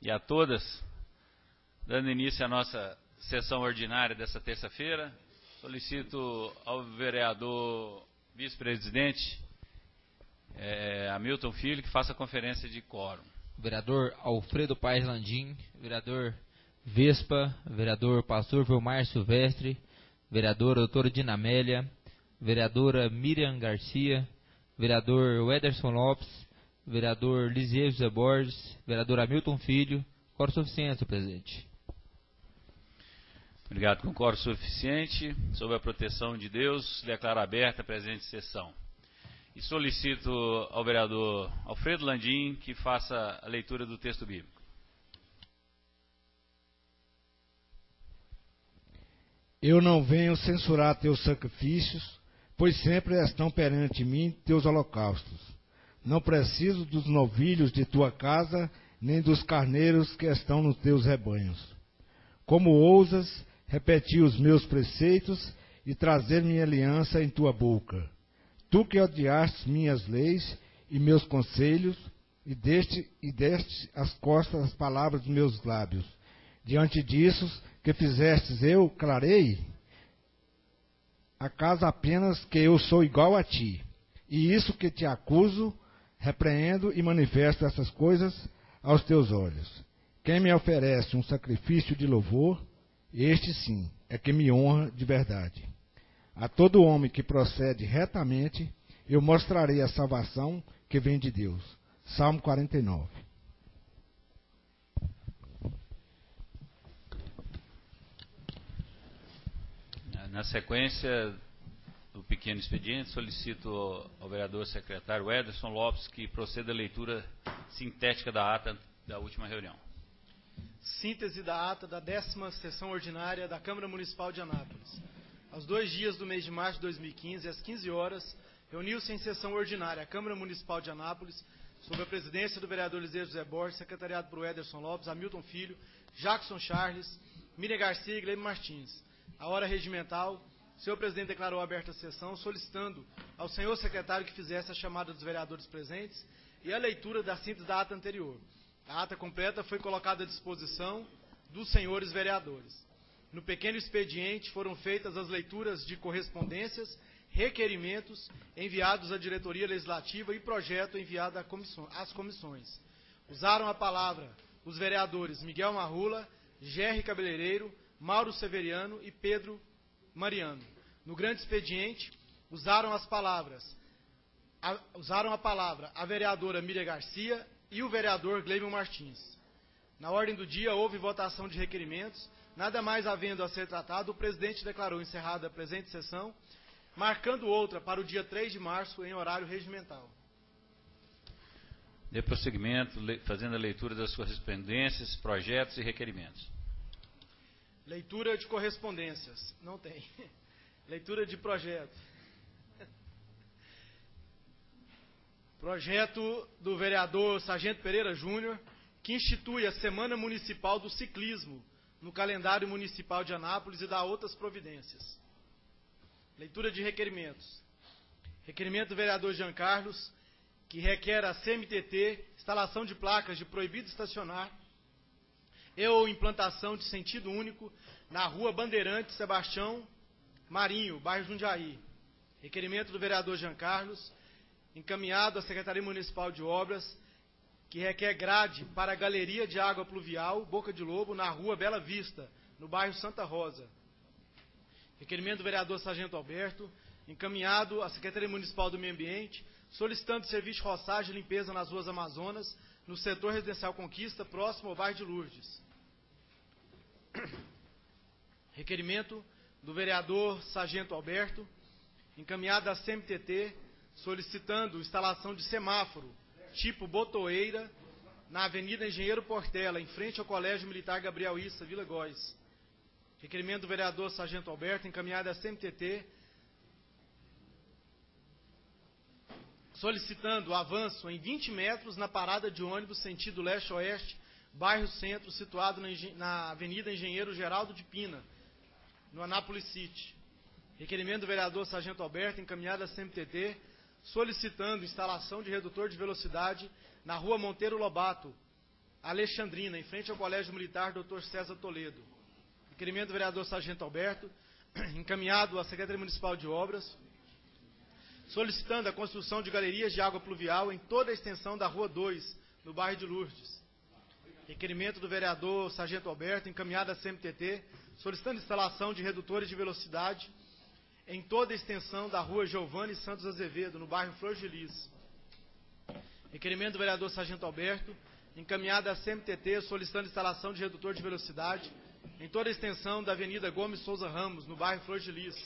e a todas. Dando início à nossa sessão ordinária dessa terça-feira, solicito ao vereador vice-presidente Hamilton Filho que faça a conferência de quórum. Vereador Alfredo Paes Landim, vereador Vespa, vereador Pastor Vilmar Silvestre, vereadora doutora Dinamélia, vereadora Miriam Garcia, vereador Wederson Lopes, vereador Lisier José Borges, vereador Hamilton Filho. Quórum suficiente, senhor presidente. Obrigado. Com quórum suficiente, sob a proteção de Deus, declaro aberta a presente sessão. E solicito ao vereador Alfredo Landim que faça a leitura do texto bíblico. Eu não venho censurar teus sacrifícios, pois sempre estão perante mim teus holocaustos. Não preciso dos novilhos de tua casa, nem dos carneiros que estão nos teus rebanhos. Como ousas repetir os meus preceitos e trazer minha aliança em tua boca? Tu que odiaste minhas leis e meus conselhos, e deste as costas às palavras dos meus lábios. Diante disso que fizestes eu, clarei, acaso apenas que eu sou igual a ti, e isso que te acuso, repreendo e manifesto essas coisas aos teus olhos. Quem me oferece um sacrifício de louvor, este sim é que me honra de verdade. A todo homem que procede retamente, eu mostrarei a salvação que vem de Deus. Salmo 49. Na sequência do pequeno expediente, solicito ao vereador secretário Wederson Lopes que proceda à leitura sintética da ata da última reunião. Síntese da ata da 10ª sessão ordinária da Câmara Municipal de Anápolis. Aos 2 dias do mês de março de 2015, às 15 horas, reuniu-se em sessão ordinária a Câmara Municipal de Anápolis, sob a presidência do vereador Lisier José Borges, secretariado por Wederson Lopes, Hamilton Filho, Jackson Charles, Miriam Garcia e Guilherme Martins. A hora regimental, o senhor presidente declarou aberta a sessão, solicitando ao senhor secretário que fizesse a chamada dos vereadores presentes e a leitura da síntese da ata anterior. A ata completa foi colocada à disposição dos senhores vereadores. No pequeno expediente foram feitas as leituras de correspondências, requerimentos enviados à diretoria legislativa e projeto enviado às comissões. Usaram a palavra os vereadores Miguel Marrula, Gerry Cabeleireiro, Mauro Severiano e Pedro Mariano. No grande expediente, usaram a palavra a vereadora Miriam Garcia e o vereador Guilherme Martins. Na ordem do dia, houve votação de requerimentos. Nada mais havendo a ser tratado, o presidente declarou encerrada a presente sessão, marcando outra para o dia 3 de março, em horário regimental. Dê prosseguimento, fazendo a leitura das correspondências, projetos e requerimentos. Leitura de correspondências. Não tem. Leitura de projeto. Projeto do vereador Sargento Pereira Júnior, que institui a Semana Municipal do Ciclismo no calendário municipal de Anápolis e dá outras providências. Leitura de requerimentos. Requerimento do vereador Jean Carlos, que requer a CMTT instalação de placas de proibido estacionar e ou implantação de sentido único na rua Bandeirante Sebastião Marinho, bairro Jundiaí. Requerimento do vereador Jean Carlos, encaminhado à Secretaria Municipal de Obras, que requer grade para a Galeria de Água Pluvial Boca de Lobo, na rua Bela Vista, no bairro Santa Rosa. Requerimento do vereador Sargento Alberto, encaminhado à Secretaria Municipal do Meio Ambiente, solicitando serviço de roçagem e limpeza nas ruas Amazonas, no setor residencial Conquista, próximo ao bairro de Lourdes. Requerimento do vereador Sargento Alberto, encaminhado à CMTT, solicitando instalação de semáforo tipo botoeira na Avenida Engenheiro Portela, em frente ao Colégio Militar Gabriel Issa, Vila Góes. Requerimento do vereador Sargento Alberto, encaminhado à CMTT, solicitando avanço em 20 metros na parada de ônibus sentido leste-oeste, bairro Centro, situado na Avenida Engenheiro Geraldo de Pina, no Anápolis City. Requerimento do vereador Sargento Alberto, encaminhado à CMTT, solicitando instalação de redutor de velocidade na rua Monteiro Lobato, Alexandrina, em frente ao Colégio Militar Dr. César Toledo. Requerimento do vereador Sargento Alberto, encaminhado à Secretaria Municipal de Obras, solicitando a construção de galerias de água pluvial em toda a extensão da Rua 2, no bairro de Lourdes. Requerimento do vereador Sargento Alberto, encaminhado à CMTT, solicitando instalação de redutores de velocidade em toda a extensão da Rua Giovanni Santos Azevedo, no bairro Flor de Lis. Requerimento do vereador Sargento Alberto, encaminhado à CMTT, solicitando instalação de redutor de velocidade em toda a extensão da Avenida Gomes Souza Ramos, no bairro Flor de Lis.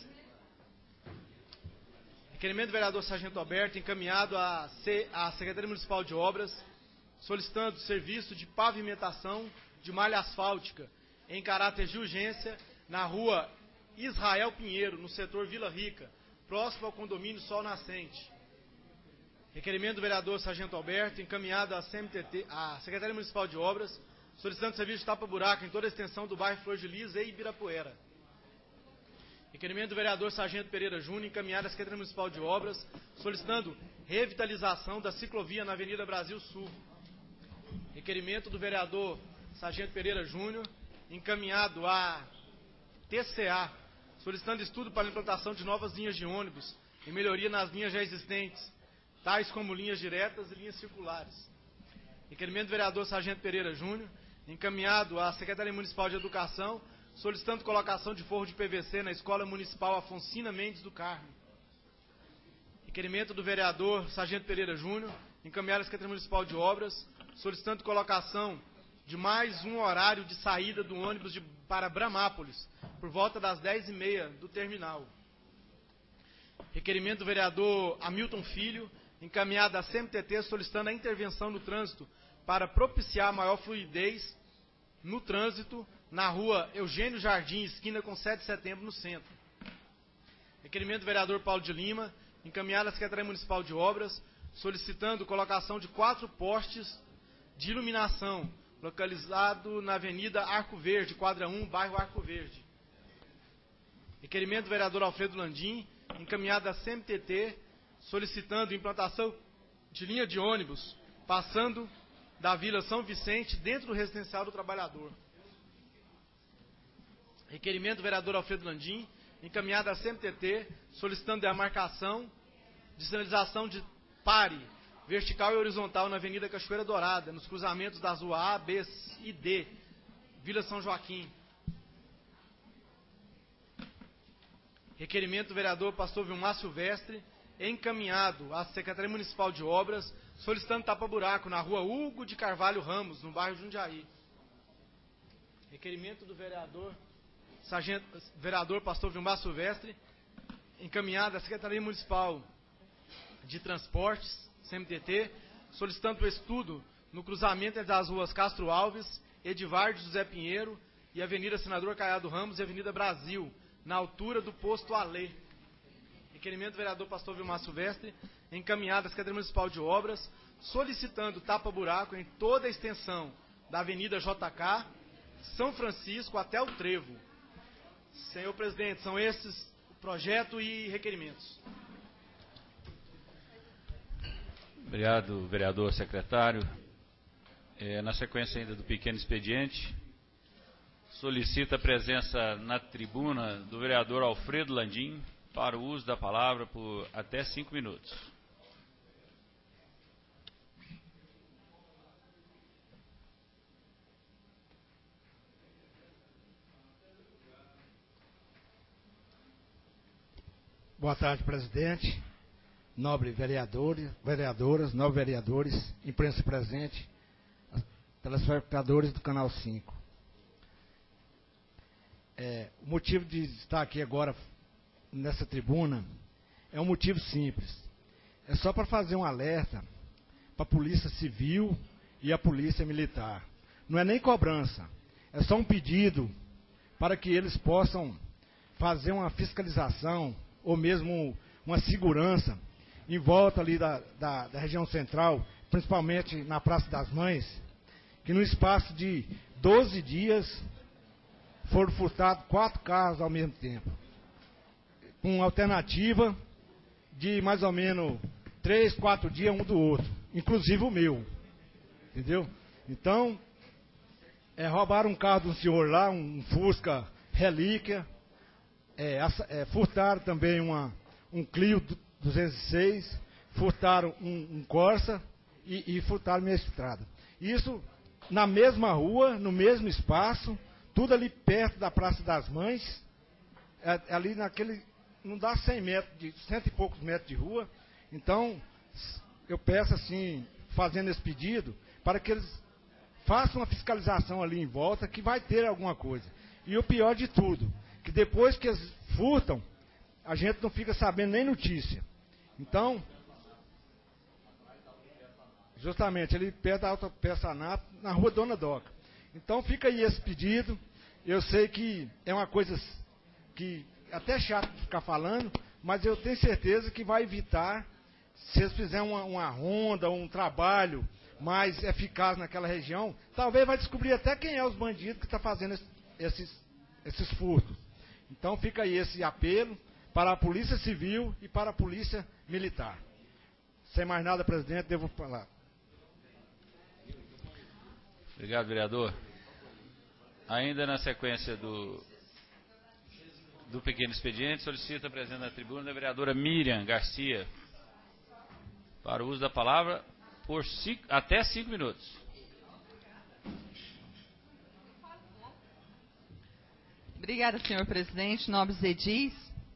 Requerimento do vereador Sargento Alberto, encaminhado à Secretaria Municipal de Obras, solicitando serviço de pavimentação de malha asfáltica em caráter de urgência na Rua Israel Pinheiro, no setor Vila Rica, próximo ao condomínio Sol Nascente. Requerimento do vereador Sargento Alberto, encaminhado à CMTT, à Secretaria Municipal de Obras, solicitando serviço de tapa-buraco em toda a extensão do bairro Flor de Lis e Ibirapuera. Requerimento do vereador Sargento Pereira Júnior, encaminhado à Secretaria Municipal de Obras, solicitando revitalização da ciclovia na Avenida Brasil Sul. Requerimento do vereador Sargento Pereira Júnior, encaminhado à TCA, solicitando estudo para a implantação de novas linhas de ônibus e melhoria nas linhas já existentes, tais como linhas diretas e linhas circulares. Requerimento do vereador Sargento Pereira Júnior, encaminhado à Secretaria Municipal de Educação, solicitando colocação de forro de PVC na Escola Municipal Afonsina Mendes do Carmo. Requerimento do vereador Sargento Pereira Júnior, encaminhado à Secretaria Municipal de Obras, solicitando colocação de mais um horário de saída do ônibus para Bramápolis, por volta das 10h30 do terminal. Requerimento do vereador Hamilton Filho, encaminhado à CMTT, solicitando a intervenção no trânsito para propiciar maior fluidez no trânsito na rua Eugênio Jardim, esquina com 7 de setembro, no centro. Requerimento do vereador Paulo de Lima, encaminhado à Secretaria Municipal de Obras, solicitando colocação de 4 postes de iluminação, localizado na Avenida Arco Verde, quadra 1, bairro Arco Verde. Requerimento do vereador Alfredo Landim, encaminhado à CMTT, solicitando implantação de linha de ônibus, passando da Vila São Vicente, dentro do Residencial do Trabalhador. Requerimento do vereador Alfredo Landim, encaminhado à CMTT, solicitando a marcação de sinalização de pare vertical e horizontal na Avenida Cachoeira Dourada, nos cruzamentos das ruas A, B e D, Vila São Joaquim. Requerimento do vereador Pastor Vilmar Silvestre, encaminhado à Secretaria Municipal de Obras, solicitando tapa-buraco na rua Hugo de Carvalho Ramos, no bairro Jundiaí. Requerimento do vereador Pastor Vilmar Silvestre, encaminhado à Secretaria Municipal de Transportes, CMTT, solicitando o estudo no cruzamento entre as ruas Castro Alves, Edivardo José Pinheiro e Avenida Senador Caiado Ramos e Avenida Brasil, na altura do posto Alê. Requerimento do vereador Pastor Vilmar Silvestre, encaminhado à Secretaria Municipal de Obras, solicitando tapa-buraco em toda a extensão da Avenida JK, São Francisco até o Trevo. Senhor presidente, são esses o projeto e requerimentos. Obrigado, vereador secretário. Na sequência ainda do pequeno expediente, solicita a presença na tribuna do vereador Alfredo Landim para o uso da palavra por até 5 minutos. Boa tarde, presidente, nobre vereadoras, nobres vereadores, imprensa presente, telespectadores do Canal 5. O motivo de estar aqui agora nessa tribuna é um motivo simples. É só para fazer um alerta para a Polícia Civil e a Polícia Militar. Não é nem cobrança, é só um pedido para que eles possam fazer uma fiscalização ou mesmo uma segurança em volta ali da região central, principalmente na Praça das Mães, que no espaço de 12 dias foram furtados 4 carros ao mesmo tempo, com alternativa de mais ou menos 3, 4 dias um do outro, inclusive o meu, entendeu? Então, roubaram um carro de um senhor lá, um Fusca Relíquia. Furtaram também um Clio 206. Furtaram um Corsa e furtaram minha estrada. Isso na mesma rua, no mesmo espaço, tudo ali perto da Praça das Mães, ali naquele, não dá 100 e poucos metros de rua. Então, eu peço assim, fazendo esse pedido, para que eles façam uma fiscalização ali em volta, que vai ter alguma coisa. E o pior de tudo, que depois que eles furtam, a gente não fica sabendo nem notícia. Então, justamente, ali perto da Autopeça ANAP, na rua Dona Doca. Então fica aí esse pedido. Eu sei que é uma coisa que até chato de ficar falando, mas eu tenho certeza que vai evitar, se eles fizerem uma ronda, um trabalho mais eficaz naquela região, talvez vai descobrir até quem é os bandidos que estão fazendo esses furtos. Então fica aí esse apelo para a Polícia Civil e para a Polícia Militar. Sem mais nada, presidente, devo falar. Obrigado, vereador. Ainda na sequência do pequeno expediente, solicita a presença na tribuna da vereadora Miriam Garcia para o uso da palavra por até 5 minutos. Obrigada, senhor presidente, nobres edis.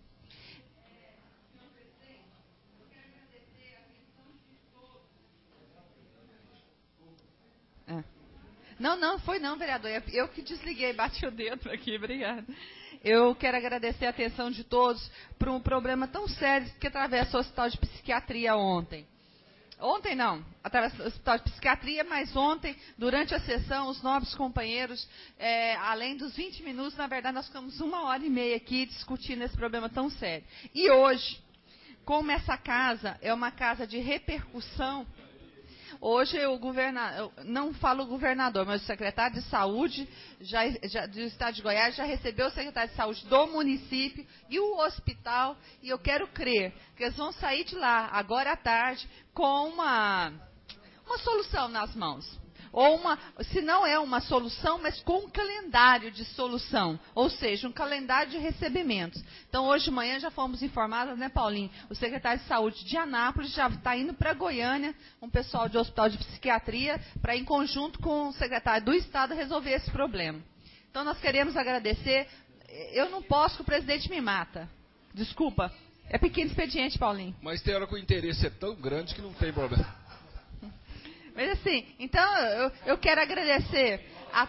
Não, foi não, vereador. Eu que desliguei, bati o dedo aqui, obrigada. Eu quero agradecer a atenção de todos para um problema tão sério que atravessa o Hospital de Psiquiatria ontem. Ontem não, através do Hospital de Psiquiatria, mas ontem, durante a sessão, os nobres companheiros, além dos 20 minutos, na verdade, nós ficamos 1h30 aqui discutindo esse problema tão sério. E hoje, como essa casa é uma casa de repercussão, hoje o governador, não falo o governador, mas o secretário de saúde do estado de Goiás já recebeu o secretário de saúde do município e o hospital, e eu quero crer que eles vão sair de lá agora à tarde com uma solução nas mãos. Ou se não é uma solução, mas com um calendário de solução, ou seja, um calendário de recebimentos. Então, hoje de manhã já fomos informados, né, Paulinho? O secretário de saúde de Anápolis já está indo para Goiânia, um pessoal do Hospital de Psiquiatria, para, em conjunto com o secretário do Estado, resolver esse problema. Então, nós queremos agradecer. Eu não posso, que o presidente me mata. Desculpa. É pequeno expediente, Paulinho. Mas tem hora que o interesse é tão grande que não tem problema. Mas assim, então eu quero agradecer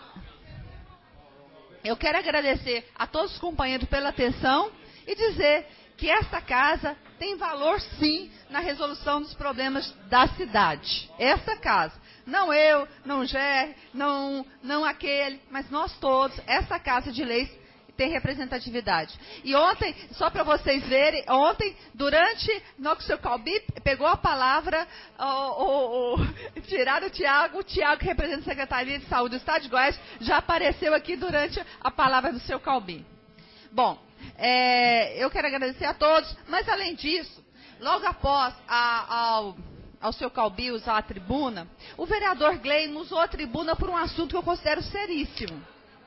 a todos os companheiros pela atenção e dizer que esta casa tem valor sim na resolução dos problemas da cidade. Esta casa. Não eu, não o Ger, não aquele, mas nós todos, essa casa de leis tem representatividade. E ontem, só para vocês verem, ontem, durante o seu Calbi, pegou a palavra, tiraram o Tiago que representa a Secretaria de Saúde do Estado de Goiás, já apareceu aqui durante a palavra do seu Calbi. Bom, eu quero agradecer a todos, mas além disso, logo após ao seu Calbi usar a tribuna, o vereador Gleino usou a tribuna por um assunto que eu considero seríssimo.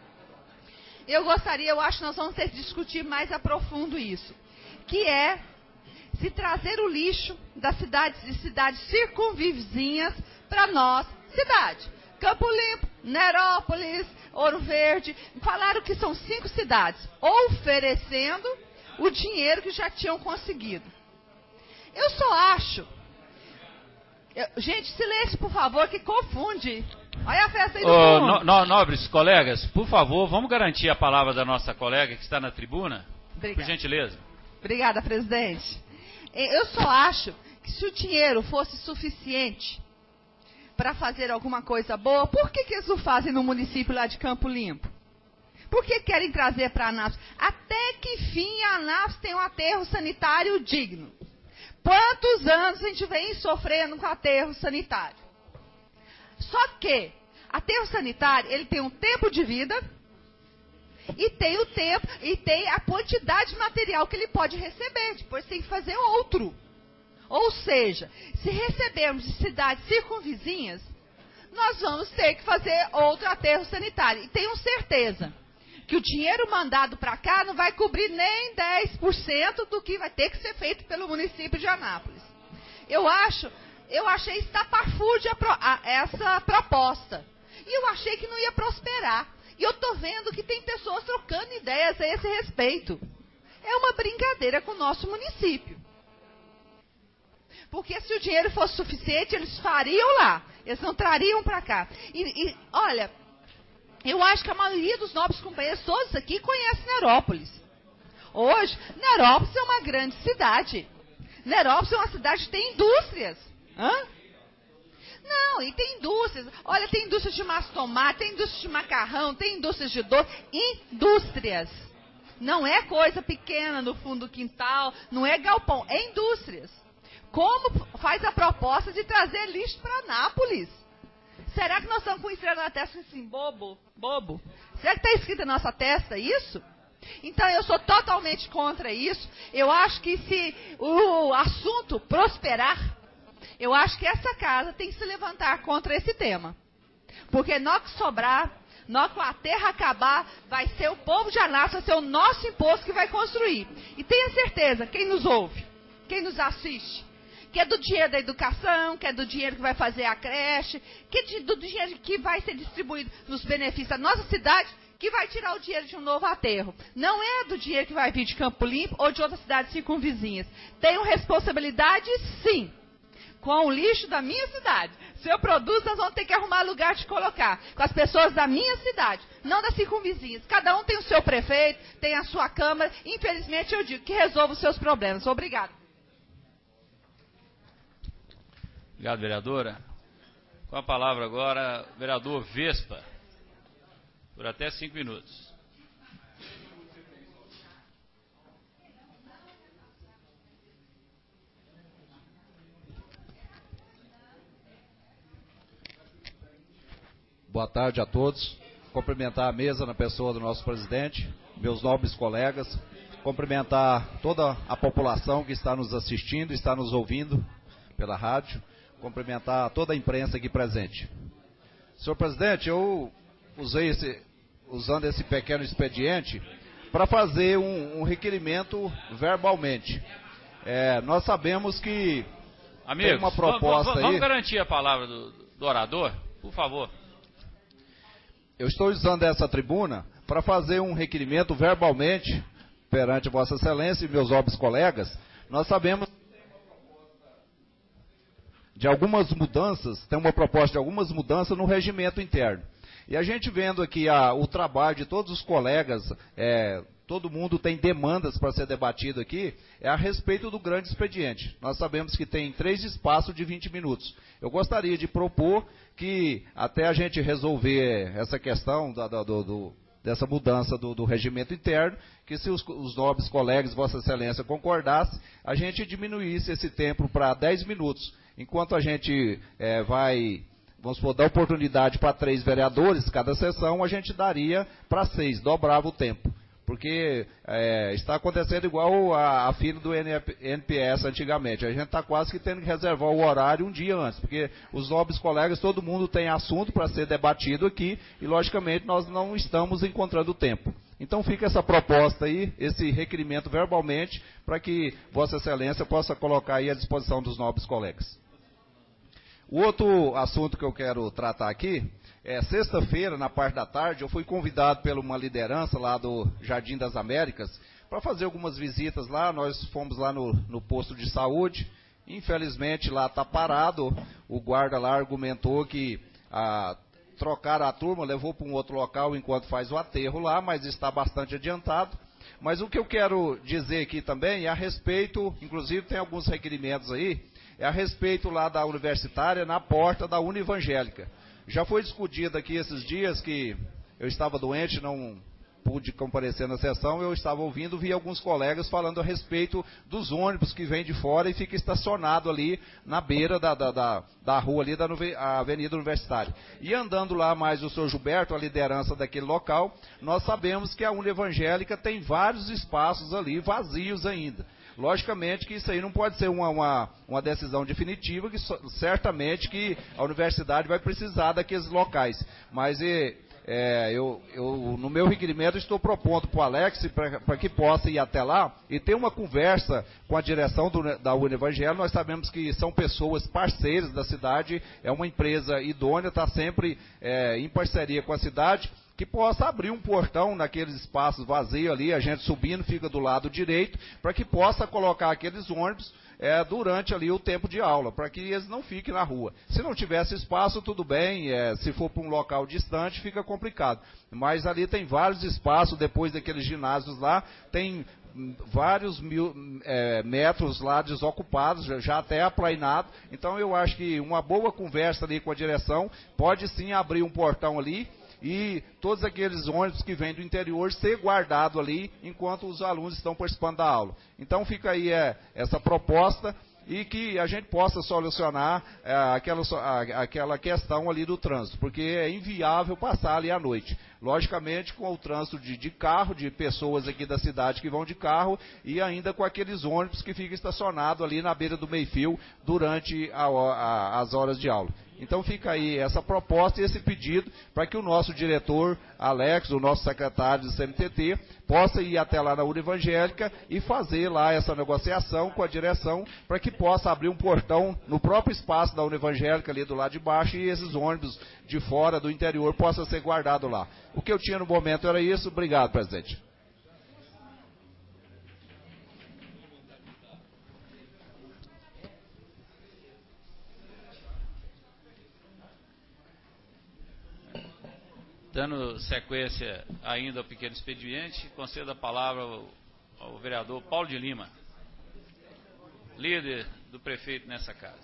Eu acho que nós vamos ter que discutir mais a profundo isso, que é se trazer o lixo das cidades circunvizinhas para nossa cidade. Campo Limpo, Nerópolis, Ouro Verde, falaram que são 5 cidades, oferecendo o dinheiro que já tinham conseguido. Eu só acho... gente, silêncio, por favor, que confunde. Olha a festa aí do mundo. Nobres colegas, por favor, vamos garantir a palavra da nossa colega que está na tribuna? Obrigada. Por gentileza. Obrigada, presidente. Eu só acho que se o dinheiro fosse suficiente para fazer alguma coisa boa, por que eles não fazem no município lá de Campo Limpo? Por que querem trazer para Anápolis? Até que fim a Anápolis tem um aterro sanitário digno. Quantos anos a gente vem sofrendo com aterro sanitário? Só que aterro sanitário, ele tem um tempo de vida e tem o tempo e tem a quantidade de material que ele pode receber. Depois tem que fazer outro. Ou seja, se recebermos de cidades circunvizinhas, nós vamos ter que fazer outro aterro sanitário. E tenho certeza que o dinheiro mandado para cá não vai cobrir nem 10% do que vai ter que ser feito pelo município de Anápolis. Eu achei estapafúrdia essa proposta. E eu achei que não ia prosperar. E eu estou vendo que tem pessoas trocando ideias a esse respeito. É uma brincadeira com o nosso município. Porque se o dinheiro fosse suficiente, eles fariam lá. Eles não trariam para cá. E olha, eu acho que a maioria dos nobres companheiros, todos aqui, conhecem Nerópolis. Hoje, Nerópolis é uma grande cidade. Nerópolis é uma cidade que tem indústrias. Não, e tem indústrias. Olha, tem indústria de massa de tomate, tem indústria de macarrão, tem indústrias de doce. Indústrias. Não é coisa pequena no fundo do quintal, não é galpão, é indústrias. Como faz a proposta de trazer lixo para Anápolis? Será que nós estamos com estrela na testa assim, bobo? Será que está escrito na nossa testa isso? Então eu sou totalmente contra isso. Eu acho que se o assunto prosperar, eu acho que essa casa tem que se levantar contra esse tema. Porque nós que sobrar, nós que a terra acabar, vai ser o povo de Anápolis, vai ser o nosso imposto que vai construir. E tenha certeza, quem nos ouve, quem nos assiste, que é do dinheiro da educação, que é do dinheiro que vai fazer a creche, que é do dinheiro que vai ser distribuído nos benefícios da nossa cidade, que vai tirar o dinheiro de um novo aterro. Não é do dinheiro que vai vir de Campo Limpo ou de outras cidades circunvizinhas. Tenho responsabilidade, sim, com o lixo da minha cidade. Se eu produzo, nós vamos ter que arrumar lugar de colocar. Com as pessoas da minha cidade, não das circunvizinhas. Cada um tem o seu prefeito, tem a sua Câmara. Infelizmente, eu digo que resolva os seus problemas. Obrigada. Obrigado, vereadora. Com a palavra agora, vereador Vespa, por até 5 minutos. Boa tarde a todos. Cumprimentar a mesa na pessoa do nosso presidente, meus nobres colegas, cumprimentar toda a população que está nos assistindo, está nos ouvindo pela rádio, cumprimentar toda a imprensa aqui presente. Senhor presidente, eu usando esse pequeno expediente para fazer um requerimento verbalmente. Nós sabemos que amigos, tem uma proposta aí. Vamos garantir a palavra do orador, por favor. Eu estou usando essa tribuna para fazer um requerimento verbalmente perante Vossa Excelência e meus nobres colegas. Nós sabemos de algumas mudanças, tem uma proposta de algumas mudanças no regimento interno. E a gente vendo aqui o trabalho de todos os colegas, todo mundo tem demandas para ser debatido aqui, a respeito do grande expediente. Nós sabemos que tem 3 espaços de 20 minutos. Eu gostaria de propor que, até a gente resolver essa questão dessa mudança do regimento interno, que se os nobres colegas, Vossa Excelência, concordassem, a gente diminuísse esse tempo para 10 minutos. Enquanto a gente vamos supor, dar oportunidade para 3 vereadores, cada sessão a gente daria para 6, dobrava o tempo. Porque está acontecendo igual a fila do NPS antigamente. A gente está quase que tendo que reservar o horário um dia antes, porque os nobres colegas, todo mundo tem assunto para ser debatido aqui, e logicamente nós não estamos encontrando tempo. Então fica essa proposta aí, esse requerimento verbalmente, para que Vossa Excelência possa colocar aí à disposição dos nobres colegas. O outro assunto que eu quero tratar aqui, sexta-feira, na parte da tarde, eu fui convidado por uma liderança lá do Jardim das Américas para fazer algumas visitas lá. Nós fomos lá no posto de saúde. Infelizmente, lá está parado. O guarda lá argumentou que trocaram a turma, levou para um outro local enquanto faz o aterro lá, mas está bastante adiantado. Mas o que eu quero dizer aqui também é a respeito, inclusive tem alguns requerimentos aí, a respeito lá da universitária, na porta da Univangélica. Já foi discutido aqui esses dias que eu estava doente, não pude comparecer na sessão, eu estava ouvindo, vi alguns colegas falando a respeito dos ônibus que vêm de fora e fica estacionado ali na beira da rua ali da Avenida Universitária. E andando lá mais o senhor Gilberto, a liderança daquele local, nós sabemos que a Univangélica tem vários espaços ali vazios ainda. Logicamente que isso aí não pode ser uma decisão definitiva, que certamente que a universidade vai precisar daqueles locais. Mas eu, no meu requerimento, estou propondo para o Alex, para que possa ir até lá e ter uma conversa com a direção da Univangelho. Nós sabemos que são pessoas parceiras da cidade, é uma empresa idônea, está sempre em parceria com a cidade, que possa abrir um portão naqueles espaços vazios ali, a gente subindo, fica do lado direito, para que possa colocar aqueles ônibus durante ali o tempo de aula, para que eles não fiquem na rua. Se não tivesse espaço, tudo bem, se for para um local distante, fica complicado. Mas ali tem vários espaços, depois daqueles ginásios lá, tem vários metros lá desocupados, já até aplainado. Então eu acho que uma boa conversa ali com a direção pode sim abrir um portão ali, e todos aqueles ônibus que vêm do interior ser guardado ali enquanto os alunos estão participando da aula. Então fica aí essa proposta e que a gente possa solucionar aquela questão ali do trânsito, porque é inviável passar ali à noite. Logicamente com o trânsito de carro, de pessoas aqui da cidade que vão de carro, e ainda com aqueles ônibus que ficam estacionados ali na beira do meio-fio durante as horas de aula. Então fica aí essa proposta e esse pedido para que o nosso diretor, Alex, o nosso secretário do CMTT, possa ir até lá na Univangélica e fazer lá essa negociação com a direção para que possa abrir um portão no próprio espaço da Univangélica ali do lado de baixo e esses ônibus de fora, do interior, possam ser guardados lá. O que eu tinha no momento era isso. Obrigado, presidente. Dando sequência ainda ao pequeno expediente, concedo a palavra ao vereador Paulo de Lima, líder do prefeito nessa casa.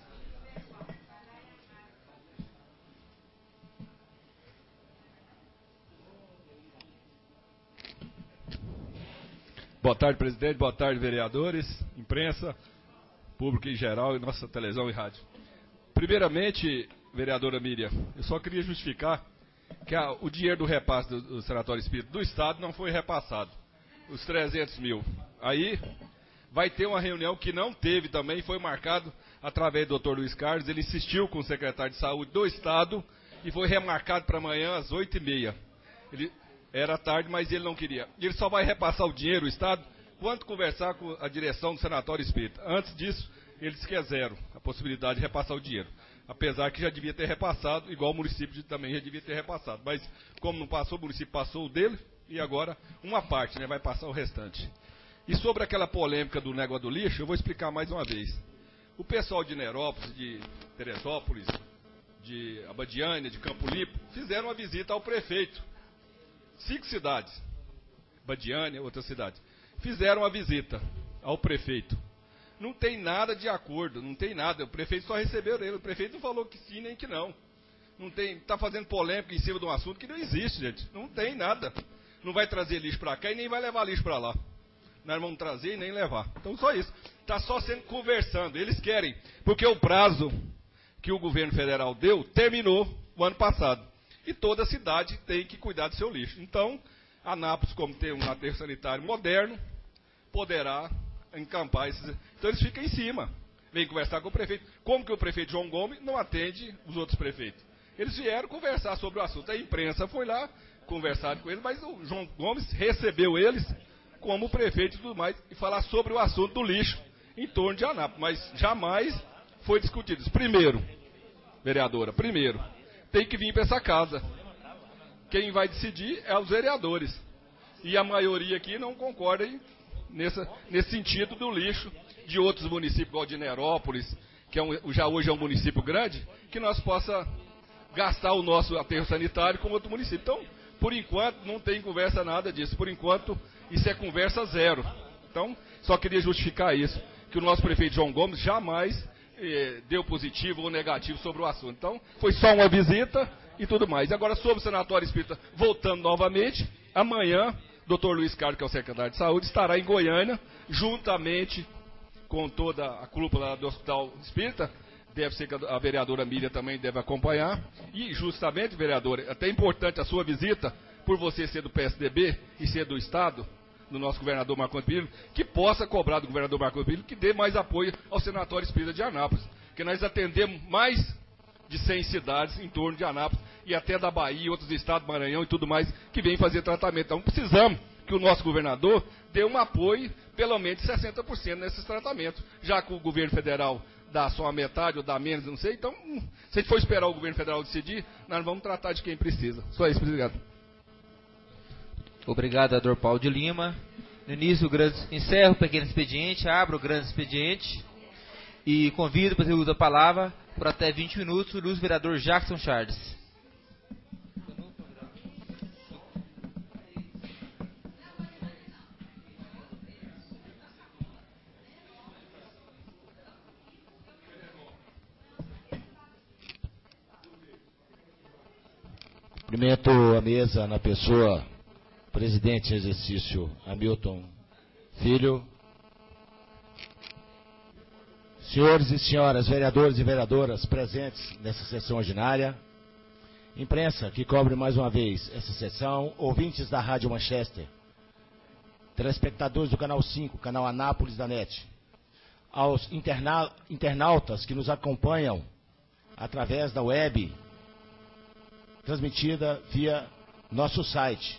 Boa tarde, presidente. Boa tarde, vereadores, imprensa, público em geral e nossa televisão e rádio. Primeiramente, vereadora Miriam, eu só queria justificar que o dinheiro do repasse do Sanatório Espírita do Estado não foi repassado, os 300 mil. Aí vai ter uma reunião que não teve também, foi marcado através do Dr. Luiz Carlos, ele insistiu com o secretário de Saúde do Estado e foi remarcado para amanhã às 8h30. Era tarde, mas ele não queria. Ele só vai repassar o dinheiro, o Estado, quando conversar com a direção do Sanatório Espírita. Antes disso, ele disse que é zero a possibilidade de repassar o dinheiro. Apesar que já devia ter repassado, igual o município também já devia ter repassado. Mas como não passou, o município passou o dele e agora uma parte, vai passar o restante. E sobre aquela polêmica do negócio do lixo, eu vou explicar mais uma vez. O pessoal de Nerópolis, de Teresópolis, de Abadiânia, de Campo Limpo, fizeram uma visita ao prefeito. 5 cidades, Abadiânia, outra cidade, fizeram uma visita ao prefeito. Não tem nada de acordo, não tem nada. O prefeito só recebeu ele. O prefeito não falou que sim nem que não. Não tem, está fazendo polêmica em cima de um assunto que não existe, gente. Não tem nada. Não vai trazer lixo para cá e nem vai levar lixo para lá. Nós vamos trazer e nem levar. Então só isso. Está só sendo conversando. Eles querem, porque o prazo que o governo federal deu terminou o ano passado. E toda cidade tem que cuidar do seu lixo. Então, Anápolis, como tem um aterro sanitário moderno, poderá encampar esses. Então eles ficam em cima, vêm conversar com o prefeito. Como que o prefeito João Gomes não atende os outros prefeitos? Eles vieram conversar sobre o assunto. A imprensa foi lá, conversar com eles, mas o João Gomes recebeu eles como prefeito e tudo mais, e falar sobre o assunto do lixo em torno de Anápolis. Mas jamais foi discutido isso. Primeiro, vereadora, tem que vir para essa casa. Quem vai decidir é os vereadores. E a maioria aqui não concorda nesse sentido do lixo de outros municípios, igual de Nerópolis, que já hoje é um município grande, que nós possa gastar o nosso aterro sanitário com outro município. Então, por enquanto, não tem conversa nada disso. Por enquanto, isso é conversa zero. Então, só queria justificar isso, que o nosso prefeito João Gomes jamais deu positivo ou negativo sobre o assunto. Então, foi só uma visita e tudo mais. Agora, sobre o Sanatório Espírita, voltando novamente, amanhã, Dr. Luiz Carlos, que é o secretário de Saúde, estará em Goiânia, juntamente com toda a cúpula do Hospital Espírita. Deve ser que a vereadora Miriam também deve acompanhar. E, justamente, vereadora, é até importante a sua visita, por você ser do PSDB e ser do Estado, do nosso governador Marco Antônio Perillo, que possa cobrar do governador Marco Antônio Perillo que dê mais apoio ao Sanatório Espírita de Anápolis, porque nós atendemos mais de 100 cidades em torno de Anápolis e até da Bahia, outros estados, Maranhão e tudo mais, que vem fazer tratamento. Então precisamos que o nosso governador dê um apoio, pelo menos 60% nesses tratamentos, já que o governo federal dá só a metade ou dá menos, não sei. Então, se a gente for esperar o governo federal decidir, nós vamos tratar de quem precisa. Só isso, obrigado. Obrigado, vereador Paulo de Lima. No início, encerro o pequeno expediente, abro o grande expediente e convido para o uso da palavra por até 20 minutos o ilustre vereador Jackson Charles. Cumprimento a mesa na pessoa, presidente em exercício Hamilton Filho, senhores e senhoras vereadores e vereadoras presentes nessa sessão ordinária, imprensa que cobre mais uma vez essa sessão, ouvintes da Rádio Manchester, telespectadores do Canal 5, Canal Anápolis da NET, aos internautas que nos acompanham através da web, transmitida via nosso site,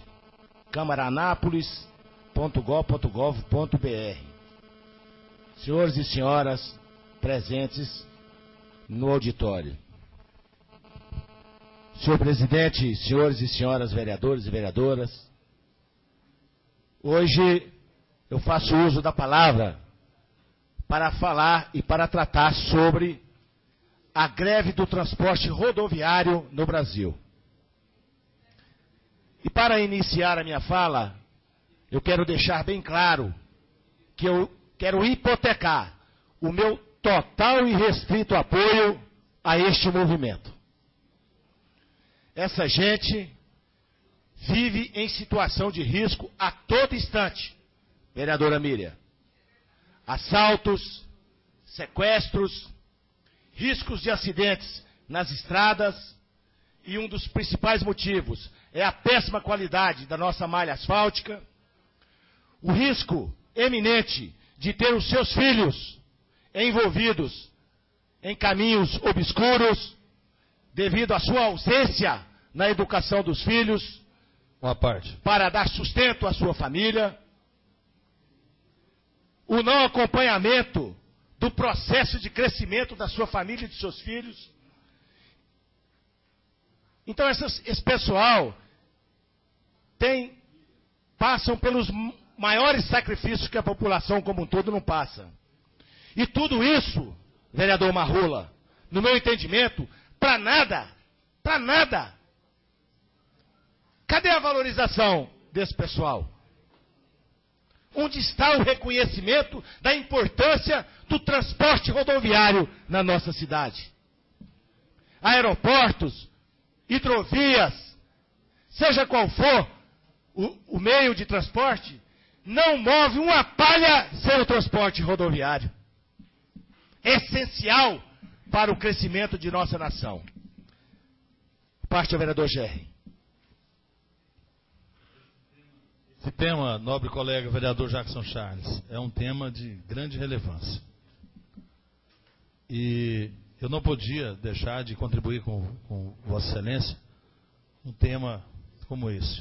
câmaraanápolis.gov.br. Senhores e senhoras presentes no auditório. Senhor presidente, senhores e senhoras vereadores e vereadoras, hoje eu faço uso da palavra para falar e para tratar sobre a greve do transporte rodoviário no Brasil. E para iniciar a minha fala, eu quero deixar bem claro que eu quero hipotecar o meu total e restrito apoio a este movimento. Essa gente vive em situação de risco a todo instante, vereadora Miriam. Assaltos, sequestros, riscos de acidentes nas estradas, e um dos principais motivos é a péssima qualidade da nossa malha asfáltica, o risco eminente de ter os seus filhos envolvidos em caminhos obscuros, devido à sua ausência na educação dos filhos, para dar sustento à sua família, o não acompanhamento do processo de crescimento da sua família e de seus filhos. Então esse pessoal passam pelos maiores sacrifícios que a população como um todo não passa. E tudo isso, vereador Marrola, no meu entendimento, para nada. Cadê a valorização desse pessoal? Onde está o reconhecimento da importância do transporte rodoviário na nossa cidade? Aeroportos, hidrovias, seja qual for o meio de transporte, não move uma palha sem o transporte rodoviário. Essencial para o crescimento de nossa nação. Parte ao vereador Gerry. Esse tema, nobre colega vereador Jackson Charles, é um tema de grande relevância. E eu não podia deixar de contribuir com Vossa Excelência um tema como esse.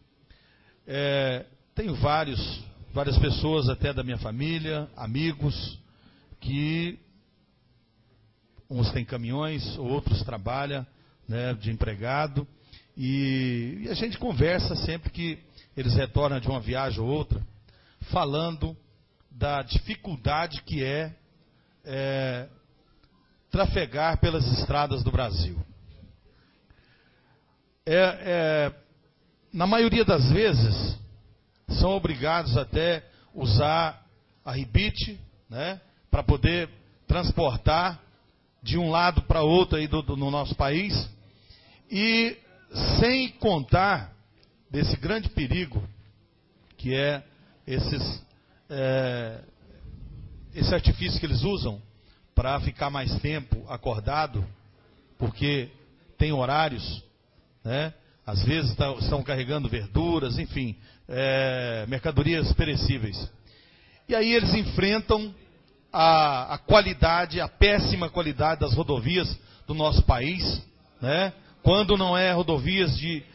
Tenho várias pessoas até da minha família, amigos, que uns têm caminhões, outros trabalham, né, de empregado, e a gente conversa sempre que eles retornam de uma viagem ou outra, falando da dificuldade que é trafegar pelas estradas do Brasil. Na maioria das vezes, são obrigados até usar a ribite, né, para poder transportar de um lado para outro aí no nosso país, e sem contar desse grande perigo que é esse artifício que eles usam para ficar mais tempo acordado, porque tem horários, né? às vezes estão carregando verduras, enfim, mercadorias perecíveis. E aí eles enfrentam a qualidade, a péssima qualidade das rodovias do nosso país, né? Quando não é rodovias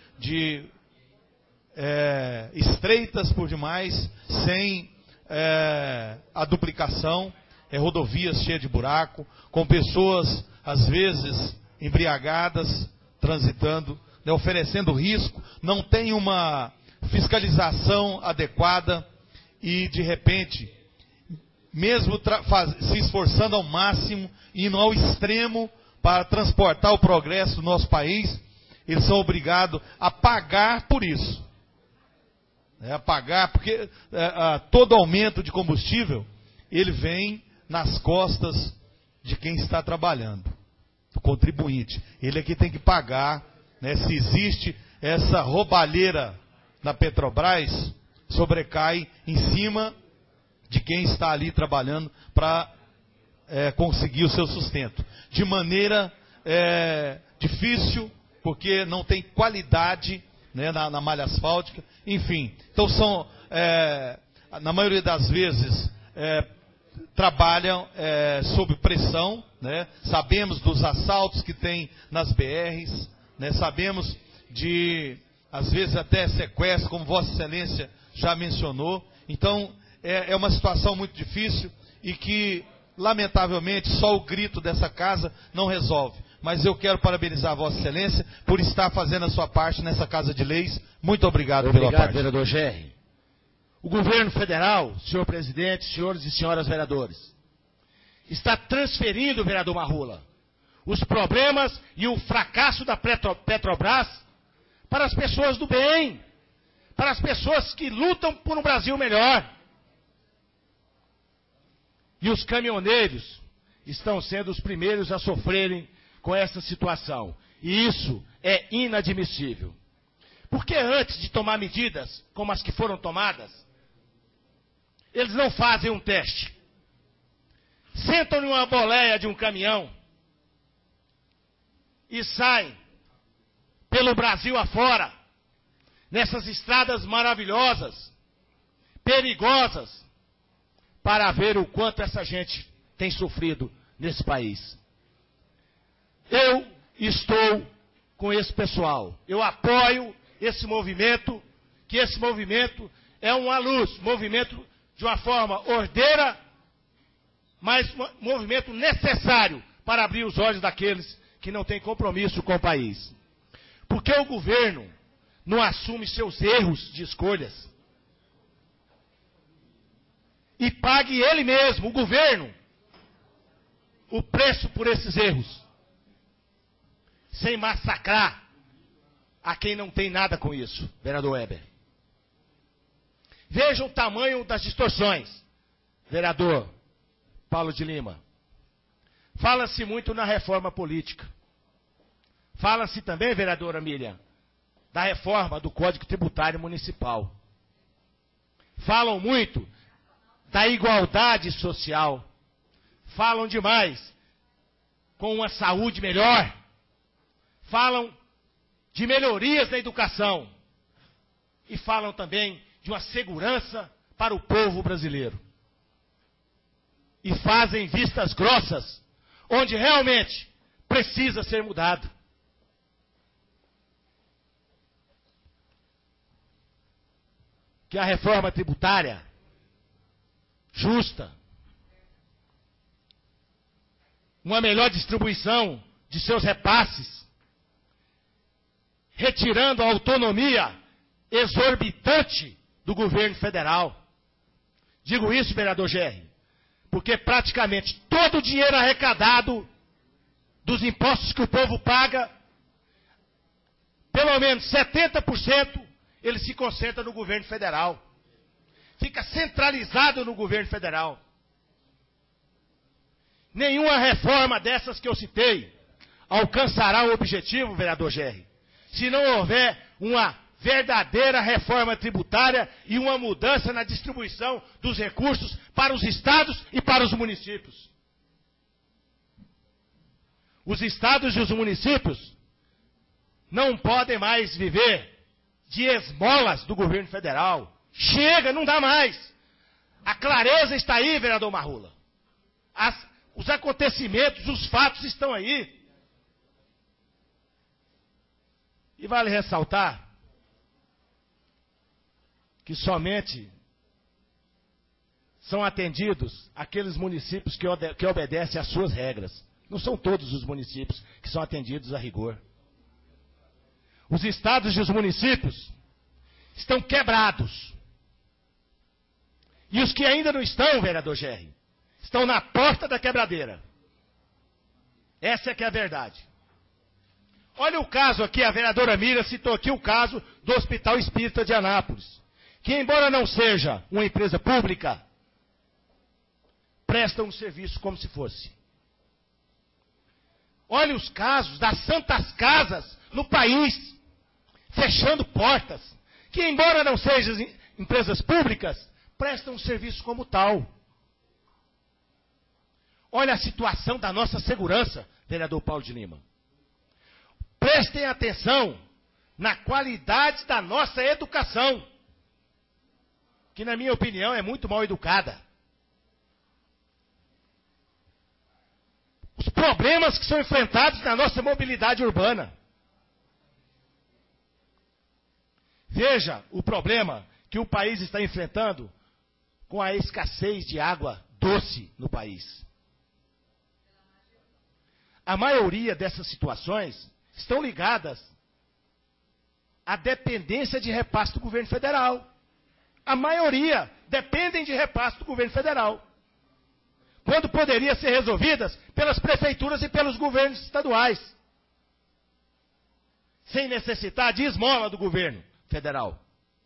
estreitas por demais, sem a duplicação, rodovias cheias de buraco, com pessoas, às vezes, embriagadas, transitando, né, oferecendo risco, não tem uma fiscalização adequada e, de repente, mesmo se esforçando ao máximo, indo ao extremo para transportar o progresso do nosso país, eles são obrigados a pagar por isso. A pagar, porque todo aumento de combustível, ele vem nas costas de quem está trabalhando, do contribuinte. Ele é que tem que pagar, né? Se existe essa roubalheira na Petrobras, sobrecai em cima de quem está ali trabalhando para conseguir o seu sustento. De maneira difícil, porque não tem qualidade, né, na malha asfáltica, enfim. Então na maioria das vezes, trabalham sob pressão, né? Sabemos dos assaltos que tem nas BRs, né? Sabemos de, às vezes, até sequestro, como Vossa Excelência já mencionou. Então, é uma situação muito difícil e que, lamentavelmente, só o grito dessa casa não resolve. Mas eu quero parabenizar Vossa Excelência por estar fazendo a sua parte nessa Casa de Leis. Muito obrigado pela parte. Obrigado, vereador Gerri. O governo federal, senhor presidente, senhores e senhoras vereadores, está transferindo, vereador Marrula, os problemas e o fracasso da Petrobras para as pessoas do bem, para as pessoas que lutam por um Brasil melhor. E os caminhoneiros estão sendo os primeiros a sofrerem com essa situação. E isso é inadmissível. Porque antes de tomar medidas como as que foram tomadas, eles não fazem um teste. Sentam numa boleia de um caminhão e saem pelo Brasil afora, nessas estradas maravilhosas, perigosas, para ver o quanto essa gente tem sofrido nesse país. Eu estou com esse pessoal. Eu apoio esse movimento, que esse movimento é uma luz, movimento de uma forma ordeira, mas movimento necessário para abrir os olhos daqueles que não têm compromisso com o país. Porque o governo não assume seus erros de escolhas. E pague ele mesmo, o governo, o preço por esses erros. Sem massacrar a quem não tem nada com isso, vereador Weber. Vejam o tamanho das distorções, vereador Paulo de Lima. Fala-se muito na reforma política. Fala-se também, vereadora Miriam, da reforma do Código Tributário Municipal. Falam muito da igualdade social. Falam demais com uma saúde melhor. Falam de melhorias na educação. E falam também de uma segurança para o povo brasileiro. E fazem vistas grossas, onde realmente precisa ser mudado. Que a reforma tributária justa, uma melhor distribuição de seus repasses, retirando a autonomia exorbitante do governo federal. Digo isso, vereador Gerri, porque praticamente todo o dinheiro arrecadado dos impostos que o povo paga, pelo menos 70%, ele se concentra no governo federal. Fica centralizado no governo federal. Nenhuma reforma dessas que eu citei alcançará o objetivo, vereador Gerri, se não houver uma verdadeira reforma tributária e uma mudança na distribuição dos recursos para os estados e para os municípios. Os estados e os municípios não podem mais viver de esmolas do governo federal. Chega, não dá mais. A clareza está aí, vereador Marrula. Os acontecimentos, os fatos estão aí. E vale ressaltar que somente são atendidos aqueles municípios que obedecem às suas regras. Não são todos os municípios que são atendidos a rigor. Os estados e os municípios estão quebrados. E os que ainda não estão, vereador Gerri, estão na porta da quebradeira. Essa é que é a verdade. Olha o caso aqui, a vereadora Miriam citou aqui o caso do Hospital Espírita de Anápolis, que embora não seja uma empresa pública, presta um serviço como se fosse. Olha os casos das santas casas no país, fechando portas, que embora não sejam empresas públicas, prestam um serviço como tal. Olha a situação da nossa segurança, vereador Paulo de Lima. Prestem atenção na qualidade da nossa educação, que na minha opinião é muito mal educada. Os problemas que são enfrentados na nossa mobilidade urbana. Veja o problema que o país está enfrentando com a escassez de água doce no país. A maioria dessas situações estão ligadas à dependência de repasse do governo federal. A maioria dependem de repasse do governo federal, quando poderia ser resolvidas pelas prefeituras e pelos governos estaduais, sem necessitar de esmola do governo federal.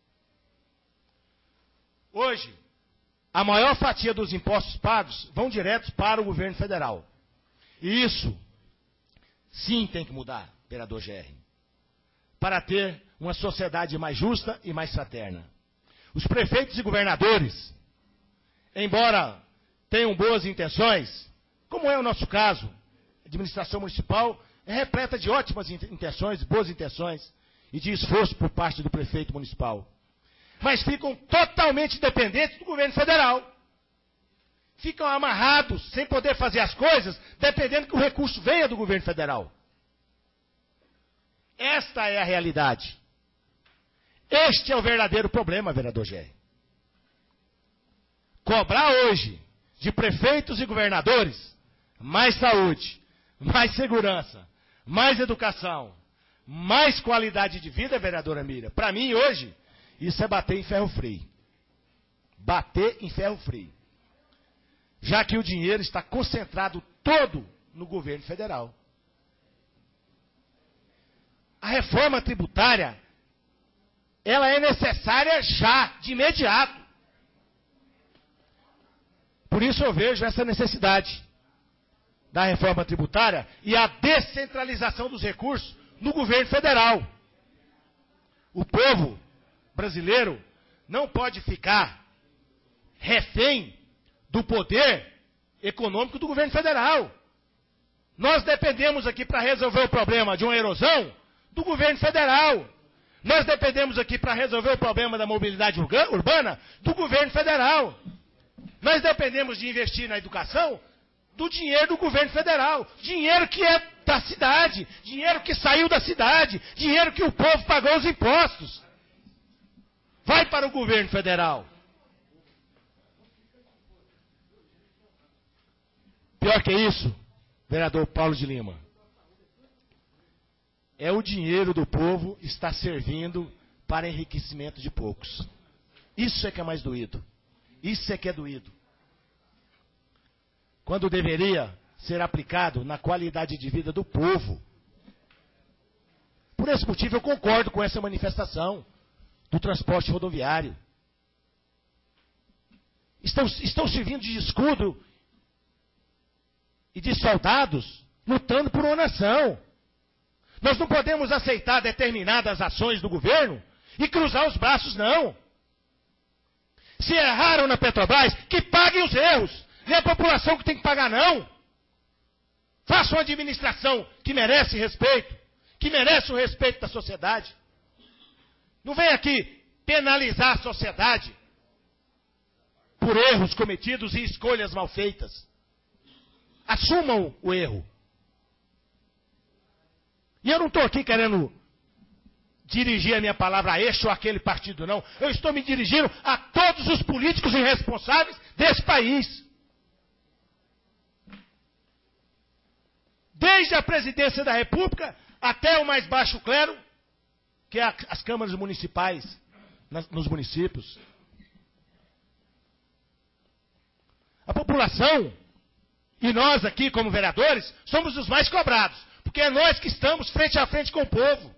Hoje, a maior fatia dos impostos pagos vão diretos para o governo federal. E isso, sim, tem que mudar, vereador Gerri, para ter uma sociedade mais justa e mais fraterna. Os prefeitos e governadores, embora tenham boas intenções, como é o nosso caso, a administração municipal é repleta de ótimas intenções, boas intenções, e de esforço por parte do prefeito municipal. Mas ficam totalmente dependentes do governo federal. Ficam amarrados, sem poder fazer as coisas, dependendo que o recurso venha do governo federal. Esta é a realidade. Este é o verdadeiro problema, vereador Gerri. Cobrar hoje de prefeitos e governadores mais saúde, mais segurança, mais educação, mais qualidade de vida, vereadora Miriam. Para mim, hoje, isso é bater em ferro frio. Bater em ferro frio. Já que o dinheiro está concentrado todo no governo federal. A reforma tributária, ela é necessária já, de imediato. Por isso eu vejo essa necessidade da reforma tributária e a descentralização dos recursos no governo federal. O povo brasileiro não pode ficar refém do poder econômico do governo federal. Nós dependemos aqui para resolver o problema de uma erosão do governo federal. Nós dependemos aqui para resolver o problema da mobilidade urbana do governo federal. Nós dependemos de investir na educação do dinheiro do governo federal. Dinheiro que é da cidade, dinheiro que saiu da cidade, dinheiro que o povo pagou os impostos. Vai para o governo federal. Pior que isso, vereador Paulo de Lima, é o dinheiro do povo está servindo para enriquecimento de poucos. Isso é que é mais doído. Isso é que é doído. Quando deveria ser aplicado na qualidade de vida do povo. Por esse motivo eu concordo com essa manifestação do transporte rodoviário. Estão servindo de escudo e de soldados lutando por uma nação. Nós não podemos aceitar determinadas ações do governo e cruzar os braços, não. Se erraram na Petrobras, que paguem os erros. Não é a população que tem que pagar, não. Faça uma administração que merece respeito, que merece o respeito da sociedade. Não vem aqui penalizar a sociedade por erros cometidos e escolhas mal feitas. Assumam o erro. E eu não estou aqui querendo dirigir a minha palavra a este ou aquele partido, não. Eu estou me dirigindo a todos os políticos irresponsáveis desse país. Desde a presidência da República até o mais baixo clero, que é as câmaras municipais nos municípios. A população e nós aqui como vereadores somos os mais cobrados, porque é nós que estamos frente a frente com o povo.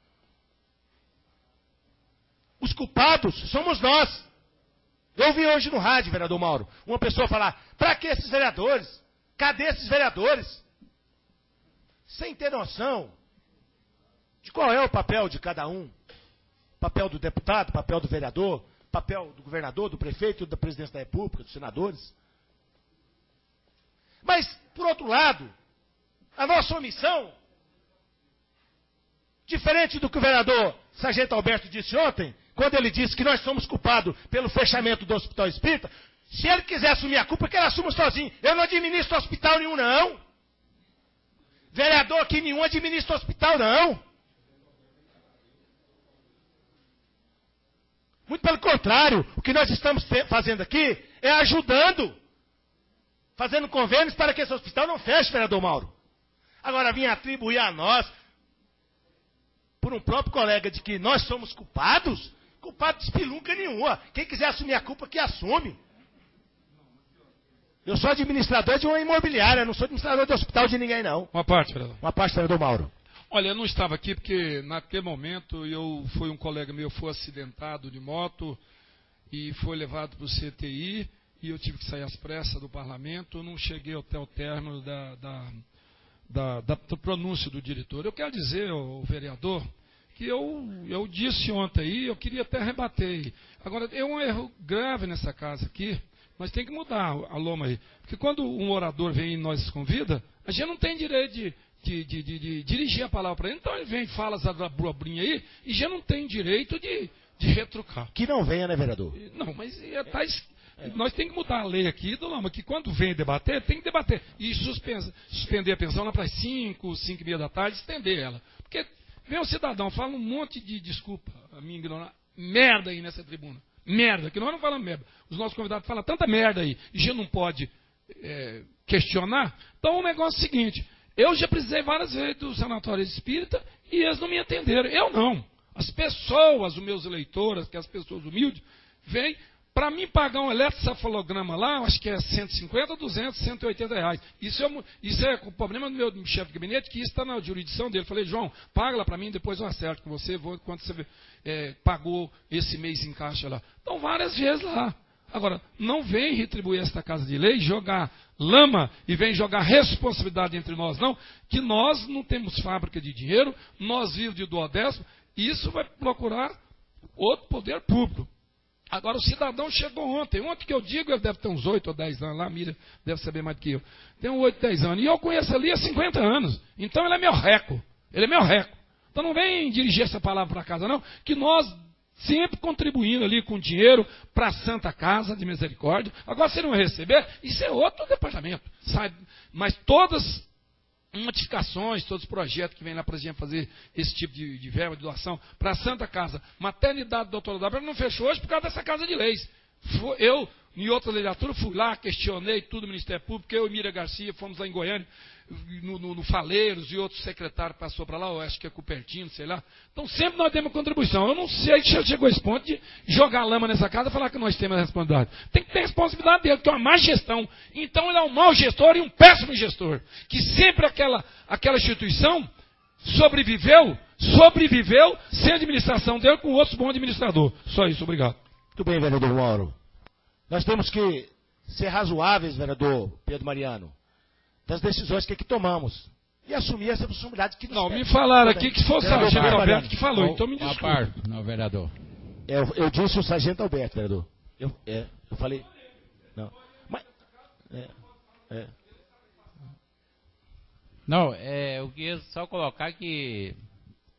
Os culpados somos nós. Eu vi hoje no rádio, vereador Mauro, uma pessoa falar, para que esses vereadores? Cadê esses vereadores? Sem ter noção de qual é o papel de cada um. Papel do deputado, papel do vereador, papel do governador, do prefeito, da presidência da República, dos senadores. Mas, por outro lado, a nossa omissão, diferente do que o vereador Sargento Alberto disse ontem, quando ele disse que nós somos culpados pelo fechamento do Hospital Espírita, se ele quiser assumir a culpa, que ele assuma sozinho. Eu não administro hospital nenhum, não. Vereador aqui nenhum administra hospital, não. Muito pelo contrário, o que nós estamos fazendo aqui é ajudando, fazendo convênios para que esse hospital não feche, vereador Mauro. Agora, vir atribuir a nós, por um próprio colega, de que nós somos culpados, culpado de espelunca nenhuma. Quem quiser assumir a culpa, que assume. Eu sou administrador de uma imobiliária, não sou administrador de hospital de ninguém, não. Uma parte, vereador. Uma parte, vereador Mauro. Olha, eu não estava aqui porque naquele momento foi um colega meu, foi acidentado de moto e foi levado para o CTI e eu tive que sair às pressas do parlamento, eu não cheguei até o término do pronúncio do diretor. Eu quero dizer ao vereador que eu disse ontem aí, eu queria até rebater. Agora, é um erro grave nessa casa aqui, nós temos que mudar a loma aí. Porque quando um orador vem e nos convida, a gente não tem direito de dirigir a palavra para ele. Então ele vem e fala essa abobrinha aí, e já não tem direito de retrucar. Que não venha, né, vereador? Não, mas nós temos que mudar a lei aqui, do Lama, que quando vem debater, tem que debater. E suspender a pensão lá para as 5, 5 e meia da tarde, estender ela. Porque vem um cidadão, fala um monte de desculpa, a minha ignorância, merda aí nessa tribuna. Merda, que nós não falamos merda. Os nossos convidados falam tanta merda aí, e já não pode questionar. Então o negócio é o seguinte, eu já precisei várias vezes do sanatório espírita e eles não me atenderam. Eu não. As pessoas, os meus eleitores, que as pessoas humildes, vêm para mim pagar um eletrocefalograma lá, eu acho que é 150, 200, 180 reais. Isso é o problema do meu chefe de gabinete, que isso está na jurisdição dele. Eu falei, João, paga lá para mim, depois eu acerto com você, quanto você pagou esse mês em caixa lá. Então, várias vezes lá. Agora, não vem retribuir esta casa de lei, jogar lama e vem jogar responsabilidade entre nós, não, que nós não temos fábrica de dinheiro, nós vivemos de duodécimo, e isso vai procurar outro poder público. Agora, o cidadão chegou ontem que eu digo, ele deve ter uns 8 ou 10 anos lá, a Miriam deve saber mais do que eu. Tem uns 8, 10 anos, e eu conheço ali há 50 anos, então ele é meu reco, Então não vem dirigir essa palavra para casa, não, que nós sempre contribuindo ali com dinheiro para a Santa Casa de Misericórdia. Agora, se não receber, isso é outro departamento, sabe? Mas todas notificações, todos os projetos que vêm lá para a gente fazer esse tipo de verba, de doação, para a Santa Casa, maternidade, doutora W, não fechou hoje por causa dessa Casa de Leis. Eu, em outra legislatura, fui lá, questionei tudo o Ministério Público, eu e Miriam Garcia fomos lá em Goiânia, no Faleiros, e outro secretário passou para lá, eu acho que é Cupertino, sei lá. Então sempre nós temos contribuição. Eu não sei se chegou a esse ponto de jogar lama nessa casa e falar que nós temos a responsabilidade. Tem que ter a responsabilidade dele, que é uma má gestão. Então ele é um mau gestor e um péssimo gestor. Que sempre aquela instituição sobreviveu sem a administração dele com outros bons administradores. Só isso, obrigado. Muito bem, vereador Mauro. Nós temos que ser razoáveis, vereador Pedro Mariano, das decisões que aqui tomamos. E assumir essa responsabilidade que nos Não, me falaram aqui que foi o sargento Alberto que falou, então me desculpe. Não, vereador. Eu disse o sargento Alberto, vereador. Eu falei... Não. Mas... Não, eu queria só colocar que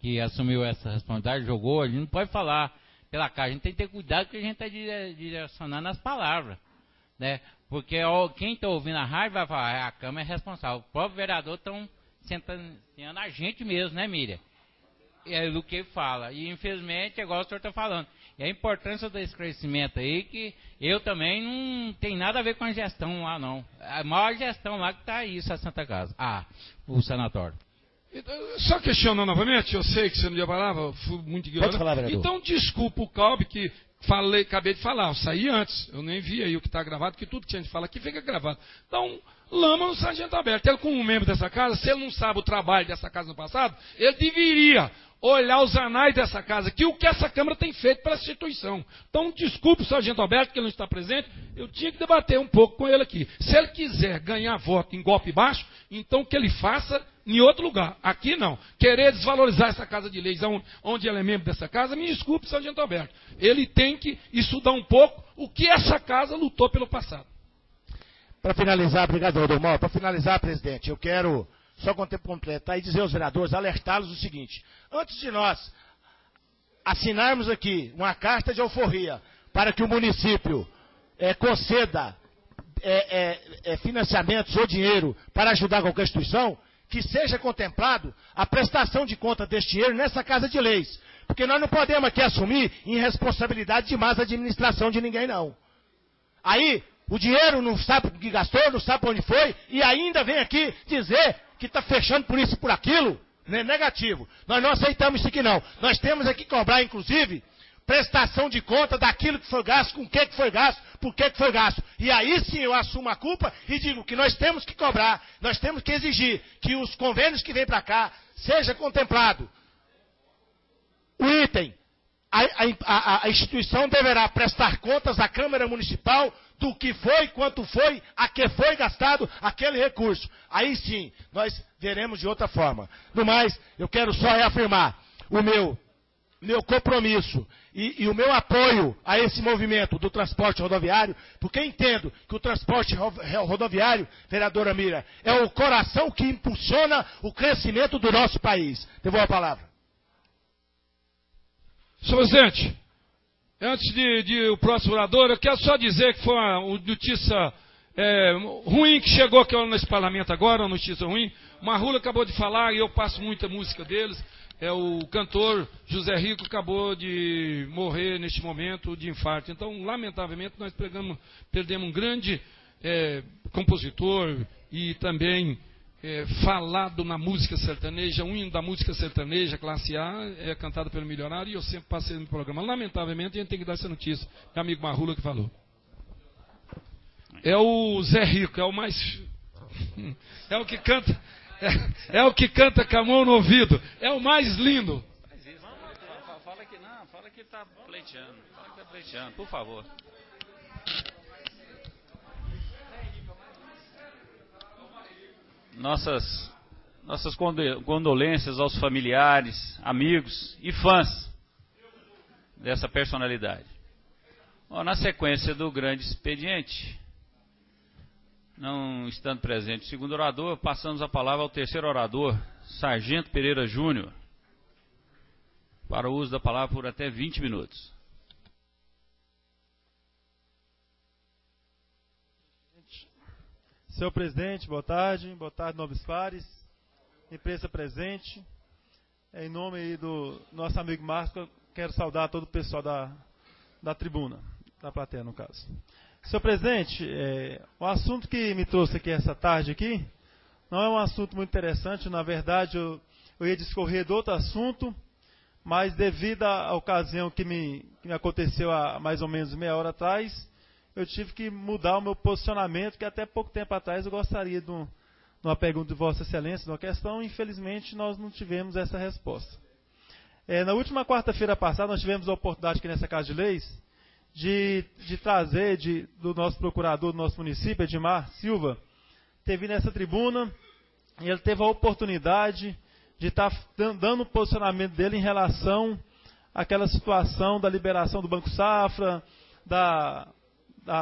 que assumiu essa responsabilidade, jogou, ele não pode falar pela casa. A gente tem que ter cuidado que a gente está direcionando as palavras, né? Porque quem está ouvindo a rádio vai falar, a Câmara é responsável. O próprio vereador está sentenciando a gente mesmo, né, Miriam? É do que ele fala. E, infelizmente, é igual o senhor está falando. E a importância desse crescimento aí, que eu também não tenho nada a ver com a gestão lá, não. A maior gestão lá que está isso, a Santa Casa. O sanatório. Só questionando novamente, eu sei que você não ia falar, fui muito ignorante. Pode falar, então, desculpa o Calbi que acabei de falar, eu saí antes, eu nem vi aí o que está gravado, que tudo que a gente fala aqui fica gravado. Então, lama no Sargento Alberto. Ele, como membro dessa casa, se ele não sabe o trabalho dessa casa no passado, ele deveria olhar os anais dessa casa, que o que essa Câmara tem feito para a instituição. Então, desculpe o Sargento Alberto, que ele não está presente, eu tinha que debater um pouco com ele aqui. Se ele quiser ganhar voto em golpe baixo, então que ele faça em outro lugar. Aqui não. Querer desvalorizar essa Casa de Leis, onde ele é membro dessa casa, me desculpe, Sargento Alberto. Ele tem que estudar um pouco o que essa casa lutou pelo passado. Para finalizar, obrigado, Rodolfo. Para finalizar, presidente, eu quero só completar e dizer aos vereadores, alertá-los o seguinte: antes de nós assinarmos aqui uma carta de alforria para que o município conceda financiamentos ou dinheiro para ajudar qualquer instituição, que seja contemplado a prestação de conta deste dinheiro nessa Casa de Leis. Porque nós não podemos aqui assumir irresponsabilidade de más administração de ninguém, não. Aí, o dinheiro não sabe o que gastou, não sabe para onde foi, e ainda vem aqui dizer que está fechando por isso e por aquilo, né? Negativo. Nós não aceitamos isso aqui, não. Nós temos aqui que cobrar, inclusive, prestação de conta daquilo que foi gasto, com o que foi gasto, por que foi gasto. E aí sim eu assumo a culpa e digo que nós temos que cobrar, nós temos que exigir que os convênios que vêm para cá seja contemplado o item. A instituição deverá prestar contas à Câmara Municipal do que foi, quanto foi, a que foi gastado aquele recurso. Aí sim, nós veremos de outra forma. No mais, eu quero só reafirmar o meu compromisso e o meu apoio a esse movimento do transporte rodoviário, porque entendo que o transporte rodoviário, vereadora Mira, é o coração que impulsiona o crescimento do nosso país. Devolvo a palavra. Senhor presidente, antes de o próximo orador, eu quero só dizer que foi uma notícia ruim que chegou aqui nesse parlamento agora, uma notícia ruim. Marrula acabou de falar e eu passo muita música deles. O cantor José Rico acabou de morrer neste momento de infarto. Então, lamentavelmente, nós perdemos um grande compositor e também falado na música sertaneja. Um hino da música sertaneja, classe A, é cantado pelo Milionário, e eu sempre passei no programa. Lamentavelmente, a gente tem que dar essa notícia. É o amigo Marrula que falou. É o Zé Rico, é o mais... É o que canta... É o que canta com a mão no ouvido. É o mais lindo. Fala que não, fala que está pleiteando. Fala que está pleiteando, por favor. Nossas condolências aos familiares, amigos e fãs dessa personalidade. Na sequência do grande expediente, não estando presente o segundo orador, passamos a palavra ao terceiro orador, Sargento Pereira Júnior, para o uso da palavra por até 20 minutos. Senhor presidente, boa tarde nobres pares, imprensa presente. Em nome aí do nosso amigo Márcio, quero saudar todo o pessoal da tribuna, da plateia no caso. Senhor presidente, o assunto que me trouxe aqui essa tarde aqui, não é um assunto muito interessante. Na verdade, eu ia discorrer de outro assunto, mas devido à ocasião que me aconteceu há mais ou menos meia hora atrás, eu tive que mudar o meu posicionamento, que até pouco tempo atrás eu gostaria de uma pergunta de Vossa Excelência, de uma questão. Infelizmente, nós não tivemos essa resposta. Na última quarta-feira passada, nós tivemos a oportunidade aqui nessa Casa de Leis de trazer do nosso procurador do nosso município, Edmar Silva, ter vindo nessa tribuna, e ele teve a oportunidade de estar dando o posicionamento dele em relação àquela situação da liberação do Banco Safra, da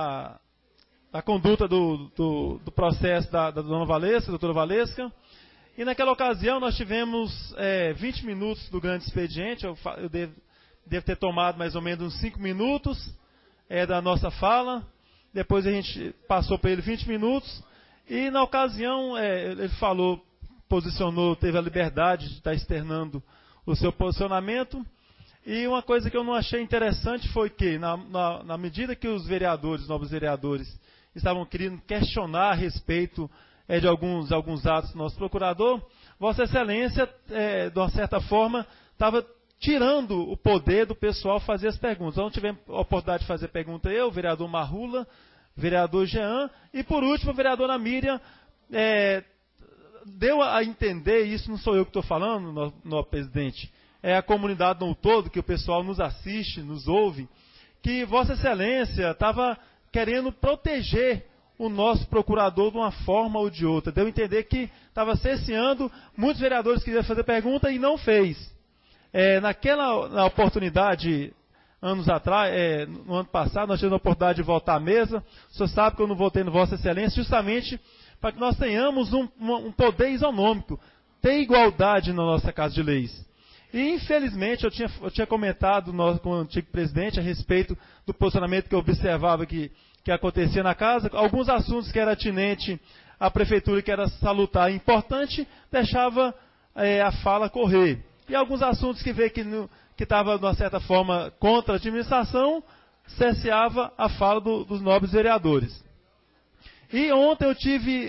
conduta do processo da dona Valesca, doutora Valesca, E naquela ocasião nós tivemos 20 minutos do grande expediente, eu devo ter tomado mais ou menos uns 5 minutos da nossa fala, depois a gente passou para ele 20 minutos, e na ocasião ele falou, posicionou, teve a liberdade de estar externando o seu posicionamento, e uma coisa que eu não achei interessante foi que, na medida que os vereadores, novos vereadores, estavam querendo questionar a respeito de alguns atos do nosso procurador, Vossa Excelência, de uma certa forma, estava tirando o poder do pessoal fazer as perguntas. Então, tivemos a oportunidade de fazer pergunta eu, o vereador Marrula, vereador Jean, e por último, a vereadora Miriam deu a entender, isso não sou eu que estou falando, no presidente, é a comunidade no todo, que o pessoal nos assiste, nos ouve, que Vossa Excelência estava querendo proteger o nosso procurador de uma forma ou de outra. Deu a entender que estava cerceando, muitos vereadores queriam fazer pergunta e não fez. Na oportunidade, anos atrás, no ano passado, nós tivemos a oportunidade de voltar à mesa. O senhor sabe que eu não votei no Vossa Excelência, justamente para que nós tenhamos um poder isonômico, ter igualdade na nossa Casa de Leis. E, infelizmente, eu tinha comentado com o antigo presidente a respeito do posicionamento que eu observava que acontecia na casa, alguns assuntos que era atinente à prefeitura e que era salutar e importante, deixava a fala correr. E alguns assuntos que veio que estava, de uma certa forma, contra a administração, cesseava a fala dos nobres vereadores. E ontem eu tive,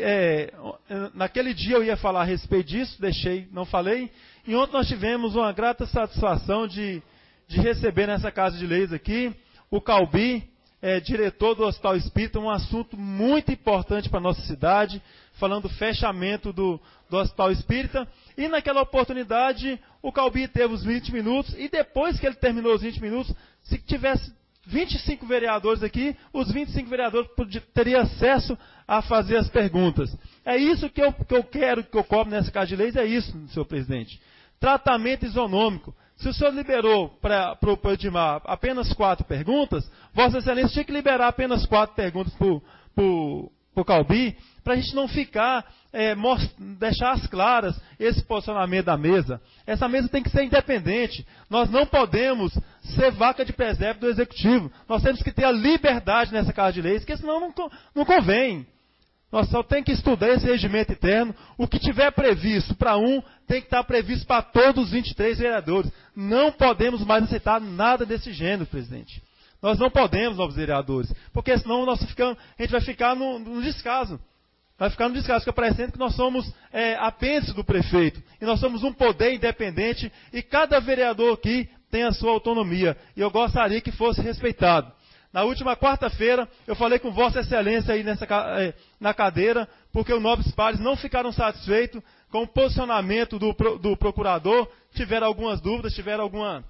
naquele dia eu ia falar a respeito disso, não falei, e ontem nós tivemos uma grata satisfação de receber nessa Casa de Leis aqui, o Calbi, diretor do Hospital Espírita, um assunto muito importante para a nossa cidade, falando do fechamento do Hospital Espírita, e naquela oportunidade o Calbi teve os 20 minutos, e depois que ele terminou os 20 minutos, se tivesse 25 vereadores aqui, os 25 vereadores teriam acesso a fazer as perguntas. É isso que eu quero, que eu cobro nessa Casa de Leis, é isso, senhor presidente. Tratamento isonômico. Se o senhor liberou para o Edmar apenas 4 perguntas, Vossa Excelência tinha que liberar apenas 4 perguntas para o Calbi, para a gente não ficar, deixar as claras esse posicionamento da mesa. Essa mesa tem que ser independente. Nós não podemos ser vaca de presépio do Executivo. Nós temos que ter a liberdade nessa Casa de Leis, porque senão não convém. Nós só temos que estudar esse regimento interno. O que tiver previsto para tem que estar previsto para todos os 23 vereadores. Não podemos mais aceitar nada desse gênero, presidente. Nós não podemos, novos vereadores, porque senão a gente vai ficar no descaso. Vai ficar no descaso, fica parecendo que nós somos apêndice do prefeito. E nós somos um poder independente e cada vereador aqui tem a sua autonomia. E eu gostaria que fosse respeitado. Na última quarta-feira, eu falei com Vossa Excelência aí na cadeira, porque os nobres pares não ficaram satisfeitos com o posicionamento do procurador, tiveram algumas dúvidas, tiveram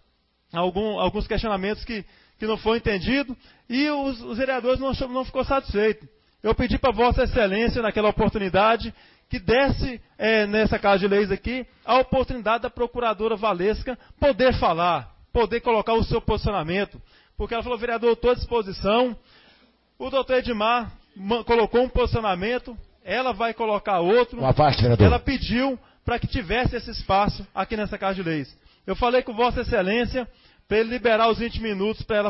alguns questionamentos que não foi entendido, e os vereadores não ficou satisfeitos. Eu pedi para Vossa Excelência, naquela oportunidade, que desse nessa Casa de Leis aqui, a oportunidade da procuradora Valesca poder falar, poder colocar o seu posicionamento. Porque ela falou, vereador, eu estou à disposição. O doutor Edmar colocou um posicionamento, ela vai colocar outro. Ela pediu para que tivesse esse espaço aqui nessa Casa de Leis. Eu falei com Vossa Excelência para ele liberar os 20 minutos para ela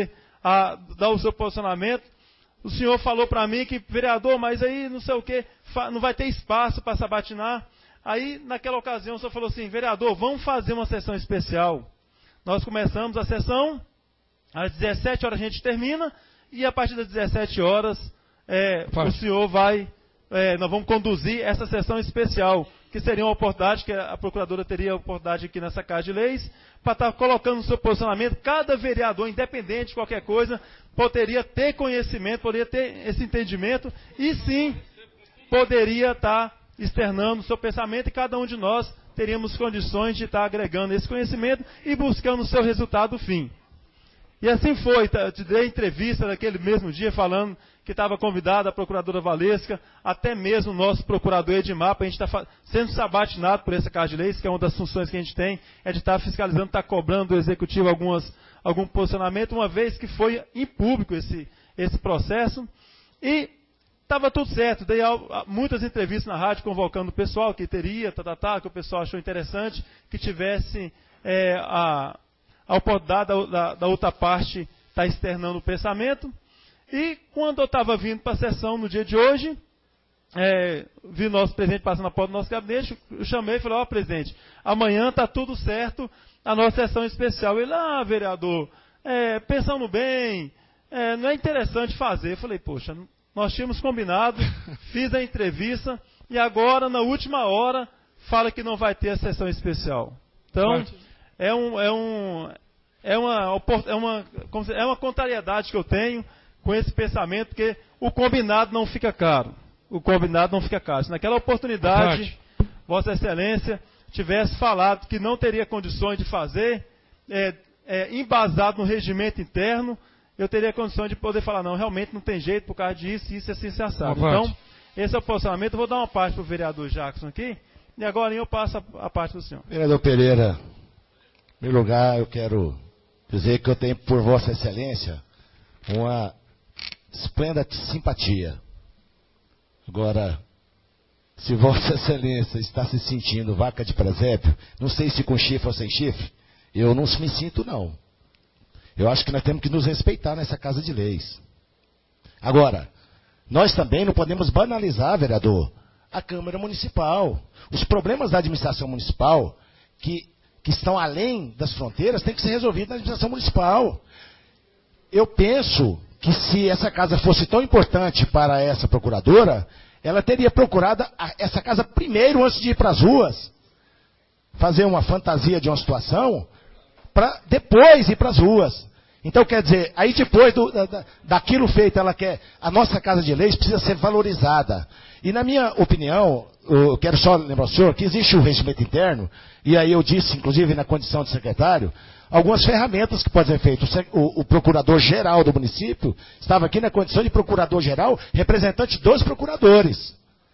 dar o seu posicionamento. O senhor falou para mim que, vereador, mas aí não sei o que, não vai ter espaço para sabatinar. Aí, naquela ocasião, o senhor falou assim, vereador, vamos fazer uma sessão especial. Nós começamos a sessão, às 17 horas a gente termina, e a partir das 17 horas o senhor nós vamos conduzir essa sessão especial, que seria uma oportunidade, que a procuradora teria a oportunidade aqui nessa Casa de Leis, para estar colocando o seu posicionamento. Cada vereador, independente de qualquer coisa, poderia ter conhecimento, poderia ter esse entendimento, e sim, poderia estar externando o seu pensamento, e cada um de nós teríamos condições de estar agregando esse conhecimento e buscando o seu resultado fim. E assim foi, te dei entrevista naquele mesmo dia falando que estava convidada a procuradora Valesca, até mesmo o nosso procurador Edmar, para a gente estar sendo sabatinado por essa Casa de Leis, que é uma das funções que a gente tem, é de estar fiscalizando, estar cobrando do Executivo algum posicionamento, uma vez que foi em público esse processo. E estava tudo certo. Dei muitas entrevistas na rádio convocando o pessoal que teria, que o pessoal achou interessante, que tivesse a oportunidade da outra parte estar externando o pensamento. E quando eu estava vindo para a sessão no dia de hoje, vi o nosso presidente passando na porta do nosso gabinete, eu chamei e falei, presidente, amanhã está tudo certo, a nossa sessão especial. Ele, vereador, pensando bem, não é interessante fazer. Eu falei, poxa, nós tínhamos combinado, fiz a entrevista, e agora, na última hora, fala que não vai ter a sessão especial. Então, é uma contrariedade que eu tenho com esse pensamento, porque o combinado não fica caro. O combinado não fica caro. Se naquela oportunidade, Vossa Excelência tivesse falado que não teria condições de fazer, embasado no regimento interno, eu teria condições de poder falar, não, realmente não tem jeito por causa disso, isso, assim, se assado. Então, esse é o posicionamento. Eu vou dar uma parte para o vereador Jackson aqui, e agora eu passo a parte do senhor. Vereador Pereira, em primeiro lugar, eu quero dizer que eu tenho por Vossa Excelência uma esplêndida simpatia. Agora, se Vossa Excelência está se sentindo vaca de presépio, não sei se com chifre ou sem chifre, eu não me sinto, não. Eu acho que nós temos que nos respeitar nessa Casa de Leis. Agora, nós também não podemos banalizar, vereador, a Câmara Municipal. Os problemas da administração municipal, que estão além das fronteiras, têm que ser resolvidos na administração municipal. Eu penso que se essa casa fosse tão importante para essa procuradora, ela teria procurado essa casa primeiro, antes de ir para as ruas. Fazer uma fantasia de uma situação, para depois ir para as ruas. Então, quer dizer, aí depois daquilo feito, ela quer, a nossa Casa de Leis precisa ser valorizada. E na minha opinião, eu quero só lembrar ao senhor que existe o regimento interno, e aí eu disse, inclusive na condição de secretário, algumas ferramentas que podem ser feitas. O procurador-geral do município estava aqui na condição de procurador-geral, representante dos procuradores.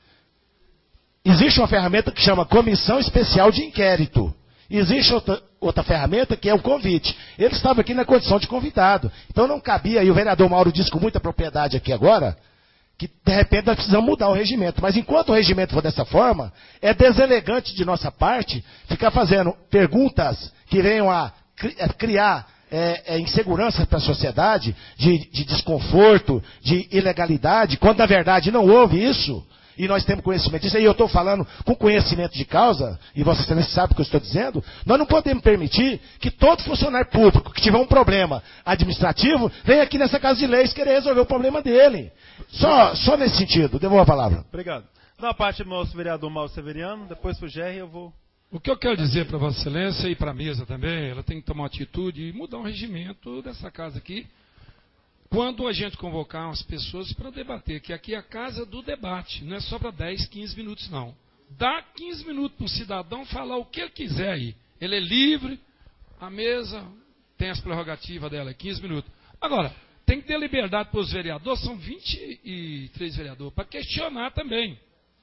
Existe uma ferramenta que chama Comissão Especial de Inquérito. Existe outra ferramenta que é o convite. Ele estava aqui na condição de convidado. Então não cabia, e o vereador Mauro disse com muita propriedade aqui agora, que de repente nós precisamos mudar o regimento. Mas enquanto o regimento for dessa forma, é deselegante de nossa parte ficar fazendo perguntas que venham a criar insegurança para a sociedade, de desconforto, de ilegalidade, quando na verdade não houve isso. E nós temos conhecimento disso, e eu estou falando com conhecimento de causa, e Vossa Excelência sabe o que eu estou dizendo, nós não podemos permitir que todo funcionário público que tiver um problema administrativo venha aqui nessa Casa de Leis querer resolver o problema dele. Só nesse sentido, devolvo a palavra. Obrigado. Da parte do nosso vereador Mauro Severiano, depois para o Gerry eu vou... O que eu quero dizer para Vossa Excelência e para a mesa também, ela tem que tomar uma atitude e mudar o regimento dessa casa aqui, quando a gente convocar as pessoas para debater, que aqui é a casa do debate, não é só para 10, 15 minutos, não. Dá 15 minutos para o cidadão falar o que ele quiser aí. Ele é livre, a mesa tem as prerrogativas dela, 15 minutos. Agora, tem que ter liberdade para os vereadores, são 23 vereadores, para questionar também.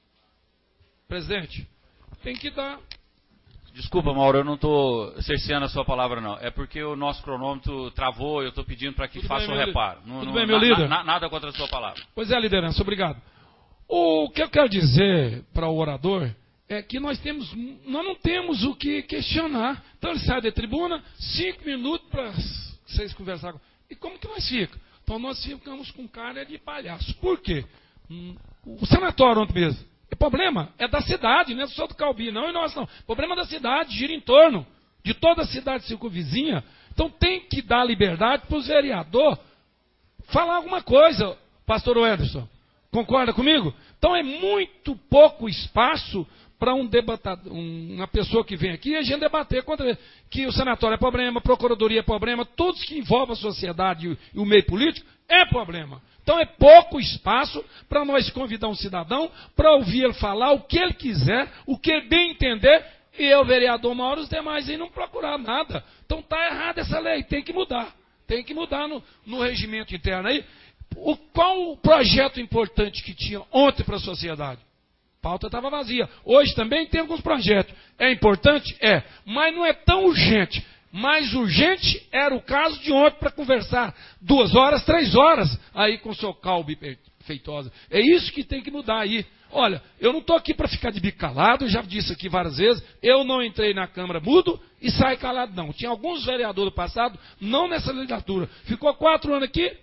Presidente, tem que dar... Desculpa, Mauro, eu não estou cerceando a sua palavra, não. É porque o nosso cronômetro travou e eu estou pedindo para que faça um reparo. Tudo bem, meu líder? Nada contra a sua palavra. Pois é, liderança, obrigado. O que eu quero dizer para o orador é que nós não temos o que questionar. Então ele sai da tribuna, 5 minutos para vocês conversarem. E como que nós ficamos? Então nós ficamos com cara de palhaço. Por quê? O sanatório ontem mesmo. O problema é da cidade, não é só do Calbi, não, e nós não. O problema é da cidade, gira em torno de toda a cidade circunvizinha. Então tem que dar liberdade para os vereadores falar alguma coisa, pastor Anderson. Concorda comigo? Então é muito pouco espaço para uma pessoa que vem aqui e a gente debater contra que o sanatório é problema, a procuradoria é problema, tudo que envolve a sociedade e o meio político é problema. Então é pouco espaço para nós convidar um cidadão para ouvir ele falar o que ele quiser, o que ele bem entender, e eu, vereador Mauro, os demais aí não procurar nada. Então está errada essa lei, tem que mudar. Tem que mudar no regimento interno aí. Qual o projeto importante que tinha ontem para a sociedade? A pauta estava vazia. Hoje também tem alguns projetos. É importante? É. Mas não é tão urgente. Mais urgente era o caso de ontem para conversar 2 horas, 3 horas aí com o seu Calbi Feitosa. É isso que tem que mudar aí. Olha, eu não estou aqui para ficar de bico calado, eu já disse aqui várias vezes, eu não entrei na Câmara mudo e saí calado não. Tinha alguns vereadores do passado, não nessa legislatura, ficou 4 anos aqui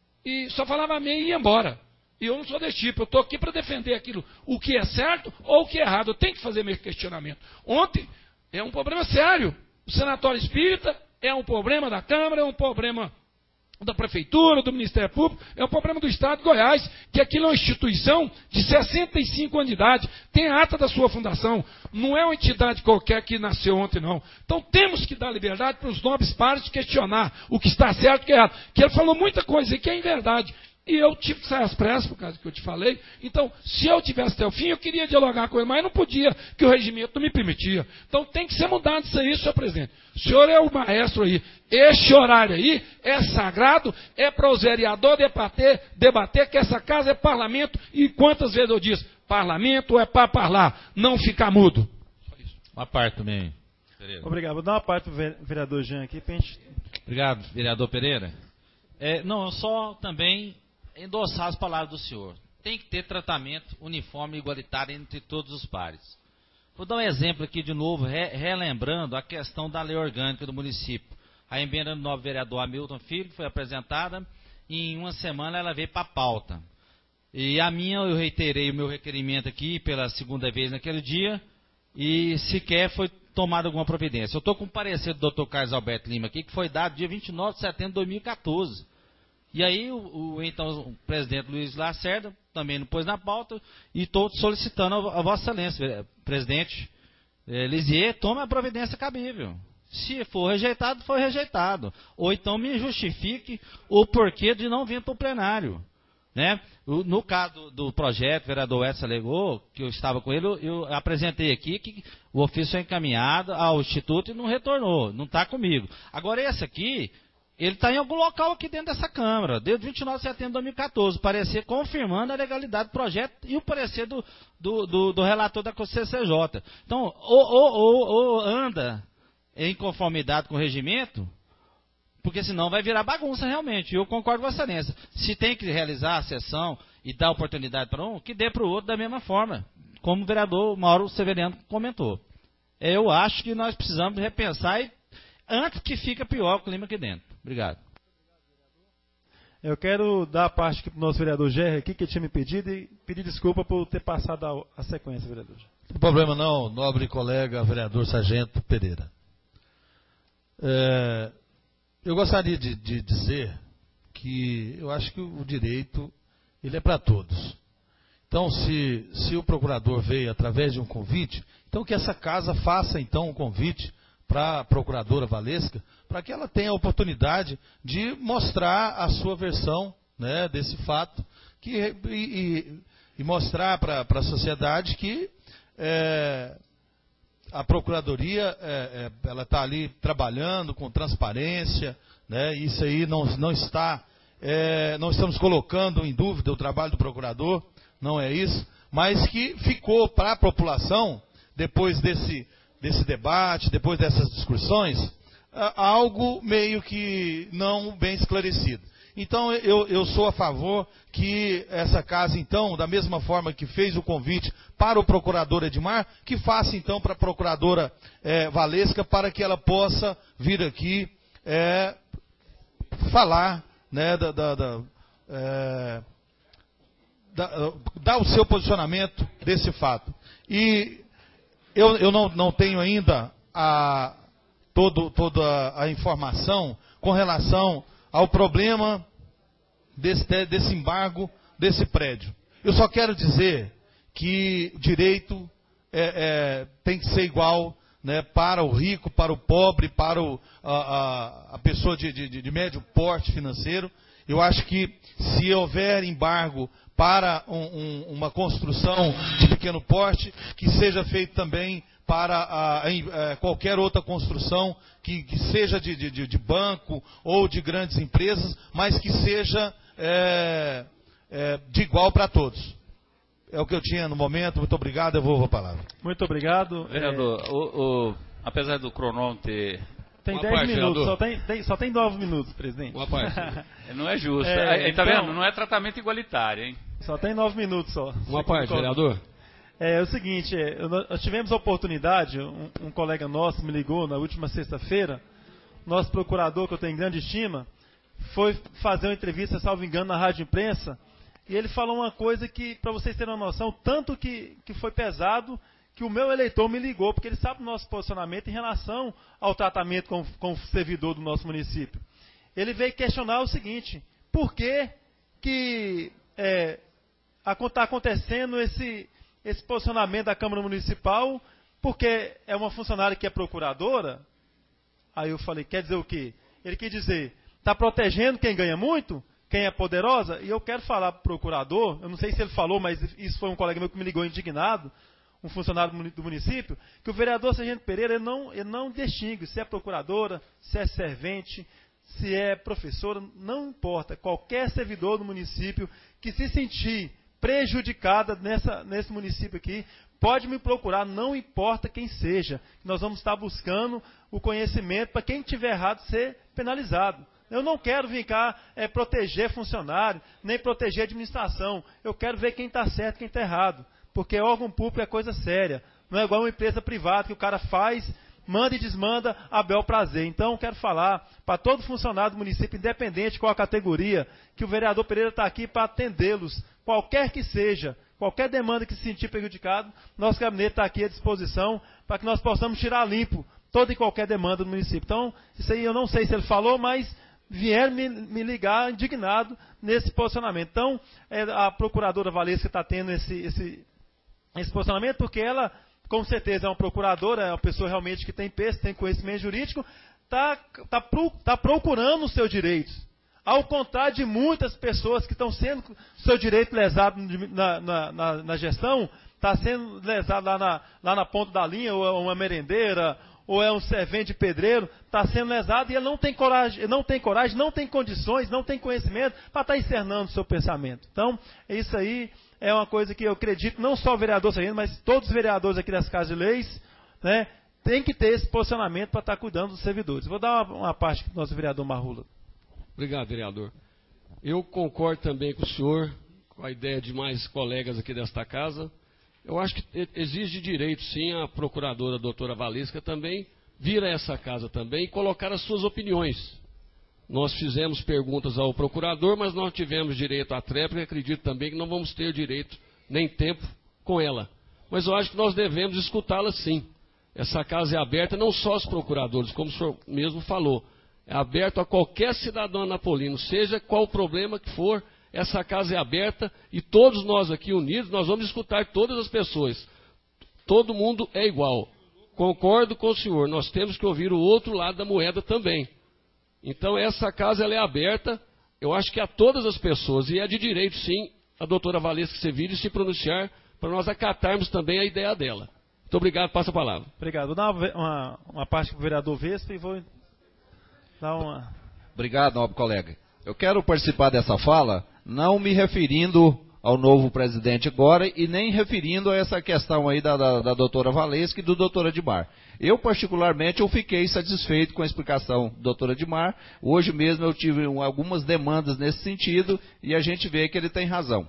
e só falava amém e ia embora. E eu não sou desse tipo, eu estou aqui para defender aquilo, o que é certo ou o que é errado. Eu tenho que fazer meu questionamento. Ontem é um problema sério. O Sanatório Espírita é um problema da Câmara, é um problema da Prefeitura, do Ministério Público, é um problema do Estado de Goiás, que aquilo é uma instituição de 65 anos de idade, tem a ata da sua fundação, não é uma entidade qualquer que nasceu ontem, não. Então temos que dar liberdade para os nobres pares de questionar o que está certo e o que é errado. Que ele falou muita coisa aí que é inverdade. E eu tive que sair às pressas, por causa que eu te falei. Então, se eu tivesse até o fim, eu queria dialogar com ele, mas não podia, que o regimento não me permitia. Então, tem que ser mudado isso aí, senhor presidente. O senhor é o maestro aí. Este horário aí é sagrado, é para os vereadores debater que essa casa é parlamento. E quantas vezes eu disse, parlamento é para falar, não ficar mudo. Uma parte também, Pereira. Obrigado. Vou dar uma parte para o vereador Jean aqui. Pra gente... Obrigado, vereador Pereira. Não, eu só também endossar as palavras do senhor. Tem que ter tratamento uniforme e igualitário entre todos os pares. Vou dar um exemplo aqui de novo, relembrando a questão da lei orgânica do município. A emenda do novo vereador Hamilton Filho foi apresentada e em uma semana ela veio para a pauta. E a minha, eu reiterei o meu requerimento aqui pela segunda vez naquele dia e sequer foi tomada alguma providência. Eu estou com o parecer do Dr. Carlos Alberto Lima aqui, que foi dado dia 29 de setembro de 2014. E aí, então, o presidente Luiz Lacerda também não pôs na pauta e estou solicitando a Vossa Excelência, presidente Lisier, tome a providência cabível. Se for rejeitado, foi rejeitado. Ou então me justifique o porquê de não vir para o plenário. Né? No caso do projeto, o vereador Edson alegou, que eu estava com ele, eu apresentei aqui que o ofício foi encaminhado ao Instituto e não retornou, não está comigo. Agora esse aqui, ele está em algum local aqui dentro dessa Câmara, desde 29 de setembro de 2014, parecer confirmando a legalidade do projeto e o parecer do relator da CCJ. Então, ou anda em conformidade com o regimento, porque senão vai virar bagunça realmente. Eu concordo com a excelência. Se tem que realizar a sessão e dar oportunidade para um, que dê para o outro da mesma forma, como o vereador Mauro Severiano comentou. Eu acho que nós precisamos repensar antes que fique pior o clima aqui dentro. Obrigado. Eu quero dar a parte aqui para o nosso vereador Gerry aqui, que tinha me pedido, e pedir desculpa por ter passado a sequência, vereador. Não tem problema não, nobre colega vereador Sargento Pereira. Eu gostaria de dizer que eu acho que o direito ele é para todos. Então, se o procurador veio através de um convite, então que essa casa faça então um convite para a procuradora Valesca, para que ela tenha a oportunidade de mostrar a sua versão, né, desse fato e mostrar para a sociedade que a Procuradoria ela está ali trabalhando com transparência, né, isso aí não estamos colocando em dúvida o trabalho do procurador, não é isso, mas que ficou para a população, depois desse debate, depois dessas discussões, algo meio que não bem esclarecido. Então, eu sou a favor que essa casa, então, da mesma forma que fez o convite para o procurador Edmar, que faça, então, para a procuradora Valesca, para que ela possa vir aqui falar, né, dar o seu posicionamento desse fato. E eu não tenho ainda toda a informação com relação ao problema desse embargo desse prédio. Eu só quero dizer que direito tem que ser igual, né, para o rico, para o pobre, para a pessoa de médio porte financeiro. Eu acho que se houver embargo para uma construção de pequeno porte, que seja feito também para qualquer outra construção que seja de banco ou de grandes empresas, mas que seja de igual para todos. É o que eu tinha no momento. Muito obrigado. Eu vou a palavra. Muito obrigado. Vereador, apesar do cronômetro ter Tem 10 minutos, só tem 9 minutos, presidente. Uma parte. Não é justo. Tá vendo? Não é tratamento igualitário, hein? Só tem 9 minutos só. Uma parte, vereador. É o seguinte, nós tivemos a oportunidade, um colega nosso me ligou na última sexta-feira, nosso procurador, que eu tenho grande estima, foi fazer uma entrevista, salvo engano, na Rádio Imprensa, e ele falou uma coisa que, para vocês terem uma noção, tanto que foi pesado, que o meu eleitor me ligou, porque ele sabe o nosso posicionamento em relação ao tratamento com o servidor do nosso município. Ele veio questionar o seguinte: por que está acontecendo esse posicionamento da Câmara Municipal? Porque é uma funcionária que é procuradora? Aí eu falei, quer dizer o quê? Ele quer dizer, está protegendo quem ganha muito? Quem é poderosa? E eu quero falar para o procurador, eu não sei se ele falou, mas isso foi um colega meu que me ligou indignado, um funcionário do município, que o vereador Sargento Pereira ele não distingue se é procuradora, se é servente, se é professora, não importa. Qualquer servidor do município que se sentir prejudicada nesse município aqui, pode me procurar, não importa quem seja. Nós vamos estar buscando o conhecimento para quem tiver errado ser penalizado. Eu não quero vir cá proteger funcionário, nem proteger a administração. Eu quero ver quem está certo e quem está errado. Porque órgão público é coisa séria. Não é igual uma empresa privada que o cara faz, manda e desmanda a bel prazer. Então, eu quero falar para todo funcionário do município, independente de qual a categoria, que o vereador Pereira está aqui para atendê-los, qualquer que seja, qualquer demanda que se sentir prejudicado, nosso gabinete está aqui à disposição para que nós possamos tirar limpo toda e qualquer demanda do município. Então, isso aí eu não sei se ele falou, mas vieram me ligar indignado nesse posicionamento. Então, a procuradora Valesca está tendo esse posicionamento, porque ela, com certeza, é uma procuradora, é uma pessoa realmente que tem peso, tem conhecimento jurídico, está procurando os seus direitos. Ao contrário de muitas pessoas que estão sendo seu direito lesado na gestão, está sendo lesado lá na ponta da linha, ou é uma merendeira, ou é um servente de pedreiro, está sendo lesado e ele não tem coragem, não tem condições, não tem conhecimento para estar externando o seu pensamento. Então, isso aí é uma coisa que eu acredito, não só o vereador Sargento, mas todos os vereadores aqui das Casas de Leis, né, tem que ter esse posicionamento para estar cuidando dos servidores. Vou dar uma parte para o nosso vereador Marrula. Obrigado, vereador. Eu concordo também com o senhor, com a ideia de mais colegas aqui desta casa. Eu acho que exige direito, sim, a procuradora a doutora Valesca também vir a essa casa também e colocar as suas opiniões. Nós fizemos perguntas ao procurador, mas não tivemos direito à tréplica, acredito também que não vamos ter direito nem tempo com ela. Mas eu acho que nós devemos escutá-la sim. Essa casa é aberta não só aos procuradores, como o senhor mesmo falou, é aberto a qualquer cidadão anapolino, seja qual o problema que for, essa casa é aberta e todos nós aqui unidos, nós vamos escutar todas as pessoas. Todo mundo é igual. Concordo com o senhor, nós temos que ouvir o outro lado da moeda também. Então essa casa ela é aberta, eu acho que a todas as pessoas, e é de direito sim, a doutora Valesca Seville se pronunciar, para nós acatarmos também a ideia dela. Muito obrigado, passa a palavra. Obrigado. Vou dar uma parte para o vereador Vespa e vou dar uma... Obrigado, nobre colega. Eu quero participar dessa fala, não me referindo ao novo presidente agora e nem referindo a essa questão aí da doutora Valesca e do doutor Admar. Eu, particularmente, eu fiquei satisfeito com a explicação da doutora Admar. Hoje mesmo eu tive algumas demandas nesse sentido e a gente vê que ele tem razão.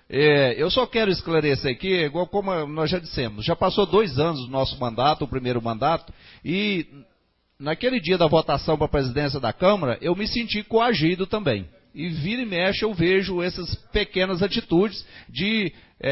Eu só quero esclarecer aqui, igual como nós já dissemos, já passou 2 anos do nosso mandato, o primeiro mandato, e naquele dia da votação para a presidência da Câmara, eu me senti coagido também. E vira e mexe eu vejo essas pequenas atitudes de,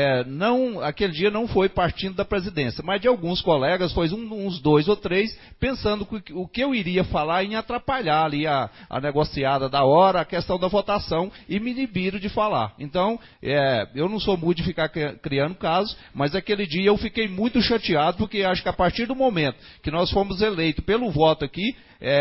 aquele dia não foi partindo da presidência, mas de alguns colegas, foi uns 2 ou 3, pensando que o que eu iria falar em atrapalhar ali a negociada da hora, a questão da votação, e me inibiram de falar. Então, eu não sou muito de ficar criando casos, mas aquele dia eu fiquei muito chateado, porque acho que a partir do momento que nós fomos eleitos pelo voto aqui,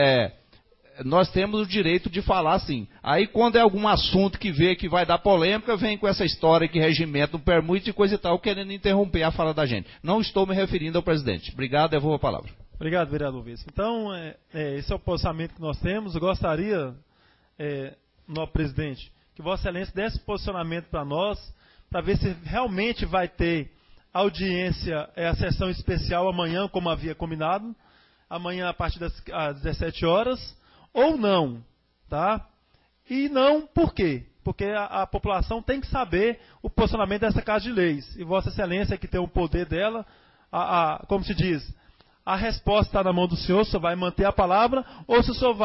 nós temos o direito de falar sim. Aí quando é algum assunto que vê que vai dar polêmica, vem com essa história que regimento não permite e coisa e tal, querendo interromper a fala da gente. Não estou me referindo ao presidente. Obrigado, devolvo a palavra. Obrigado, vereador Vespa. Então, esse é o posicionamento que nós temos. Eu gostaria, nobre presidente, que Vossa Excelência desse posicionamento para nós, para ver se realmente vai ter audiência, a sessão especial amanhã, como havia combinado. amanhã a partir das 17 horas, ou não, tá? E não por quê? Porque a população tem que saber o posicionamento dessa Casa de Leis. E Vossa Excelência, que tem o poder dela, como se diz, a resposta está na mão do senhor, o senhor vai manter a palavra, ou se o senhor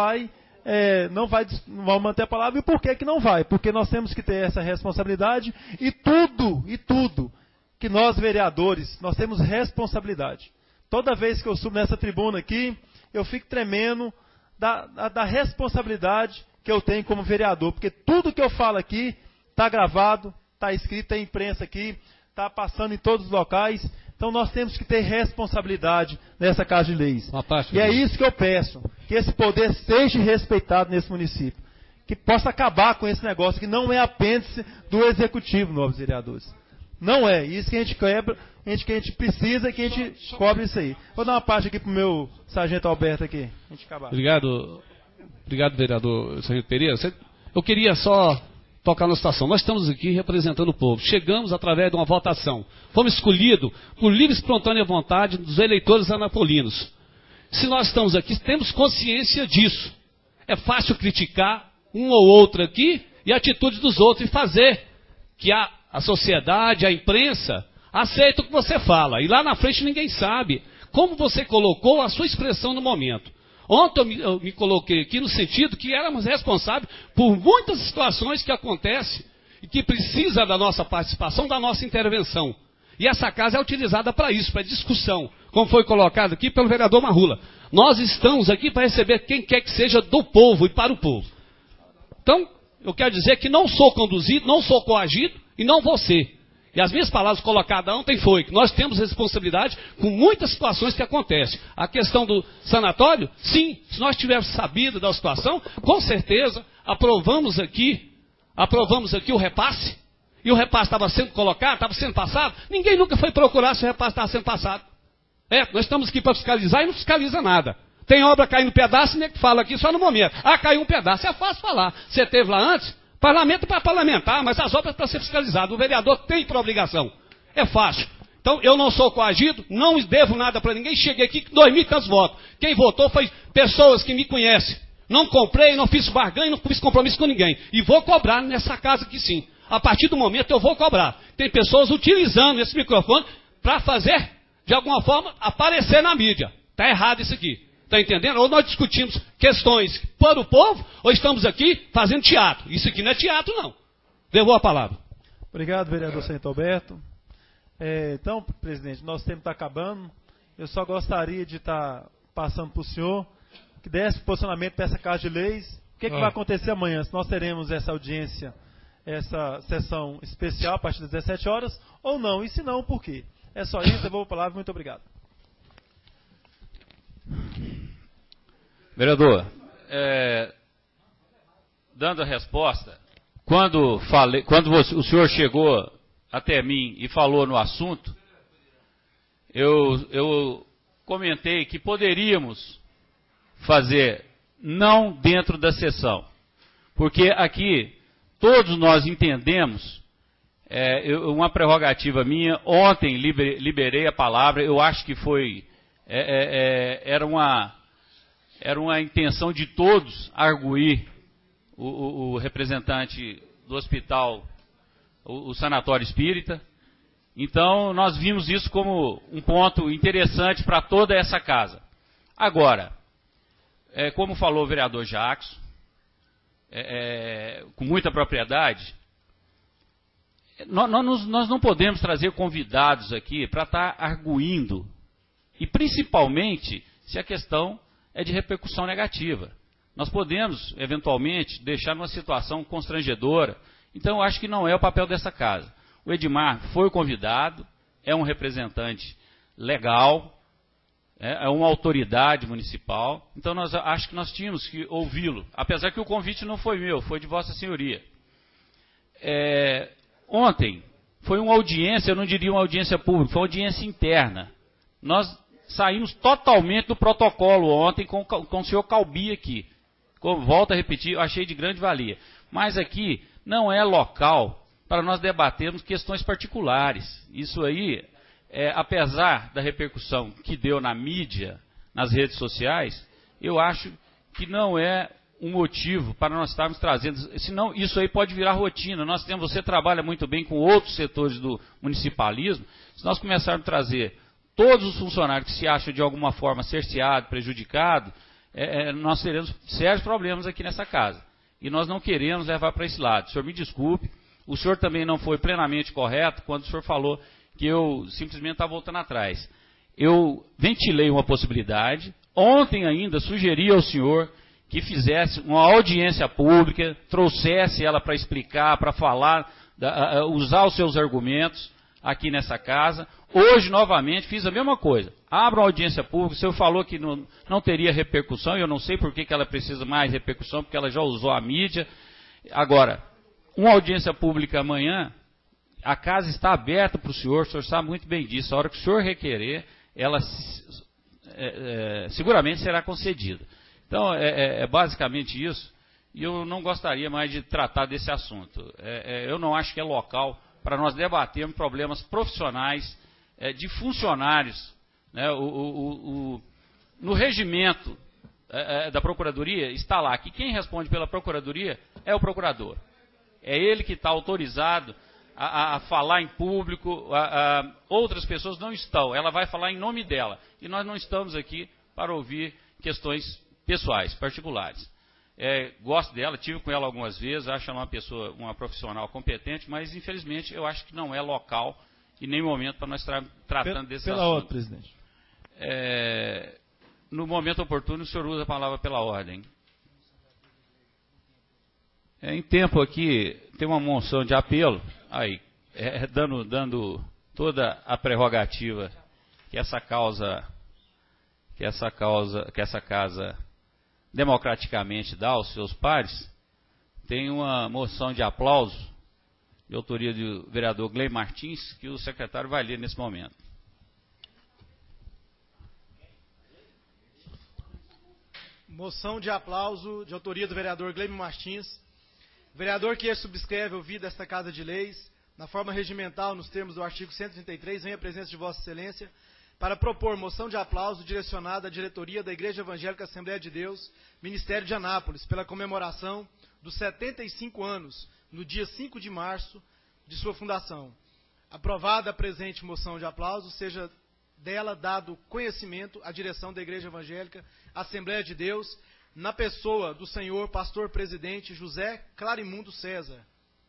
não vai manter a palavra, e por que não vai? Porque nós temos que ter essa responsabilidade, e tudo que nós vereadores, nós temos responsabilidade. Toda vez que eu subo nessa tribuna aqui, eu fico tremendo da responsabilidade que eu tenho como vereador, porque tudo que eu falo aqui está gravado, está escrito, tem imprensa aqui, está passando em todos os locais. Então nós temos que ter responsabilidade nessa Casa de Leis. E é isso que eu peço, que esse poder seja respeitado nesse município, que possa acabar com esse negócio, que não é apêndice do Executivo, novos vereadores. Não é, isso que a gente quebra, que a gente precisa, que a gente cobre isso aí. Vou dar uma parte aqui para o meu sargento Alberto aqui, a gente acabar. Obrigado, vereador Sargento Pereira. Eu queria só tocar na situação. Nós estamos aqui representando o povo. Chegamos através de uma votação. Fomos escolhidos por livre e espontânea vontade dos eleitores anapolinos. Se nós estamos aqui, temos consciência disso. É fácil criticar um ou outro aqui e a atitude dos outros e fazer que a sociedade, a imprensa, aceite o que você fala. E lá na frente ninguém sabe como você colocou a sua expressão no momento. Ontem eu me coloquei aqui no sentido que éramos responsáveis por muitas situações que acontecem e que precisa da nossa participação, da nossa intervenção. E essa casa é utilizada para isso, para discussão, como foi colocado aqui pelo vereador Marrula. Nós estamos aqui para receber quem quer que seja do povo e para o povo. Então, eu quero dizer que não sou conduzido, não sou coagido e não vou ser. E as minhas palavras colocadas ontem foi que nós temos responsabilidade com muitas situações que acontecem. A questão do sanatório, sim, se nós tivéssemos sabido da situação, com certeza aprovamos aqui o repasse, e o repasse estava sendo colocado, estava sendo passado, ninguém nunca foi procurar se o repasse estava sendo passado. Nós estamos aqui para fiscalizar e não fiscaliza nada. Tem obra caindo pedaço, nem que fala aqui só no momento. Caiu um pedaço, é fácil falar. Você esteve lá antes? Parlamento para parlamentar, mas as obras para ser fiscalizado. O vereador tem por obrigação. É fácil. Então, eu não sou coagido, não devo nada para ninguém. Cheguei aqui com 2.000 e tantos votos. Quem votou foi pessoas que me conhecem. Não comprei, não fiz barganha, não fiz compromisso com ninguém. E vou cobrar nessa casa aqui sim. A partir do momento eu vou cobrar. Tem pessoas utilizando esse microfone para fazer, de alguma forma, aparecer na mídia. Está errado isso aqui. Está entendendo? Ou nós discutimos questões para o povo, ou estamos aqui fazendo teatro. Isso aqui não é teatro, não. Devolvo a palavra. Obrigado, vereador Sargento Alberto. Então, presidente, nosso tempo está acabando. Eu só gostaria de estar passando para o senhor que desse posicionamento dessa Casa de Leis. O que vai acontecer amanhã? Se nós teremos essa audiência, essa sessão especial a partir das 17 horas, ou não? E se não, por quê? É só isso, devolvo a palavra. Muito obrigado. Vereador, dando a resposta, quando o senhor chegou até mim e falou no assunto, eu comentei que poderíamos fazer não dentro da sessão, porque aqui todos nós entendemos, uma prerrogativa minha, ontem liberei a palavra, eu acho que foi, era uma intenção de todos arguir o representante do hospital, o sanatório espírita. Então, nós vimos isso como um ponto interessante para toda essa casa. Agora, como falou o vereador Jackson, com muita propriedade, nós não podemos trazer convidados aqui para estar arguindo, e principalmente se a questão é de repercussão negativa. Nós podemos, eventualmente, deixar numa situação constrangedora. Então, eu acho que não é o papel dessa casa. O Edmar foi convidado, é um representante legal, é uma autoridade municipal. Então, acho que nós tínhamos que ouvi-lo, apesar que o convite não foi meu, foi de Vossa Senhoria. Ontem, foi uma audiência, eu não diria uma audiência pública, foi uma audiência interna. Nós saímos totalmente do protocolo ontem com o senhor Calbi aqui. Volto a repetir, eu achei de grande valia. Mas aqui não é local para nós debatermos questões particulares. Isso aí, apesar da repercussão que deu na mídia, nas redes sociais, eu acho que não é um motivo para nós estarmos trazendo, senão isso aí pode virar rotina. Você trabalha muito bem com outros setores do municipalismo, se nós começarmos a trazer todos os funcionários que se acham de alguma forma cerceados, prejudicados, nós teremos sérios problemas aqui nessa casa. E nós não queremos levar para esse lado. O senhor me desculpe, o senhor também não foi plenamente correto quando o senhor falou que eu simplesmente estava voltando atrás. Eu ventilei uma possibilidade, ontem ainda sugeri ao senhor que fizesse uma audiência pública, trouxesse ela para explicar, para falar, usar os seus argumentos aqui nessa casa. Hoje, novamente, fiz a mesma coisa. Abra uma audiência pública, o senhor falou que não teria repercussão, e eu não sei por que ela precisa mais repercussão, porque ela já usou a mídia. Agora, uma audiência pública amanhã, a casa está aberta para o senhor sabe muito bem disso. A hora que o senhor requerer, ela seguramente será concedida. Então, é basicamente isso, e eu não gostaria mais de tratar desse assunto. Eu não acho que é local para nós debatermos problemas profissionais de funcionários. Né? No regimento da Procuradoria está lá que quem responde pela Procuradoria é o procurador. É ele que está autorizado a falar em público, outras pessoas não estão. Ela vai falar em nome dela. E nós não estamos aqui para ouvir questões pessoais, particulares. Gosto dela, tive com ela algumas vezes, acho ela uma profissional competente, mas infelizmente eu acho que não é local e nem momento para nós tratando desse assunto. Pela ordem, presidente. No momento oportuno, o senhor usa a palavra pela ordem. Em tempo aqui, tem uma moção de apelo, aí, dando toda a prerrogativa que essa casa democraticamente dá aos seus pares, tem uma moção de aplauso de autoria do vereador Gley Martins, que o secretário vai ler nesse momento. Moção de aplauso de autoria do vereador Gley Martins. Vereador que subscreve o vídeo desta Casa de Leis, na forma regimental, nos termos do artigo 133, vem à presença de Vossa Excelência para propor moção de aplauso direcionada à diretoria da Igreja Evangélica Assembleia de Deus, Ministério de Anápolis, pela comemoração dos 75 anos, no dia 5 de março, de sua fundação. Aprovada a presente moção de aplauso, seja dela dado conhecimento à direção da Igreja Evangélica Assembleia de Deus, na pessoa do senhor pastor presidente José Clarimundo César.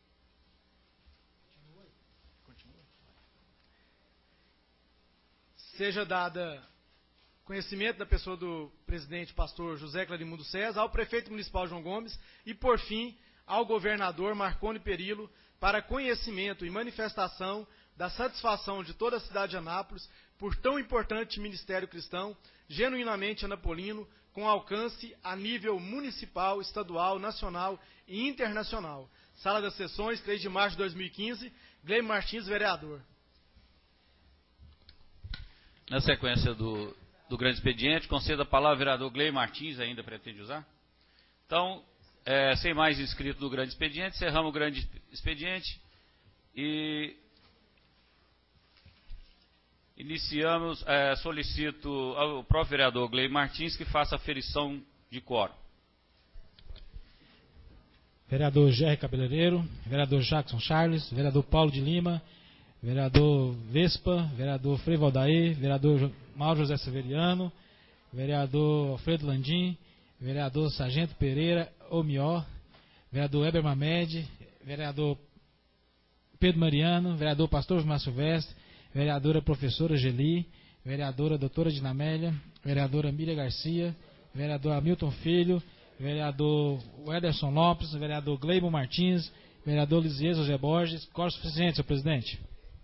Seja dada conhecimento da pessoa do presidente pastor José Clarimundo César, ao prefeito municipal João Gomes e, por fim, ao governador Marconi Perillo, para conhecimento e manifestação da satisfação de toda a cidade de Anápolis por tão importante ministério cristão, genuinamente anapolino, com alcance a nível municipal, estadual, nacional e internacional. Sala das Sessões, 3 de março de 2015, Gley Martins, vereador. Na sequência do grande expediente, conceda a palavra ao vereador Gley Martins, ainda pretende usar? Então, sem mais inscrito do grande expediente, encerramos o grande expediente e iniciamos, solicito ao próprio vereador Gley Martins que faça a aferição de quórum. Vereador Jerry Cabeleireiro, vereador Jackson Charles, vereador Paulo de Lima, vereador Vespa, vereador Frei Valdair, vereador Mauro José Severiano, vereador Alfredo Landim, vereador Sargento Pereira Omió, vereador Heber Mamed, vereador Pedro Mariano, vereador Pastor Márcio Silvestre, vereadora professora Geli, vereadora doutora Dinamélia, vereadora Miriam Garcia, vereador Hamilton Filho, vereador Ederson Lopes, vereador Gleibon Martins, vereador Lisier José Borges. Quórum suficiente, senhor presidente.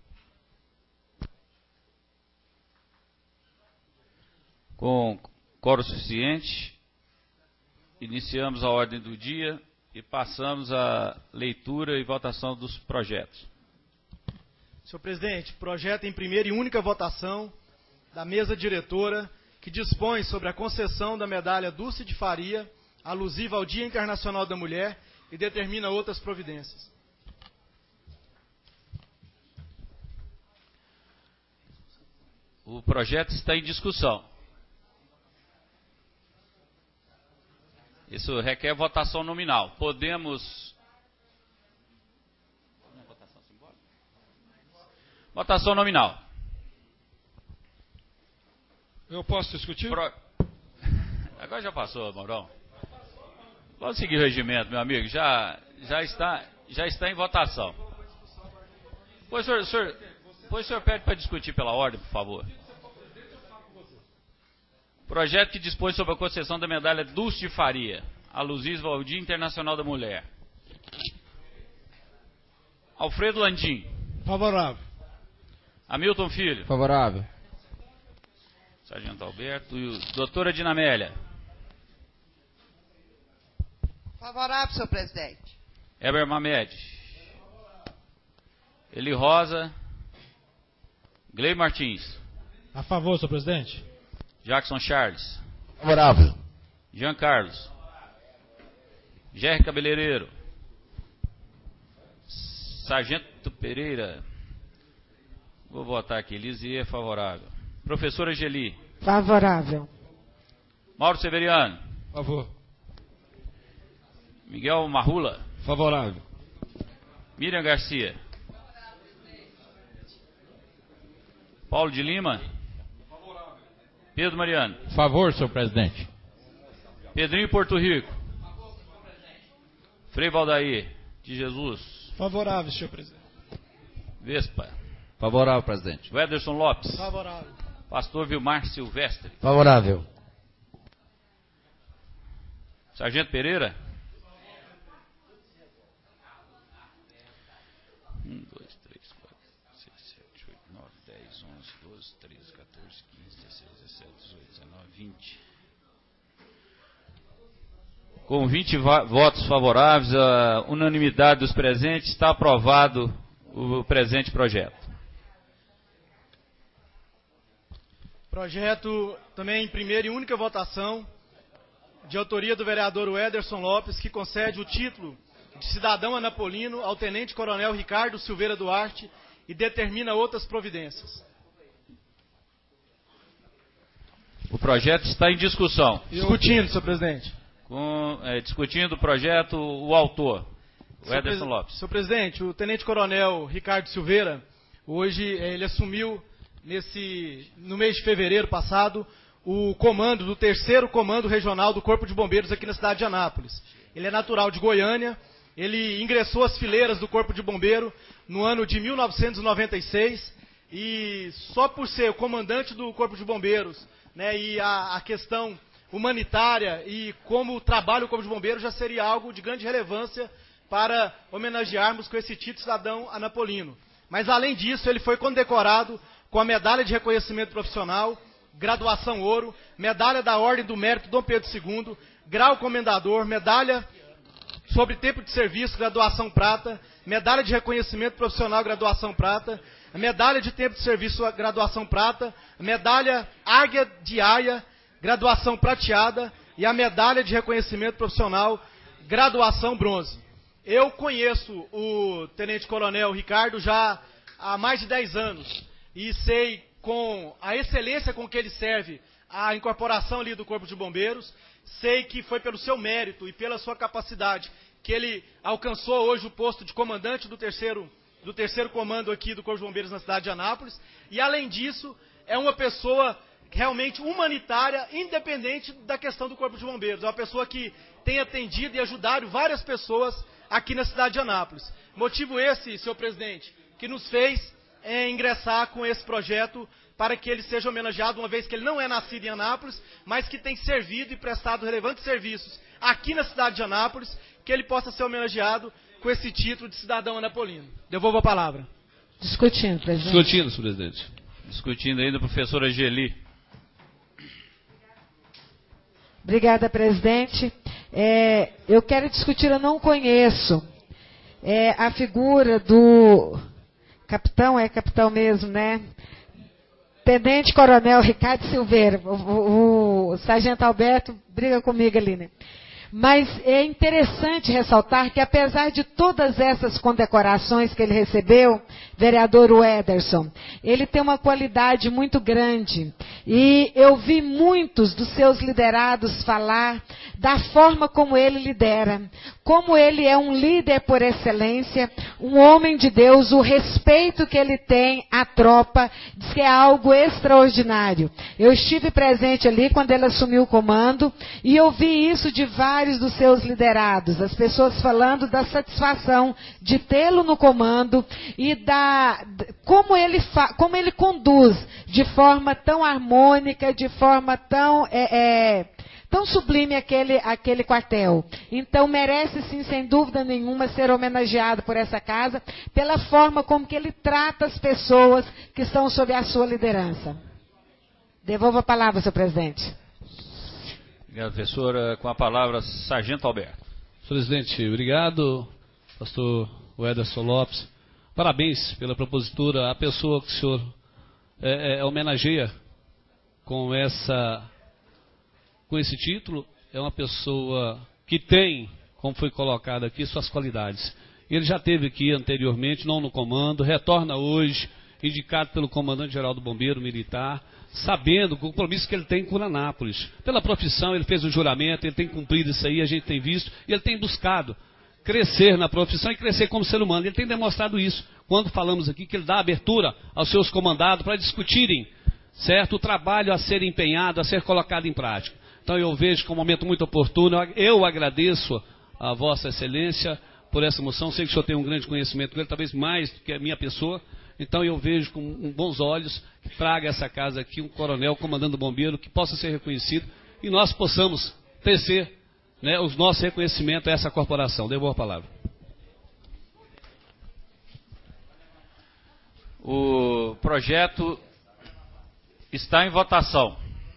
Com quórum suficiente, iniciamos a ordem do dia e passamos à leitura e votação dos projetos. Senhor presidente, projeto em primeira e única votação da mesa diretora que dispõe sobre a concessão da medalha Dulce de Faria, alusiva ao Dia Internacional da Mulher, e determina outras providências. O projeto está em discussão. Isso requer votação nominal. Podemos... Votação nominal. Eu posso discutir? Agora já passou, Maurão. Vamos seguir o regimento, meu amigo. Já está em votação. Pois o senhor pede para discutir pela ordem, por favor. Projeto que dispõe sobre a concessão da medalha Dulce de Faria, alusiva ao Dia Internacional da Mulher. Alfredo Landim. Favorável. Hamilton Filho. Favorável. Sargento Alberto e doutora Dinamélia. Favorável, senhor presidente. Heber Mamed. Eli Rosa. Glei Martins. A favor, senhor presidente. Jackson Charles. Favorável. Jean Carlos. Jerry Cabeleireiro. Sargento Pereira. Vou votar aqui. Lisier, favorável. Professora Geli. Favorável. Mauro Severiano. Favor. Miguel Marrula. Favorável. Miriam Garcia. Paulo de Lima. Favorável. Pedro Mariano. Favor, senhor presidente. Pedrinho Porto Rico. Frei Valdair de Jesus. Favorável, senhor presidente. Vespa. Favorável, presidente. Wederson Lopes. Favorável. Pastor Vilmar Silvestre. Favorável. Sargento Pereira. 1, 2, 3, 4, 6, 7, 8, 9, 10, 11, 12, 13, 14, 15, 16, 17, 18, 19, 20. Com 20 votos favoráveis, a unanimidade dos presentes, está aprovado o presente projeto. Projeto também em primeira e única votação, de autoria do vereador Wederson Lopes, que concede o título de cidadão anapolino ao tenente-coronel Ricardo Silveira Duarte e determina outras providências. O projeto está em discussão. Discutindo, senhor presidente. Discutindo o projeto, o autor, o Wederson Lopes. Senhor presidente, o tenente-coronel Ricardo Silveira, hoje ele assumiu, no mês de fevereiro passado, o comando do 3º Comando Regional do Corpo de Bombeiros aqui na cidade de Anápolis. Ele é natural de Goiânia, ele ingressou às fileiras do Corpo de Bombeiro no ano de 1996 e só por ser o comandante do Corpo de Bombeiros, né, e a questão humanitária e como trabalha o Corpo de Bombeiros já seria algo de grande relevância para homenagearmos com esse título cidadão anapolino. Mas além disso, ele foi condecorado com a medalha de reconhecimento profissional, graduação ouro, medalha da Ordem do Mérito Dom Pedro II, grau comendador, medalha sobre tempo de serviço, graduação prata, medalha de reconhecimento profissional, graduação prata, medalha de tempo de serviço, graduação prata, medalha Águia de Aia, graduação prateada e a medalha de reconhecimento profissional, graduação bronze. Eu conheço o tenente-coronel Ricardo já há mais de 10 anos e sei com a excelência com que ele serve a incorporação ali do Corpo de Bombeiros, sei que foi pelo seu mérito e pela sua capacidade que ele alcançou hoje o posto de comandante do terceiro comando aqui do Corpo de Bombeiros na cidade de Anápolis, e além disso, é uma pessoa realmente humanitária, independente da questão do Corpo de Bombeiros. É uma pessoa que tem atendido e ajudado várias pessoas aqui na cidade de Anápolis. Motivo esse, senhor presidente, que nos fez ingressar com esse projeto para que ele seja homenageado, uma vez que ele não é nascido em Anápolis, mas que tem servido e prestado relevantes serviços aqui na cidade de Anápolis, que ele possa ser homenageado com esse título de cidadão anapolino. Devolvo a palavra. Discutindo, presidente. Discutindo, senhor presidente. Discutindo ainda a professora Geli. Obrigada, presidente. Eu quero discutir, eu não conheço a figura do capitão, é capitão mesmo, né? Tenente Coronel Ricardo Silveira, o Sargento Alberto briga comigo ali, né? Mas é interessante ressaltar que, apesar de todas essas condecorações que ele recebeu, vereador Wederson, ele tem uma qualidade muito grande. E eu vi muitos dos seus liderados falar da forma como ele lidera, como ele é um líder por excelência, um homem de Deus, o respeito que ele tem à tropa, diz que é algo extraordinário. Eu estive presente ali quando ele assumiu o comando e eu vi isso de vários dos seus liderados, as pessoas falando da satisfação de tê-lo no comando e como ele conduz de forma tão harmônica, de forma tão sublime aquele quartel. Então merece sim, sem dúvida nenhuma, ser homenageado por essa casa, pela forma como que ele trata as pessoas que estão sob a sua liderança. Devolvo a palavra, senhor presidente. Obrigado, professora. Com a palavra, Sargento Alberto. Presidente, obrigado. Pastor Wederson Lopes. Parabéns pela propositura. A pessoa que o senhor homenageia com esse título é uma pessoa que tem, como foi colocado aqui, suas qualidades. Ele já esteve aqui anteriormente, não no comando, retorna hoje, indicado pelo comandante-geral do Bombeiro Militar, sabendo o compromisso que ele tem com Anápolis. Pela profissão, ele fez o juramento, ele tem cumprido isso aí, a gente tem visto, e ele tem buscado crescer na profissão e crescer como ser humano. Ele tem demonstrado isso. Quando falamos aqui que ele dá abertura aos seus comandados para discutirem, certo, o trabalho a ser empenhado, a ser colocado em prática. Então eu vejo que é um momento muito oportuno. Eu agradeço a Vossa Excelência por essa moção. Sei que o senhor tem um grande conhecimento dele, talvez mais do que a minha pessoa. Então eu vejo com bons olhos que traga essa casa aqui um coronel comandando bombeiro que possa ser reconhecido e nós possamos tecer, né, os nossos reconhecimentos a essa corporação. Devolvo a palavra. O projeto está em votação.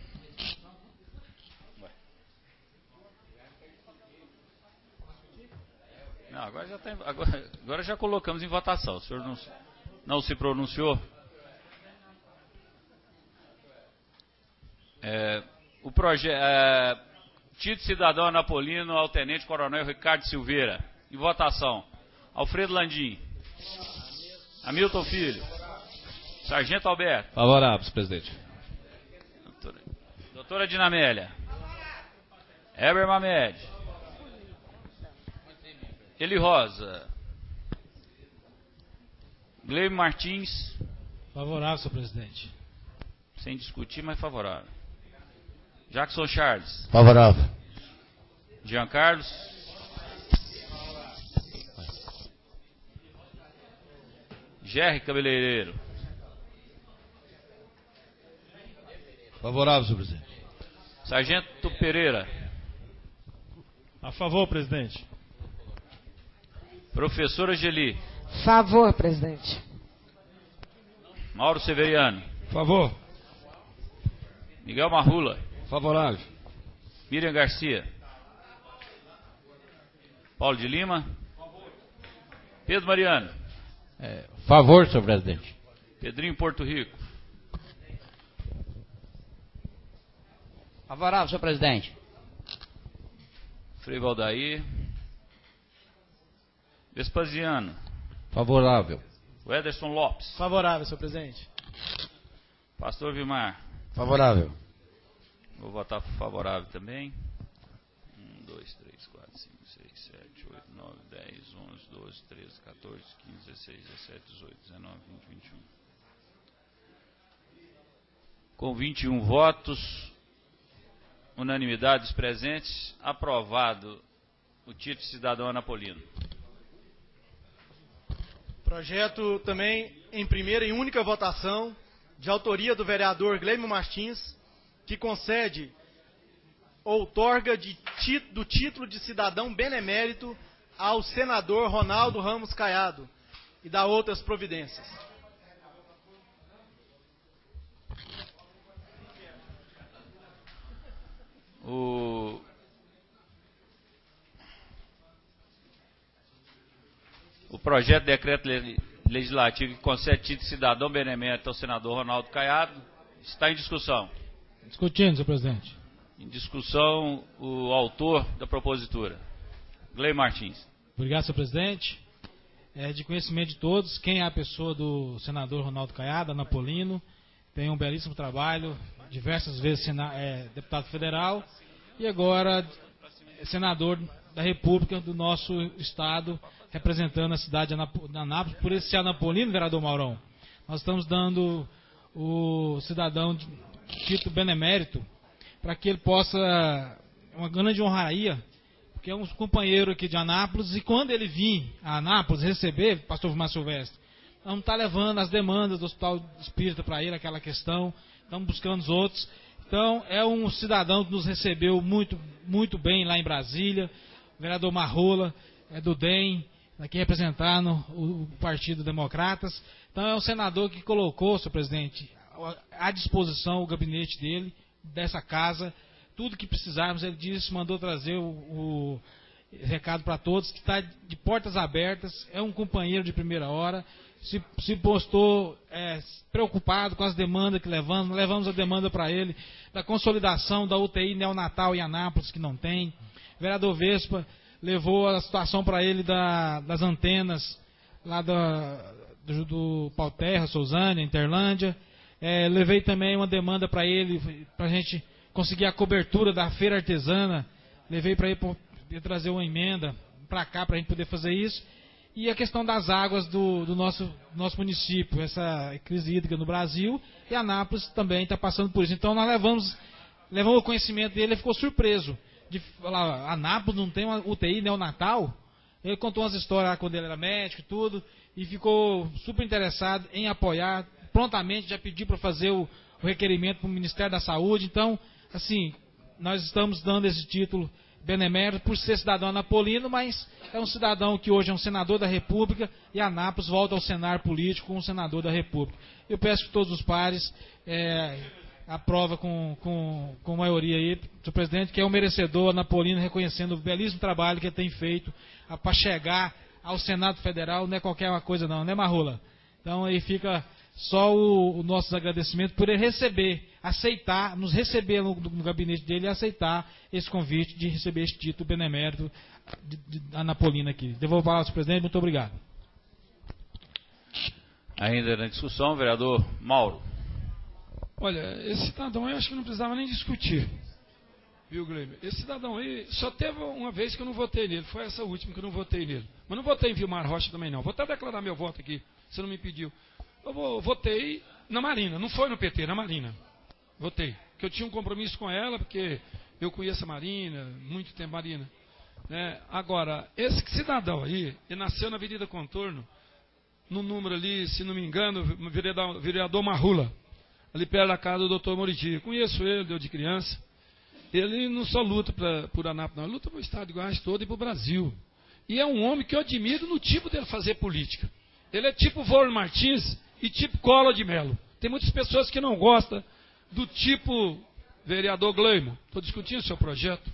Não, agora já colocamos em votação. O senhor não se pronunciou? O projeto título cidadão anapolino ao tenente coronel Ricardo Silveira. Em votação. Alfredo Landim. Hamilton Filho. Sargento Alberto. Favorável, presidente. Doutora Dinamélia. Heber Mamed. Eli Rosa. Gleime Martins. Favorável, senhor presidente. Sem discutir, mas favorável. Jackson Charles. Favorável. Jean Carlos. Gerry Cabeleireiro. Favorável, senhor presidente. Sargento Pereira. A favor, presidente. Professora Geli. Favor, presidente. Mauro Severiano. Favor. Miguel Marrula. Favorável. Miriam Garcia. Paulo de Lima. Pedro Mariano. Favor, senhor presidente. Pedrinho Porto Rico. Favorável, senhor presidente. Frei Valdair. Vespasiano. Favorável. Wederson Lopes. Favorável, senhor presidente. Pastor Vilmar. Favorável. Vou votar favorável também. 1, 2, 3, 4, 5, 6, 7, 8, 9, 10, 11, 12, 13, 14, 15, 16, 17, 18, 19, 20, 21. Com 21 votos, unanimidade dos presentes, aprovado o título de cidadão anapolino. Projeto também em primeira e única votação, de autoria do vereador Gleime Martins, que concede outorga do título de cidadão benemérito ao senador Ronaldo Ramos Caiado e dá outras providências. O projeto de decreto legislativo que concede título de cidadão benemérito ao senador Ronaldo Caiado está em discussão. Discutindo, senhor presidente. Em discussão, o autor da propositura, Gley Martins. Obrigado, senhor presidente. É de conhecimento de todos quem é a pessoa do senador Ronaldo Caiado, Anapolino. Tem um belíssimo trabalho, diversas vezes deputado federal e agora senador da República do nosso estado, representando a cidade de Anápolis. Por esse Anapolino, vereador Maurão, nós estamos dando o cidadão de título benemérito para que ele possa, uma grande honraria, porque é um companheiro aqui de Anápolis, e quando ele vir a Anápolis receber, pastor Vilmar Silvestre, vamos estar levando as demandas do Hospital Espírita para ele, aquela questão, estamos buscando os outros. Então, é um cidadão que nos recebeu muito, muito bem lá em Brasília, o vereador Marrola, é do DEM, aqui representando o Partido Democratas. Então, é um senador que colocou, senhor presidente, à disposição o gabinete dele, dessa casa, tudo que precisarmos, ele disse, mandou trazer o recado para todos, que está de portas abertas, é um companheiro de primeira hora, se postou preocupado com as demandas que levamos a demanda para ele, da consolidação da UTI neonatal em Anápolis, que não tem. O vereador Vespa levou a situação para ele das antenas lá do Pauterra, Sousânia, Interlândia. Levei também uma demanda para ele, para a gente conseguir a cobertura da feira artesana. Levei para ele trazer uma emenda para cá, para a gente poder fazer isso. E a questão das águas do nosso município, essa crise hídrica no Brasil, e Anápolis também está passando por isso. Então nós levamos o conhecimento dele, ele ficou surpreso de falar, Anápolis não tem uma UTI neonatal? Ele contou umas histórias quando ele era médico e tudo, e ficou super interessado em apoiar, prontamente já pediu para fazer o requerimento para o Ministério da Saúde. Então, assim, nós estamos dando esse título benemérito por ser cidadão anapolino, mas é um cidadão que hoje é um senador da República e Anápolis volta ao cenário político com um senador da República. Eu peço que todos os pares aprovem com maioria aí, senhor presidente, que é um merecedor anapolino, reconhecendo o belíssimo trabalho que ele tem feito para chegar ao Senado Federal. Não é qualquer uma coisa não, né, Marrola? Então aí fica só o nosso agradecimento por ele aceitar, nos receber no gabinete dele e aceitar esse convite de receber esse título benemérito de Anapolino aqui. Devolvo a palavra, senhor presidente, muito obrigado. Ainda na discussão, vereador Mauro. Olha, esse cidadão eu acho que não precisava nem discutir, viu, Gleiber? Esse cidadão aí, só teve uma vez que eu não votei nele, foi essa última que eu não votei nele. Mas não votei em Vilmar Rocha também não. Vou até declarar meu voto aqui, você não me pediu. Eu votei na Marina, não foi no PT, na Marina. Votei, porque eu tinha um compromisso com ela, porque eu conheço a Marina, muito tempo Marina. Né? Agora, esse cidadão aí, ele nasceu na Avenida Contorno, no número ali, se não me engano, vereador Marrula, ali perto da casa do doutor Moriti. Conheço ele, deu de criança. Ele não só luta por Anápolis, não, ele luta para o estado de Goiás todo e para o Brasil. E é um homem que eu admiro no tipo dele fazer política. Ele é tipo Volmar Martins e tipo Collor de Mello. Tem muitas pessoas que não gostam do tipo vereador Gleimo. Estou discutindo o seu projeto.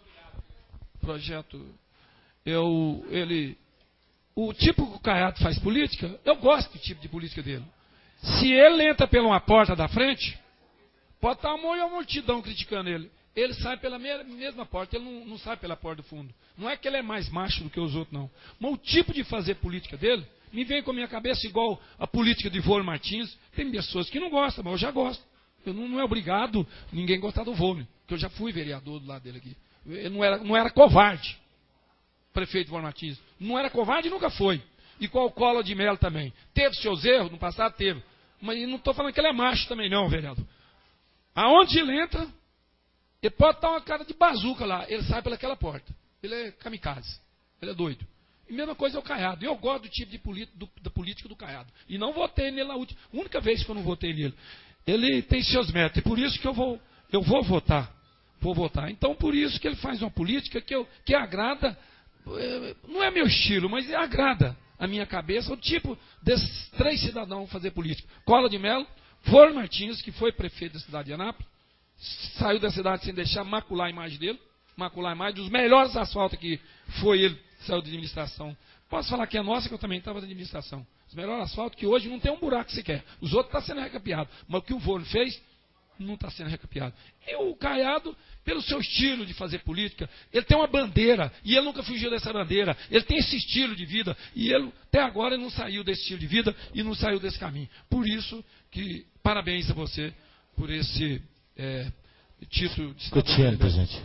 O tipo que o Caiado faz política, eu gosto do tipo de política dele. Se ele entra pela uma porta da frente, pode estar uma multidão criticando ele. Ele sai pela mesma porta, ele não sai pela porta do fundo. Não é que ele é mais macho do que os outros, não. Mas o tipo de fazer política dele me vem com a minha cabeça igual a política de Volmar Martins. Tem pessoas que não gostam, mas eu já gosto. Eu não é obrigado ninguém gostar do Volmar, porque eu já fui vereador do lado dele aqui. Ele não era covarde, prefeito Volmar Martins. Não era covarde e nunca foi. Igual o Collor de Mello também. Teve seus erros, no passado teve. Mas eu não estou falando que ele é macho também não, vereador. Aonde ele entra, ele pode estar uma cara de bazuca lá, ele sai pelaquela porta. Ele é kamikaze, ele é doido. E a mesma coisa é o Caiado. Eu gosto do tipo de da política do Caiado. E não votei nele na última. A única vez que eu não votei nele. Ele tem seus métodos. E por isso que eu vou votar. Vou votar. Então, por isso que ele faz uma política que agrada. Não é meu estilo, mas agrada a minha cabeça. O tipo desses três cidadãos fazer política. Collor de Mello, Volmar Martins, que foi prefeito da cidade de Anápolis. Saiu da cidade sem deixar macular a imagem dele. Macular a imagem dos melhores asfaltos que foi ele. Saiu de administração. Posso falar que é nossa, que eu também estava de administração. Os melhores asfaltos que hoje não tem um buraco sequer. Os outros estão sendo recapeados. Mas o que o Volmar fez, não está sendo recapeado. E o Caiado, pelo seu estilo de fazer política, ele tem uma bandeira, e ele nunca fugiu dessa bandeira. Ele tem esse estilo de vida, e ele, até agora, não saiu desse estilo de vida e não saiu desse caminho. Por isso que, parabéns a você por esse título de cidadão. Presidente.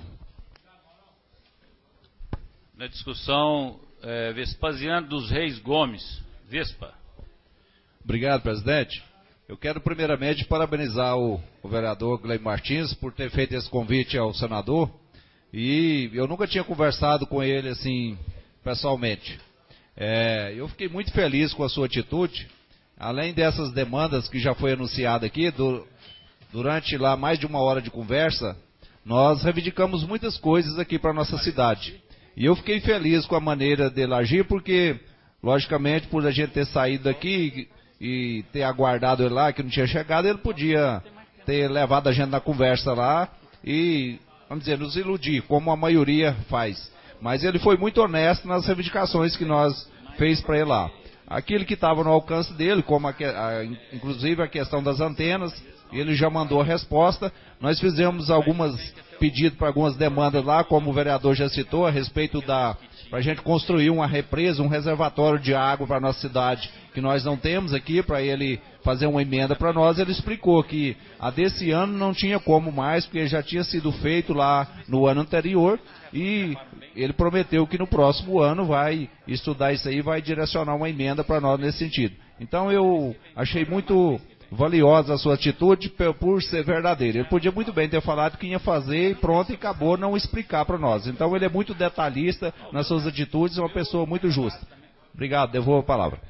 Na discussão, Vespasiano dos Reis Gomes. Vespa. Obrigado, presidente. Eu quero primeiramente parabenizar o vereador Gleim Martins por ter feito esse convite ao senador, e eu nunca tinha conversado com ele assim pessoalmente. Eu fiquei muito feliz com a sua atitude, além dessas demandas que já foi anunciada aqui, durante lá mais de 1 hora de conversa, nós reivindicamos muitas coisas aqui para a nossa cidade. E eu fiquei feliz com a maneira dele agir, porque, logicamente, por a gente ter saído daqui e ter aguardado ele lá, que não tinha chegado, ele podia ter levado a gente na conversa lá e, vamos dizer, nos iludir, como a maioria faz. Mas ele foi muito honesto nas reivindicações que nós fez para ele lá. Aquilo que estava no alcance dele, como inclusive a questão das antenas, ele já mandou a resposta. Nós fizemos pedidos para algumas demandas lá, como o vereador já citou, a respeito para a gente construir uma represa, um reservatório de água para a nossa cidade, que nós não temos aqui, para ele fazer uma emenda para nós. Ele explicou que a desse ano não tinha como mais, porque já tinha sido feito lá no ano anterior, e ele prometeu que no próximo ano vai estudar isso aí e vai direcionar uma emenda para nós nesse sentido. Então eu achei muito valiosa a sua atitude por ser verdadeira. Ele podia muito bem ter falado que ia fazer e pronto, e acabou não explicar para nós. Então ele é muito detalhista nas suas atitudes, é uma pessoa muito justa. Obrigado, devolvo a palavra.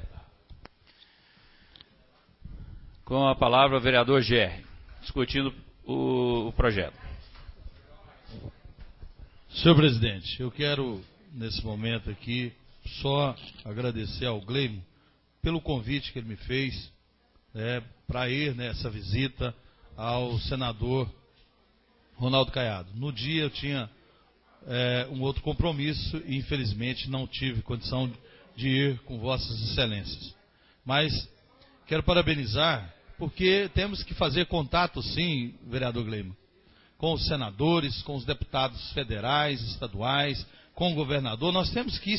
Com a palavra o vereador Gerri, discutindo o projeto. Senhor presidente, eu quero, nesse momento aqui, só agradecer ao Gleim pelo convite que ele me fez, para ir nessa visita ao senador Ronaldo Caiado. No dia eu tinha um outro compromisso e infelizmente não tive condição de ir com vossas excelências. Mas quero parabenizar, porque temos que fazer contato sim, vereador Gleim, com os senadores, com os deputados federais, estaduais, com o governador. Nós temos que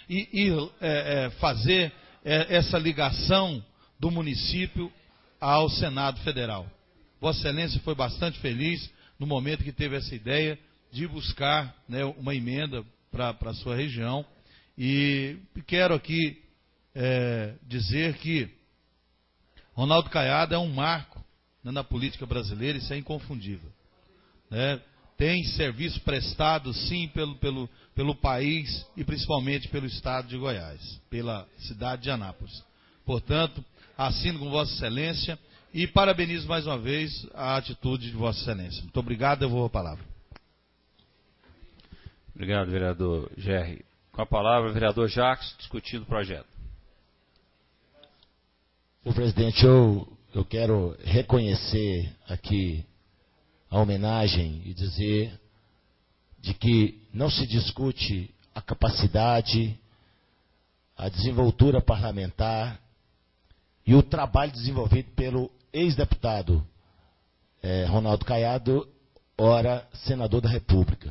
fazer essa ligação do município ao Senado Federal. Vossa Excelência foi bastante feliz no momento que teve essa ideia de buscar uma emenda para a sua região. E quero aqui dizer que Ronaldo Caiado é um marco na política brasileira, isso é inconfundível. Tem serviço prestado, sim, pelo país e principalmente pelo estado de Goiás, pela cidade de Anápolis. Portanto, assino com Vossa Excelência e parabenizo mais uma vez a atitude de Vossa Excelência. Muito obrigado, eu vou a palavra. Obrigado, vereador Gerri. Com a palavra, o vereador Jacques, discutindo o projeto. Senhor presidente, eu quero reconhecer aqui a homenagem e dizer de que não se discute a capacidade, a desenvoltura parlamentar e o trabalho desenvolvido pelo ex-deputado Ronaldo Caiado, ora senador da República.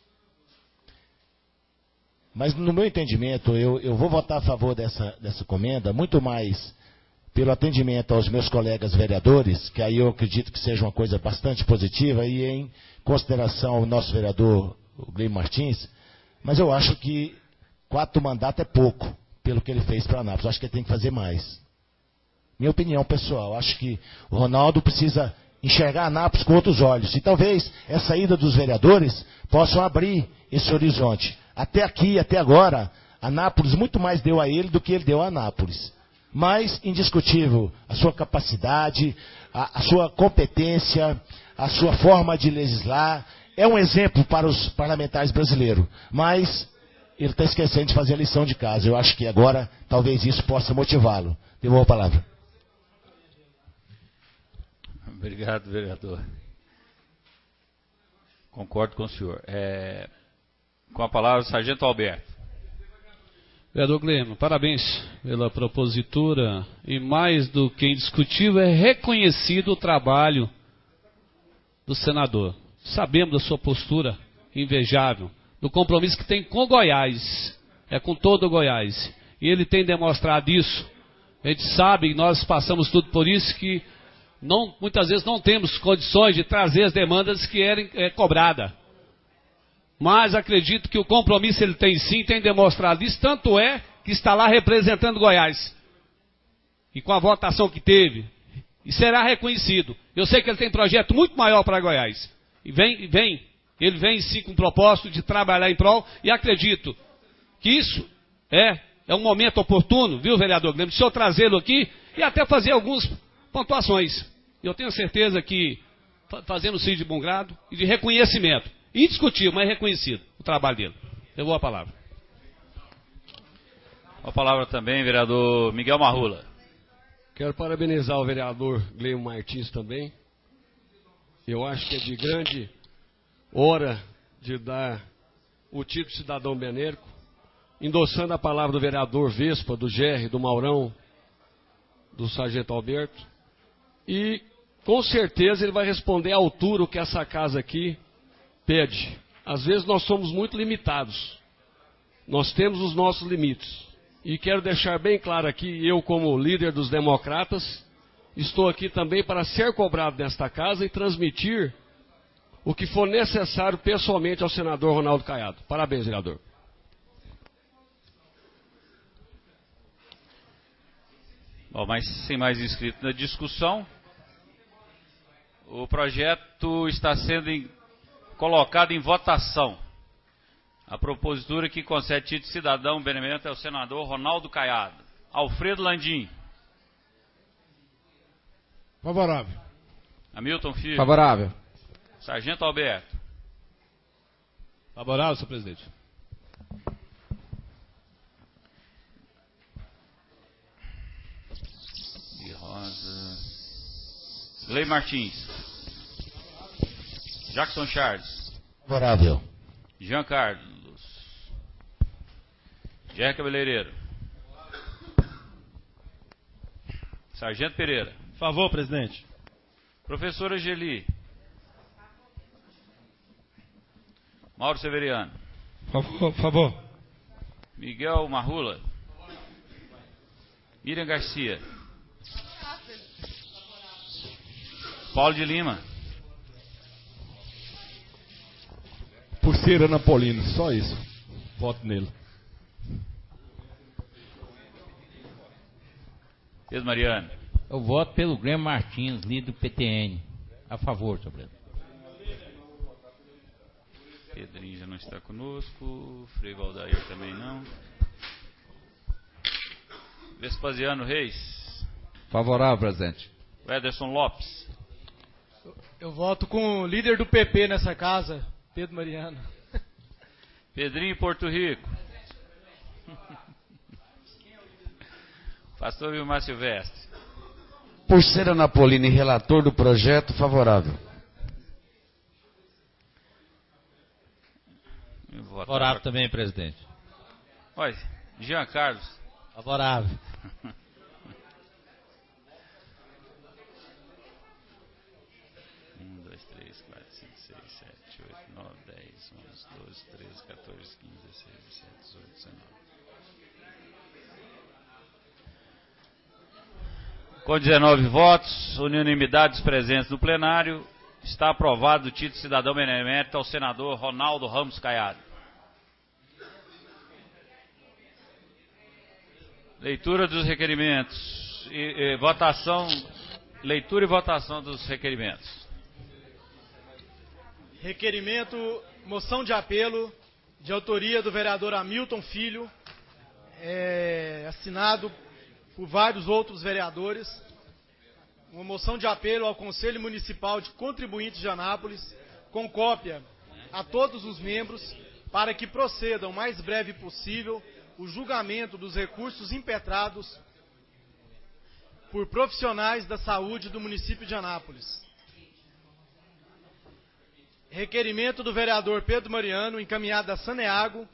Mas no meu entendimento, eu vou votar a favor dessa comenda, muito mais pelo atendimento aos meus colegas vereadores, que aí eu acredito que seja uma coisa bastante positiva, e em consideração ao nosso vereador Gleim Martins, mas eu acho que 4 mandatos é pouco, pelo que ele fez para Anápolis. Eu acho que ele tem que fazer mais. Minha opinião pessoal, acho que o Ronaldo precisa enxergar Anápolis com outros olhos, e talvez essa ida dos vereadores possam abrir esse horizonte. Até aqui, até agora, Anápolis muito mais deu a ele do que ele deu a Anápolis. Mas, indiscutível, a sua capacidade, a sua competência, a sua forma de legislar, é um exemplo para os parlamentares brasileiros. Mas ele está esquecendo de fazer a lição de casa. Eu acho que agora, talvez isso possa motivá-lo. Devolvo a palavra. Obrigado, vereador. Concordo com o senhor. Com a palavra, o sargento Alberto. Vereador Gleim, parabéns pela propositura, e mais do que indiscutível, é reconhecido o trabalho do senador. Sabemos da sua postura invejável, do compromisso que tem com Goiás, com todo o Goiás. E ele tem demonstrado isso. A gente sabe, e nós passamos tudo por isso, que muitas vezes não temos condições de trazer as demandas que eram cobradas. Mas acredito que o compromisso ele tem sim, tem demonstrado isso, tanto é que está lá representando Goiás. E com a votação que teve, e será reconhecido. Eu sei que ele tem projeto muito maior para Goiás. E ele vem sim com o propósito de trabalhar em prol, e acredito que isso é um momento oportuno, viu, vereador Guilherme, de o senhor trazê-lo aqui e até fazer algumas pontuações. Eu tenho certeza que, fazendo sim de bom grado e de reconhecimento, indiscutível, mas reconhecido, o trabalho dele. Eu vou a palavra. A palavra também, vereador Miguel Marrula. Quero parabenizar o vereador Gleio Martins também. Eu acho que é de grande hora de dar o título de cidadão benéfico, endossando a palavra do vereador Vespa, do GR, do Maurão, do Sargento Alberto. E, com certeza, ele vai responder à altura o que essa casa aqui pede. Às vezes nós somos muito limitados. Nós temos os nossos limites. E quero deixar bem claro aqui, eu como líder dos democratas, estou aqui também para ser cobrado nesta casa e transmitir o que for necessário pessoalmente ao senador Ronaldo Caiado. Parabéns, vereador. Bom, mas sem mais inscritos na discussão, o projeto está sendo colocado em votação. A propositura que concede título de cidadão benemérito é o senador Ronaldo Caiado. Alfredo Landim. Favorável. Hamilton Filho. Favorável. Sargento Alberto. Favorável, senhor presidente. De Rosa. Glei Martins. Jackson Charles. Favorável. Jean Carlos. Jerry Cabeleireiro. Sargento Pereira. Favor, presidente. Professora Geli. Mauro Severiano. Favor. Miguel Marrula. Miriam Garcia. Paulo de Lima. Por ser anapolino, só isso. Voto nele. Pedro Mariano. Eu voto pelo Grêmio Martins, líder do PTN. A favor, senhor presidente. Pedrinho já não está conosco. Frei Valdair também não. Vespasiano Reis. Favorável, presidente. Ederson Lopes. Eu voto com o líder do PP nessa casa, Pedro Mariano. Pedrinho Porto Rico. Pastor Vilmar Silvestre. Por ser anapolino e relator do projeto, favorável. Favorável também, presidente. Olha, Jean Carlos. Favorável. 1, 2, 3, 4, 5, 6, 7, 8, 9, 10, 11, 12, 13, 14, 15, 16, 17, 18, 19. Com 19 votos, unanimidade dos presentes no plenário, está aprovado o título de cidadão benemérito ao senador Ronaldo Ramos Caiado. Leitura dos requerimentos. Leitura e votação dos requerimentos. Requerimento, moção de apelo, de autoria do vereador Hamilton Filho, assinado por vários outros vereadores. Uma moção de apelo ao Conselho Municipal de Contribuintes de Anápolis, com cópia a todos os membros, para que proceda o mais breve possível o julgamento dos recursos impetrados por profissionais da saúde do município de Anápolis. Requerimento do vereador Pedro Mariano, encaminhado a Saneago,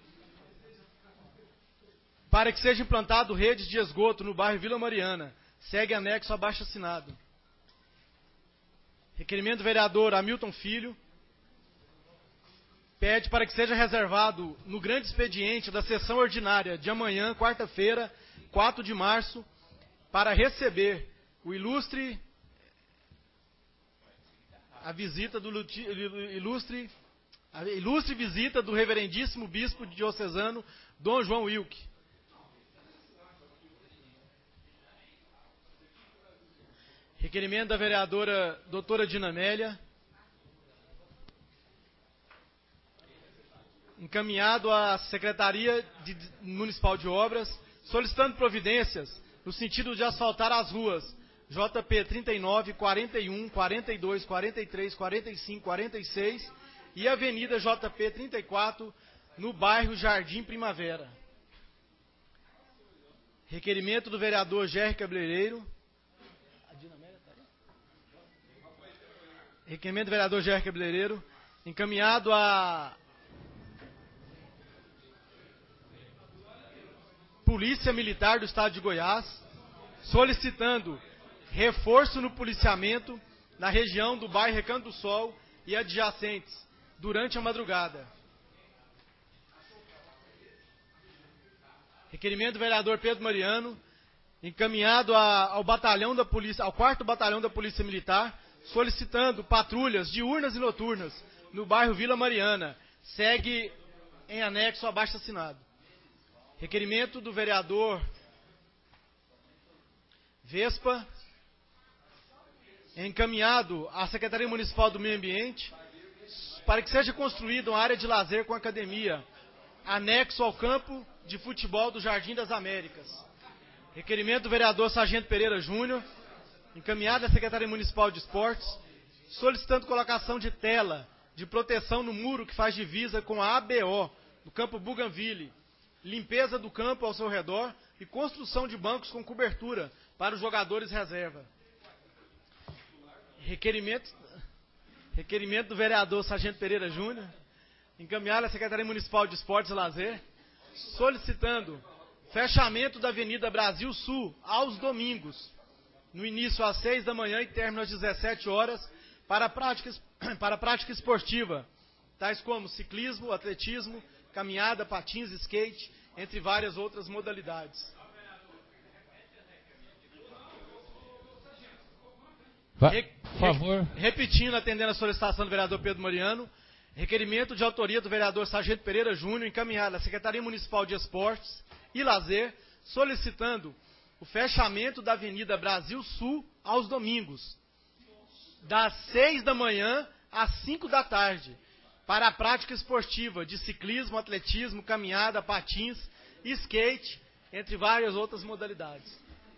para que seja implantado redes de esgoto no bairro Vila Mariana. Segue anexo abaixo assinado. Requerimento do vereador Hamilton Filho. Pede para que seja reservado no grande expediente da sessão ordinária de amanhã, quarta-feira, 4 de março, para receber o ilustre visita do reverendíssimo bispo diocesano Dom João Wilke. Requerimento da vereadora doutora Dinamélia. Encaminhado à Secretaria Municipal de Obras, solicitando providências no sentido de asfaltar as ruas JP 39, 41, 42, 43, 45, 46 e Avenida JP 34, no bairro Jardim Primavera. Requerimento do vereador Gerry Cabeleireiro. Requerimento do vereador Gerry Cabeleireiro, encaminhado à Polícia Militar do Estado de Goiás, solicitando reforço no policiamento na região do bairro Recanto do Sol e adjacentes durante a madrugada. Requerimento do vereador Pedro Mariano, encaminhado ao batalhão da polícia, ao 4º Batalhão da Polícia Militar, solicitando patrulhas diurnas e noturnas no bairro Vila Mariana. Segue em anexo abaixo assinado. Requerimento do vereador Vespa, encaminhado à Secretaria Municipal do Meio Ambiente, para que seja construída uma área de lazer com academia, anexo ao campo de futebol do Jardim das Américas. Requerimento do vereador Sargento Pereira Júnior, encaminhado à Secretaria Municipal de Esportes, solicitando colocação de tela de proteção no muro que faz divisa com a ABO, do campo Bougainville, limpeza do campo ao seu redor e construção de bancos com cobertura para os jogadores reserva. Requerimento do vereador Sargento Pereira Júnior, encaminhado à Secretaria Municipal de Esportes e Lazer, solicitando fechamento da Avenida Brasil Sul aos domingos, no início às 6 da manhã e término às 17 horas, para a prática esportiva, tais como ciclismo, atletismo, caminhada, patins, skate, entre várias outras modalidades. Por favor. Repetindo, atendendo a solicitação do vereador Pedro Mariano, requerimento de autoria do vereador Sargento Pereira Júnior, encaminhado à Secretaria Municipal de Esportes e Lazer, solicitando o fechamento da Avenida Brasil Sul aos domingos, das 6 da manhã às 5 da tarde, para a prática esportiva de ciclismo, atletismo, caminhada, patins, skate, entre várias outras modalidades.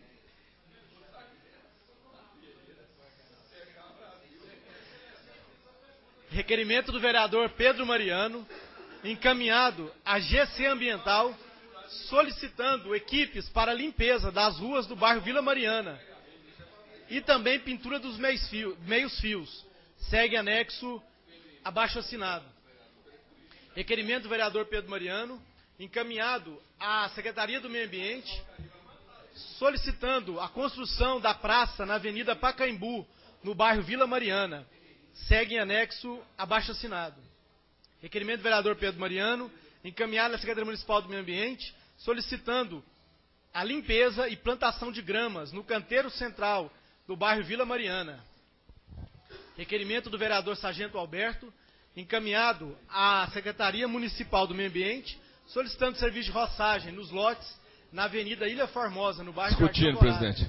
Requerimento do vereador Pedro Mariano, encaminhado à GC Ambiental, solicitando equipes para limpeza das ruas do bairro Vila Mariana e também pintura dos meios fios. Segue anexo abaixo assinado. Requerimento do vereador Pedro Mariano, encaminhado à Secretaria do Meio Ambiente, solicitando a construção da praça na Avenida Pacaembu, no bairro Vila Mariana. Segue em anexo abaixo assinado. Requerimento do vereador Pedro Mariano, encaminhado à Secretaria Municipal do Meio Ambiente, solicitando a limpeza e plantação de gramas no canteiro central do bairro Vila Mariana. Requerimento do vereador Sargento Alberto, encaminhado à Secretaria Municipal do Meio Ambiente, solicitando serviço de roçagem nos lotes na Avenida Ilha Formosa, no bairro Discutindo, presidente.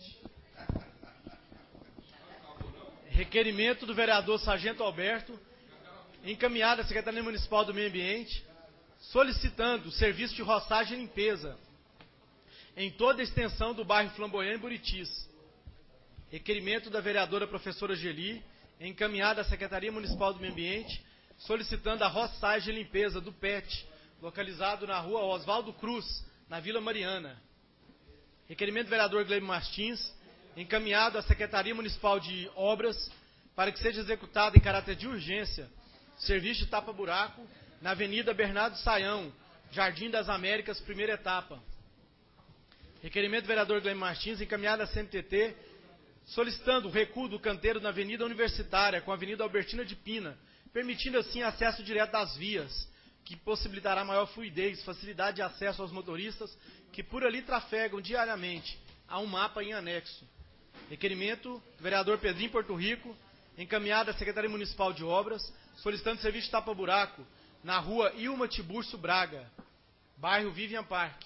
Requerimento do vereador Sargento Alberto, encaminhado à Secretaria Municipal do Meio Ambiente, solicitando serviço de roçagem e limpeza em toda a extensão do bairro Flamboyant e Buritis. Requerimento da vereadora professora Geli, encaminhado à Secretaria Municipal do Meio Ambiente, solicitando a roçagem e limpeza do PET, localizado na rua Oswaldo Cruz, na Vila Mariana. Requerimento do vereador Glênio Martins, encaminhado à Secretaria Municipal de Obras, para que seja executado em caráter de urgência serviço de tapa-buraco na Avenida Bernardo Saião, Jardim das Américas, primeira etapa. Requerimento do vereador Glênio Martins, encaminhado à CMTT, solicitando o recuo do canteiro na Avenida Universitária com a Avenida Albertina de Pina, permitindo assim acesso direto das vias, que possibilitará maior fluidez, facilidade de acesso aos motoristas que por ali trafegam diariamente. Há um mapa em anexo. Requerimento do vereador Pedrinho Porto Rico, encaminhado à Secretaria Municipal de Obras, solicitando serviço de tapa-buraco na rua Ilma Tiburcio Braga, bairro Vivian Park,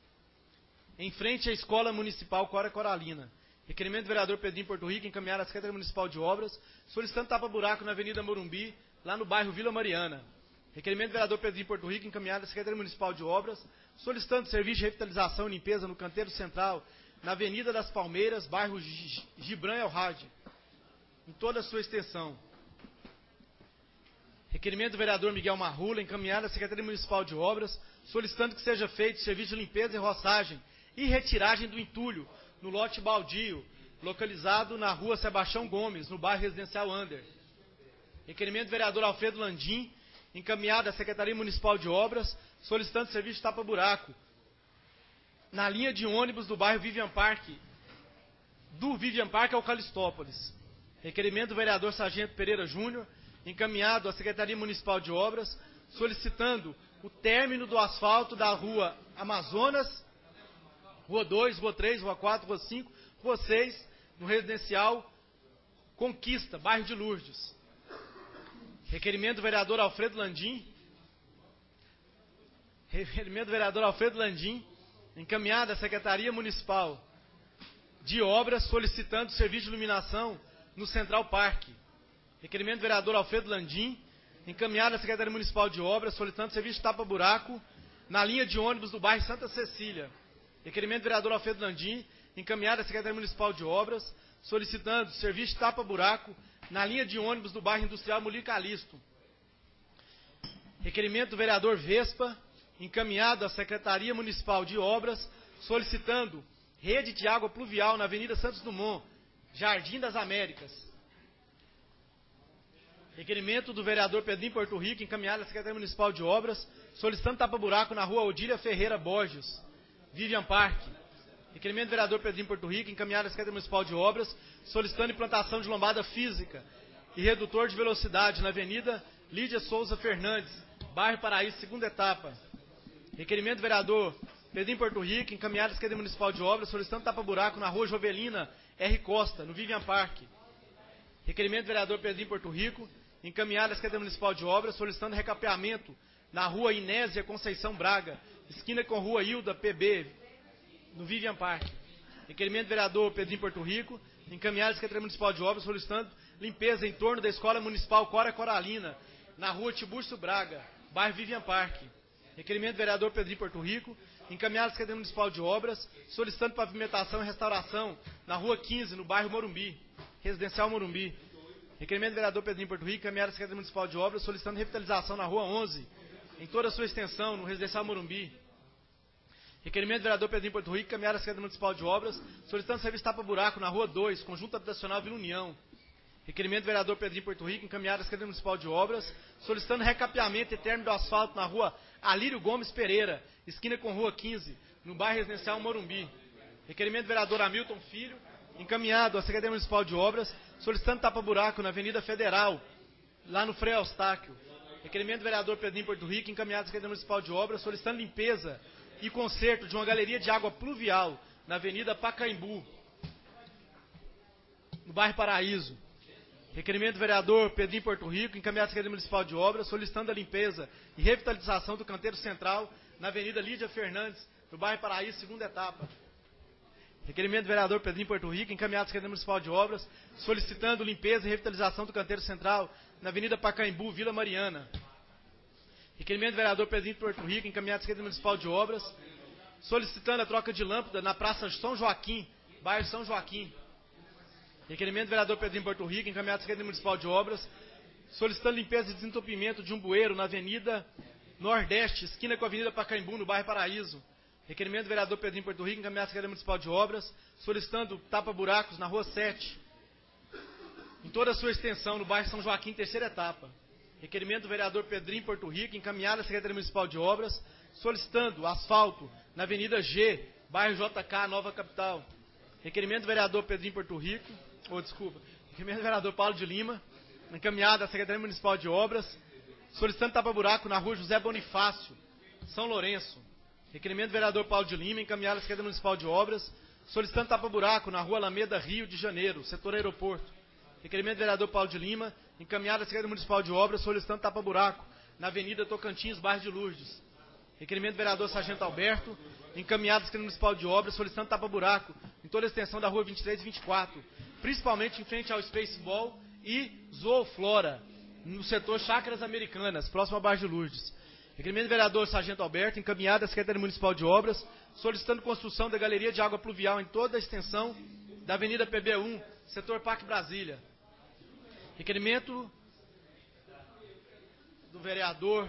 em frente à Escola Municipal Cora Coralina. Requerimento do vereador Pedrinho Porto Rico, encaminhado à Secretaria Municipal de Obras, solicitando tapa-buraco na Avenida Morumbi, lá no bairro Vila Mariana. Requerimento do vereador Pedrinho Porto Rico, encaminhado à Secretaria Municipal de Obras, solicitando serviço de revitalização e limpeza no canteiro central, na Avenida das Palmeiras, bairro Gibran El Hadi, em toda a sua extensão. Requerimento do vereador Miguel Marrula, encaminhado à Secretaria Municipal de Obras, solicitando que seja feito serviço de limpeza e roçagem e retiragem do entulho no lote baldio, localizado na rua Sebastião Gomes, no bairro Residencial Under. Requerimento do vereador Alfredo Landim, encaminhado à Secretaria Municipal de Obras, solicitando serviço de tapa-buraco na linha de ônibus do bairro Vivian Park, do Vivian Park ao Calistópolis. Requerimento do vereador Sargento Pereira Júnior, encaminhado à Secretaria Municipal de Obras, solicitando o término do asfalto da rua Amazonas, Rua 2, Rua 3, Rua 4, Rua 5, Rua 6, no residencial Conquista, bairro de Lourdes. Requerimento do vereador Alfredo Landim. Requerimento do vereador Alfredo Landim, encaminhado à Secretaria Municipal de Obras, solicitando serviço de iluminação no Central Park. Requerimento do vereador Alfredo Landim, encaminhado à Secretaria Municipal de Obras, solicitando serviço de tapa-buraco na linha de ônibus do bairro Santa Cecília. Requerimento do vereador Alfredo Landim, encaminhado à Secretaria Municipal de Obras, solicitando serviço de tapa-buraco na linha de ônibus do bairro Industrial Molir Calixto. Requerimento do vereador Vespa, encaminhado à Secretaria Municipal de Obras, solicitando rede de água pluvial na Avenida Santos Dumont, Jardim das Américas. Requerimento do vereador Pedrinho Porto Rico, encaminhado à Secretaria Municipal de Obras, solicitando tapa-buraco na rua Odília Ferreira Borges, Vivian Park. Requerimento do vereador Pedrinho Porto Rico, encaminhado à Secretaria Municipal de Obras, solicitando implantação de lombada física e redutor de velocidade na Avenida Lídia Souza Fernandes, bairro Paraíso, segunda etapa. Requerimento do vereador Pedrinho Porto Rico, encaminhado à Secretaria Municipal de Obras, solicitando tapa-buraco na rua Jovelina R. Costa, no Vivian Park. Requerimento do vereador Pedrinho Porto Rico, encaminhado à Secretaria Municipal de Obras, solicitando recapeamento na rua Inésia Conceição Braga, esquina com rua Hilda PB, no Vivian Park. Requerimento do vereador Pedrinho Porto Rico, encaminhado à Secretaria Municipal de Obras, solicitando limpeza em torno da Escola Municipal Cora Coralina, na rua Tiburcio Braga, bairro Vivian Park. Requerimento do vereador Pedrinho Porto Rico, encaminhado à Secretaria Municipal de Obras, solicitando pavimentação e restauração na rua 15, no bairro Morumbi, Residencial Morumbi. Requerimento do vereador Pedrinho Porto Rico, encaminhado à Secretaria Municipal de Obras, solicitando revitalização na rua 11, em toda a sua extensão, no Residencial Morumbi. Requerimento do vereador Pedrinho Porto Rico, encaminhado à Secretaria Municipal de Obras, solicitando serviço tapa-buraco na rua 2, Conjunto Habitacional Vila União. Requerimento do vereador Pedrinho Porto Rico, encaminhado à Secretaria Municipal de Obras, solicitando recapeamento e término do asfalto na rua Alírio Gomes Pereira, esquina com rua 15, no bairro Residencial Morumbi. Requerimento do vereador Hamilton Filho, encaminhado à Secretaria Municipal de Obras, solicitando tapa-buraco na Avenida Federal, lá no Frei Eustáquio. Requerimento do vereador Pedrinho Porto Rico, encaminhado à Secretaria Municipal de Obras, solicitando limpeza e conserto de uma galeria de água pluvial na Avenida Pacaembu, no bairro Paraíso. Requerimento do vereador Pedrinho Porto Rico, encaminhado à Secretaria Municipal de Obras, solicitando a limpeza e revitalização do canteiro central na Avenida Lídia Fernandes, no bairro Paraíso, segunda etapa. Requerimento do vereador Pedrinho Porto Rico, encaminhado à Secretaria Municipal de Obras, solicitando limpeza e revitalização do canteiro central na Avenida Pacaembu, Vila Mariana. Requerimento do vereador Pedrinho Porto Rico, encaminhado à Secretaria Municipal de Obras, solicitando a troca de lâmpada na Praça São Joaquim, bairro São Joaquim. Requerimento do vereador Pedrinho Porto Rico, encaminhado à Secretaria Municipal de Obras, solicitando limpeza e desentupimento de um bueiro na Avenida Nordeste, esquina com a Avenida Pacaembu, no bairro Paraíso. Requerimento do vereador Pedrinho Porto Rico, encaminhado à Secretaria Municipal de Obras, solicitando tapa-buracos na Rua 7, em toda a sua extensão, no bairro São Joaquim, terceira etapa. Requerimento do vereador Pedrinho Porto Rico, encaminhado à Secretaria Municipal de Obras, solicitando asfalto na Avenida G, bairro JK, Nova Capital. Requerimento do vereador Pedrinho Porto Rico, requerimento do vereador Paulo de Lima, encaminhado à Secretaria Municipal de Obras, solicitando tapa-buraco na rua José Bonifácio, São Lourenço. Requerimento do vereador Paulo de Lima, encaminhado à Secretaria Municipal de Obras, solicitando tapa-buraco na rua Alameda, Rio de Janeiro, setor aeroporto. Requerimento do vereador Paulo de Lima, encaminhado à Secretaria Municipal de Obras, solicitando tapa-buraco na Avenida Tocantins, bairro de Lourdes. Requerimento do vereador Sargento Alberto, encaminhado à Secretaria Municipal de Obras, solicitando tapa-buraco em toda a extensão da rua 23 e 24, principalmente em frente ao Spaceball e Zooflora, no setor Chácaras Americanas, próximo ao bairro de Lourdes. Requerimento do vereador Sargento Alberto, encaminhado à Secretaria Municipal de Obras, solicitando construção da galeria de água pluvial em toda a extensão da Avenida PB1, setor Parque Brasília. Requerimento do vereador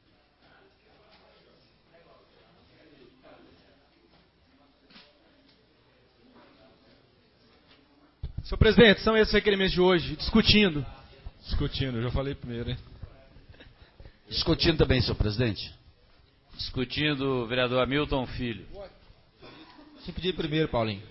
Senhor presidente, são esses requerimentos de hoje, discutindo. Discutindo, eu já falei primeiro, hein? Discutindo também, senhor presidente. Discutindo o vereador Hamilton Filho. Deixa eu pedir primeiro, Paulinho.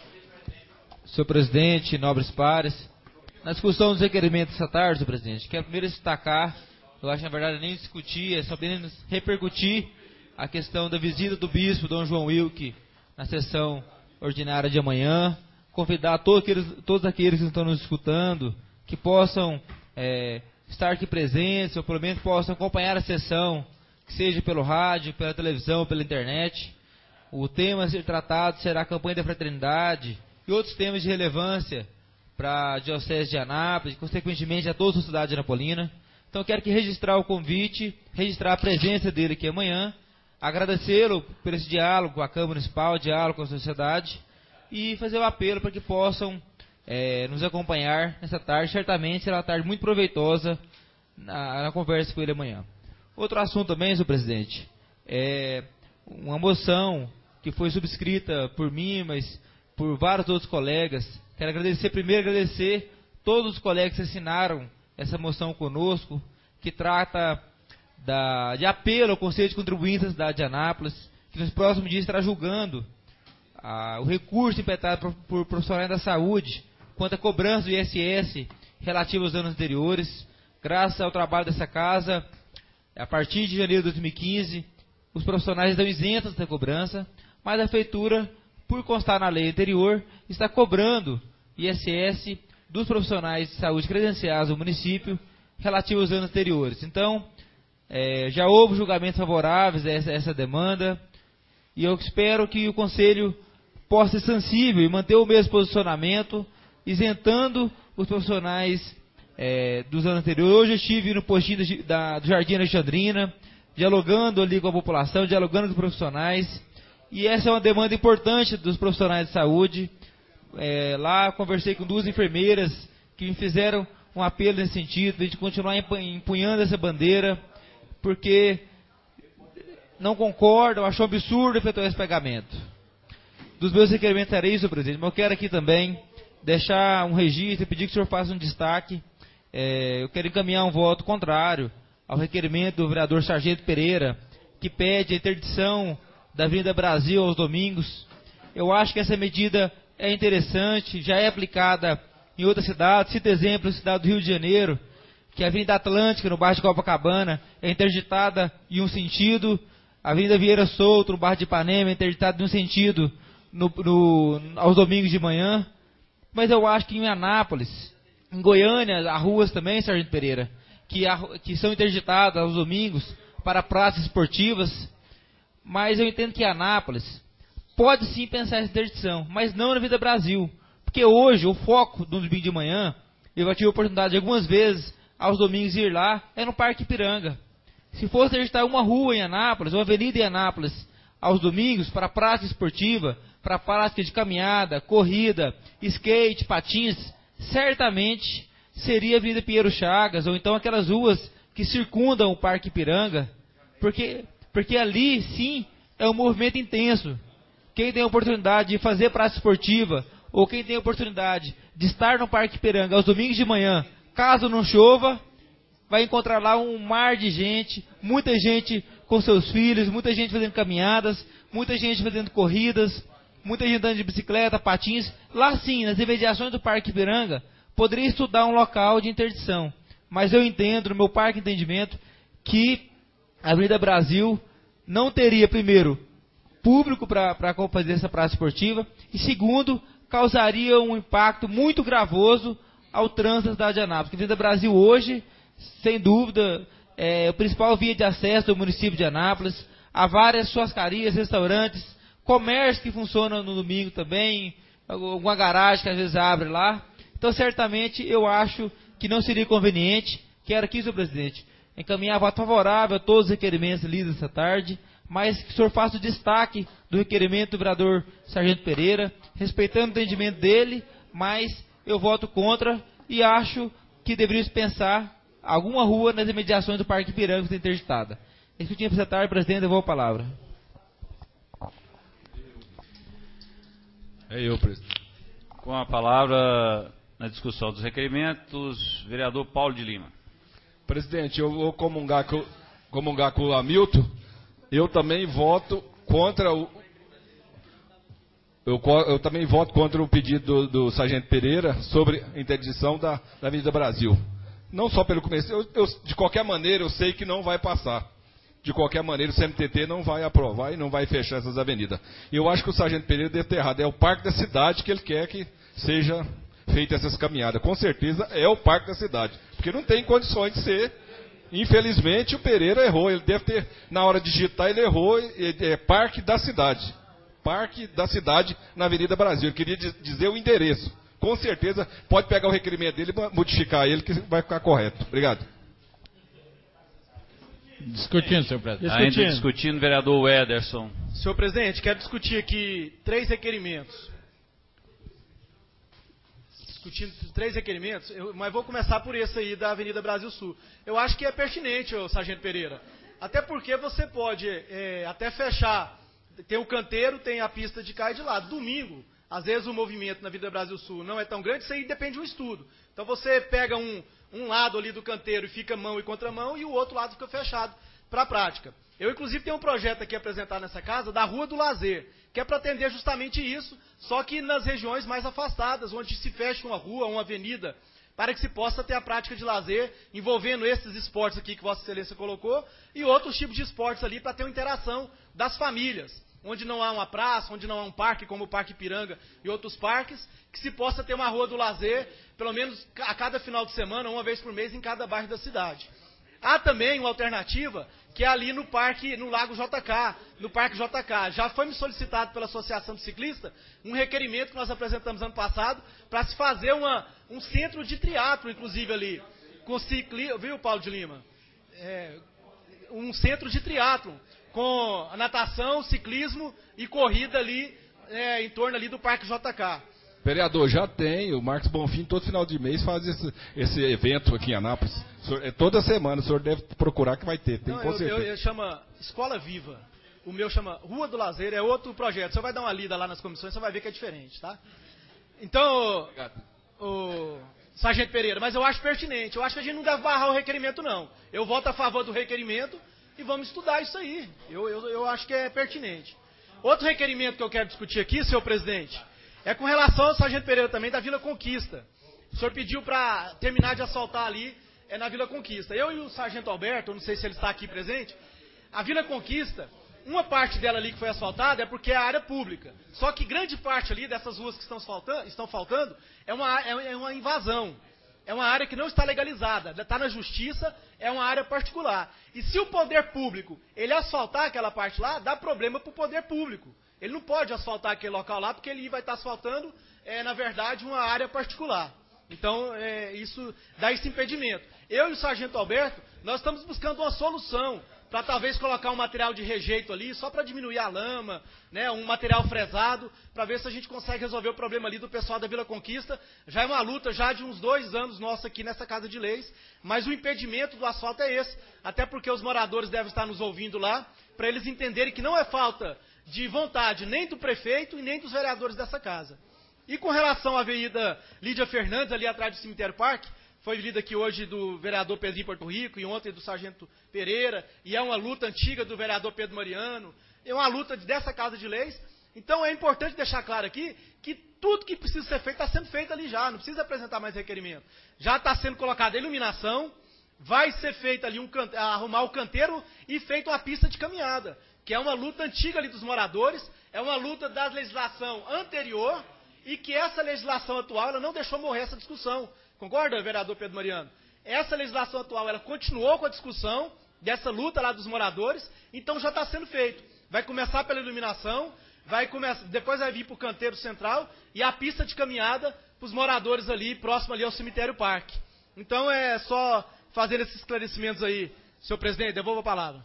Senhor presidente, nobres pares, na discussão dos requerimentos essa tarde, senhor presidente, quero primeiro destacar, eu acho na verdade nem discutir, é só apenas repercutir a questão da visita do bispo Dom João Wilke na sessão ordinária de amanhã, convidar todos aqueles que estão nos escutando, que possam estar aqui presentes, ou pelo menos possam acompanhar a sessão, que seja pelo rádio, pela televisão, pela internet. O tema a ser tratado será a campanha da fraternidade e outros temas de relevância para a Diocese de Anápolis, e consequentemente a toda a sociedade anapolina. Então quero que registrar o convite, registrar a presença dele aqui amanhã, agradecê-lo por esse diálogo com a Câmara Municipal, diálogo com a sociedade, e fazer o apelo para que possam nos acompanhar nessa tarde. Certamente será uma tarde muito proveitosa na conversa com ele amanhã. Outro assunto também, senhor presidente, é uma moção que foi subscrita por mim, mas por vários outros colegas. Quero agradecer todos os colegas que assinaram essa moção conosco, que trata de apelo ao Conselho de Contribuintes da cidade de Anápolis, que nos próximos dias estará julgando o recurso impetrado por profissionais da saúde quanto à cobrança do ISS relativo aos anos anteriores. Graças ao trabalho dessa casa, a partir de janeiro de 2015, os profissionais estão isentos da cobrança, mas a Prefeitura, por constar na lei anterior, está cobrando ISS dos profissionais de saúde credenciados do município relativo aos anos anteriores. Então, já houve julgamentos favoráveis a essa demanda, e eu espero que o Conselho possa ser sensível e manter o mesmo posicionamento, isentando os profissionais dos anos anteriores. Hoje eu estive no postinho do Jardim Alexandrina, dialogando ali com a população, dialogando com os profissionais, e essa é uma demanda importante dos profissionais de saúde. Lá conversei com 2 enfermeiras que me fizeram um apelo nesse sentido, de a gente continuar empunhando essa bandeira, porque não concordam, acham absurdo efetuar esse pagamento. Dos meus requerimentos era isso, presidente, mas eu quero aqui também deixar um registro e pedir que o senhor faça um destaque. Eu quero encaminhar um voto contrário ao requerimento do vereador Sargento Pereira, que pede a interdição da Avenida Brasil aos domingos. Eu acho que essa medida é interessante, já é aplicada em outras cidades. Cito exemplo, a cidade do Rio de Janeiro, que a Avenida Atlântica, no bairro de Copacabana, é interditada em um sentido, a Avenida Vieira Souto, no bairro de Ipanema, é interditada em um sentido aos domingos de manhã. Mas eu acho que em Anápolis, em Goiânia, há ruas também, Sargento Pereira, que são interditadas aos domingos para praças esportivas. Mas eu entendo que Anápolis pode sim pensar essa interdição, mas não na Avenida Brasil. Porque hoje o foco do domingo de manhã, eu já tive a oportunidade algumas vezes aos domingos ir lá, é no Parque Ipiranga. Se fosse interditar uma rua em Anápolis, uma avenida em Anápolis, aos domingos, para prática esportiva, para prática de caminhada, corrida, skate, patins, certamente seria a Avenida Pinheiro Chagas, ou então aquelas ruas que circundam o Parque Ipiranga, porque ali, sim, é um movimento intenso. Quem tem a oportunidade de fazer prática esportiva, ou quem tem a oportunidade de estar no Parque Ipiranga aos domingos de manhã, caso não chova, vai encontrar lá um mar de gente, muita gente com seus filhos, muita gente fazendo caminhadas, muita gente fazendo corridas, muita gente andando de bicicleta, patins. Lá sim, nas imediações do Parque Ipiranga, poderia estudar um local de interdição. Mas eu entendo, no meu parque de entendimento, que a Avenida Brasil não teria, primeiro, público para fazer essa praça esportiva, e segundo, causaria um impacto muito gravoso ao trânsito da cidade de Anápolis. Porque a Avenida Brasil hoje, sem dúvida, é a principal via de acesso do município de Anápolis. Há várias churrascarias, restaurantes, comércio que funciona no domingo também, alguma garagem que às vezes abre lá. Então, certamente, eu acho que não seria conveniente. Quero aqui, senhor presidente, encaminhar voto favorável a todos os requerimentos lidos essa tarde, mas que o senhor faça o destaque do requerimento do vereador Sargento Pereira, respeitando o entendimento dele, mas eu voto contra e acho que deveríamos pensar alguma rua nas imediações do Parque Ipiranga que está interditada. Isso que eu tinha para essa tarde, presidente, eu vou a palavra. É eu, presidente. Com a palavra na discussão dos requerimentos, vereador Paulo de Lima. Presidente, eu vou comungar com o Hamilton. Eu também voto contra o... Eu também voto contra o pedido do Sargento Pereira sobre a interdição da Avenida Brasil. Não só pelo começo. De qualquer maneira, eu sei que não vai passar. De qualquer maneira, o CMTT não vai aprovar e não vai fechar essas avenidas. E eu acho que o Sargento Pereira deve ter errado. É o Parque da Cidade que ele quer que seja feita essas caminhadas. Com certeza é o Parque da Cidade. Porque não tem condições de ser. Infelizmente, o Pereira errou. Ele deve ter, na hora de digitar, ele errou. É Parque da Cidade. Parque da Cidade na Avenida Brasil. Eu queria dizer o endereço. Com certeza, pode pegar o requerimento dele e modificar ele, que vai ficar correto. Obrigado. Discutindo, senhor presidente. Ainda discutindo, vereador Ederson. Senhor presidente, quero discutir aqui 3 requerimentos. Discutindo 3 requerimentos, mas vou começar por esse aí da Avenida Brasil Sul. Eu acho que é pertinente, Sargento Pereira. Até porque você pode até fechar. Tem o canteiro, tem a pista de cá e de lá. Domingo, às vezes o movimento na Avenida Brasil Sul não é tão grande, isso aí depende de um estudo. Então você pega um lado ali do canteiro e fica mão e contramão, e o outro lado fica fechado para a prática. Eu, inclusive, tenho um projeto aqui apresentado nessa casa, da Rua do Lazer, que é para atender justamente isso, só que nas regiões mais afastadas, onde se fecha uma rua, uma avenida, para que se possa ter a prática de lazer, envolvendo esses esportes aqui que Vossa Excelência colocou, e outros tipos de esportes ali, para ter uma interação das famílias, onde não há uma praça, onde não há um parque, como o Parque Ipiranga e outros parques, que se possa ter uma rua do lazer, pelo menos a cada final de semana, uma vez por mês, em cada bairro da cidade. Há também uma alternativa, que é ali no parque, no Lago JK, no Parque JK. Já foi me solicitado pela Associação de Ciclistas um requerimento que nós apresentamos ano passado, para se fazer um centro de triatlo, inclusive ali, com ciclismo, viu, Paulo de Lima? Um centro de triatlo, com natação, ciclismo e corrida ali, em torno ali do Parque JK. Vereador, já tem, o Marcos Bonfim todo final de mês faz esse evento aqui em Anápolis. Toda semana, o senhor deve procurar que vai ter, tem com certeza. Eu chama Escola Viva, o meu chama Rua do Lazer, é outro projeto. Você vai dar uma lida lá nas comissões, você vai ver que é diferente, tá? Então, o Sargento Pereira, mas eu acho pertinente, eu acho que a gente não deve barrar o requerimento não. Eu voto a favor do requerimento e vamos estudar isso aí, eu acho que é pertinente. Outro requerimento que eu quero discutir aqui, senhor presidente, é com relação ao Sargento Pereira também, da Vila Conquista. O senhor pediu para terminar de asfaltar ali, na Vila Conquista. Eu e o Sargento Alberto, eu não sei se ele está aqui presente, a Vila Conquista, uma parte dela ali que foi asfaltada é porque é a área pública. Só que grande parte ali dessas ruas que estão faltando é uma invasão. É uma área que não está legalizada, está na justiça, é uma área particular. E se o poder público ele asfaltar aquela parte lá, dá problema para o poder público. Ele não pode asfaltar aquele local lá, porque ele vai estar asfaltando, na verdade, uma área particular. Então, isso dá esse impedimento. Eu e o Sargento Alberto, nós estamos buscando uma solução para talvez colocar um material de rejeito ali, só para diminuir a lama, né, um material fresado, para ver se a gente consegue resolver o problema ali do pessoal da Vila Conquista. Já é uma luta já de uns 2 anos nossa aqui nessa Casa de Leis, mas o impedimento do asfalto é esse, até porque os moradores devem estar nos ouvindo lá, para eles entenderem que não é falta de vontade nem do prefeito e nem dos vereadores dessa casa. E com relação à Avenida Lídia Fernandes, ali atrás do Cemitério Parque, foi lida aqui hoje do vereador Pedrinho Porto Rico e ontem do Sargento Pereira, e é uma luta antiga do vereador Pedro Mariano, é uma luta dessa Casa de Leis. Então é importante deixar claro aqui que tudo que precisa ser feito está sendo feito ali já, não precisa apresentar mais requerimento. Já está sendo colocada a iluminação, vai ser feito ali arrumar o canteiro e feita uma pista de caminhada, que é uma luta antiga ali dos moradores, é uma luta da legislação anterior e que essa legislação atual ela não deixou morrer essa discussão. Concorda, vereador Pedro Mariano? Essa legislação atual ela continuou com a discussão dessa luta lá dos moradores, então já está sendo feito. Vai começar pela iluminação, depois vai vir para o canteiro central e a pista de caminhada para os moradores ali, próximo ali ao cemitério parque. Então é só fazer esses esclarecimentos aí. Senhor presidente, devolvo a palavra.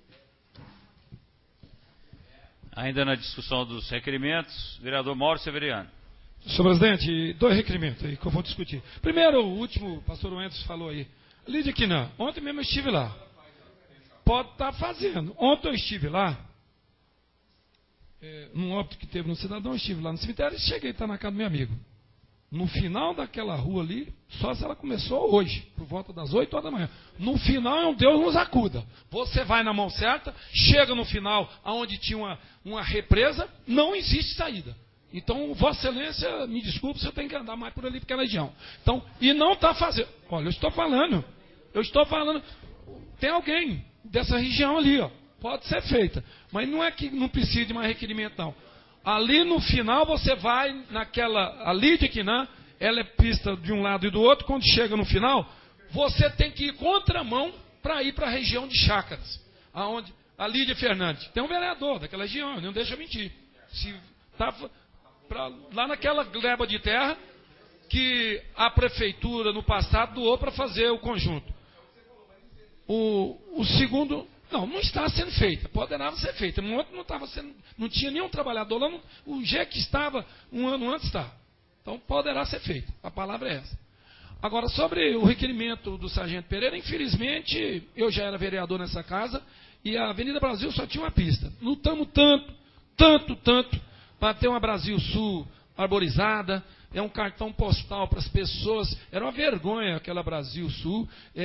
Ainda na discussão dos requerimentos, vereador Mauro Severiano. Senhor presidente, 2 requerimentos aí que eu vou discutir. Primeiro, o último, o pastor Wenders falou aí. Lídia Quinan, ontem mesmo eu estive lá. Pode estar fazendo. Ontem eu estive lá, num óbito que teve no cidadão, eu estive lá no cemitério e cheguei a estar na casa do meu amigo. No final daquela rua ali, só se ela começou hoje, por volta das 8 horas da manhã. No final é um Deus nos acuda. Você vai na mão certa, chega no final, onde tinha uma represa, não existe saída. Então, Vossa Excelência, me desculpe, você tem que andar mais por ali, porque é na região. Então, e não está fazendo. Olha, eu estou falando, tem alguém dessa região ali, ó, pode ser feita. Mas não é que não precisa de mais requerimento, não. Ali no final você vai naquela, ali de Quinan, ela é pista de um lado e do outro, quando chega no final, você tem que ir contramão para ir para a região de Chácaras, aonde a Lídia Fernandes, tem um vereador daquela região, não deixa mentir, se tá lá naquela gleba de terra que a prefeitura no passado doou para fazer o conjunto. O segundo... Não está sendo feita, poderá ser feita. Não tinha nenhum trabalhador lá, o G que estava um ano antes está. Então poderá ser feito, a palavra é essa. Agora, sobre o requerimento do Sargento Pereira, infelizmente, eu já era vereador nessa casa, e a Avenida Brasil só tinha uma pista. Lutamos tanto, para ter uma Brasil Sul arborizada, é um cartão postal para as pessoas, era uma vergonha aquela Brasil Sul,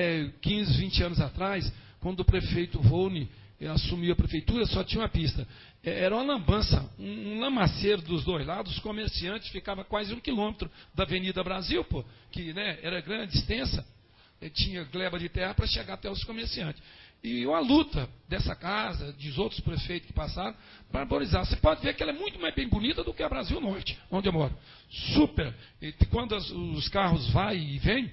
15, 20 anos atrás, quando o prefeito Volney assumiu a prefeitura, só tinha uma pista. Era uma lambança, um lamaceiro dos dois lados, os comerciantes ficavam quase 1 quilômetro da Avenida Brasil, que era grande, extensa, tinha gleba de terra para chegar até os comerciantes. E uma luta dessa casa, dos outros prefeitos que passaram, para arborizar. Você pode ver que ela é muito mais bem bonita do que a Brasil Norte, onde eu moro. Super. E quando os carros vão e vêm,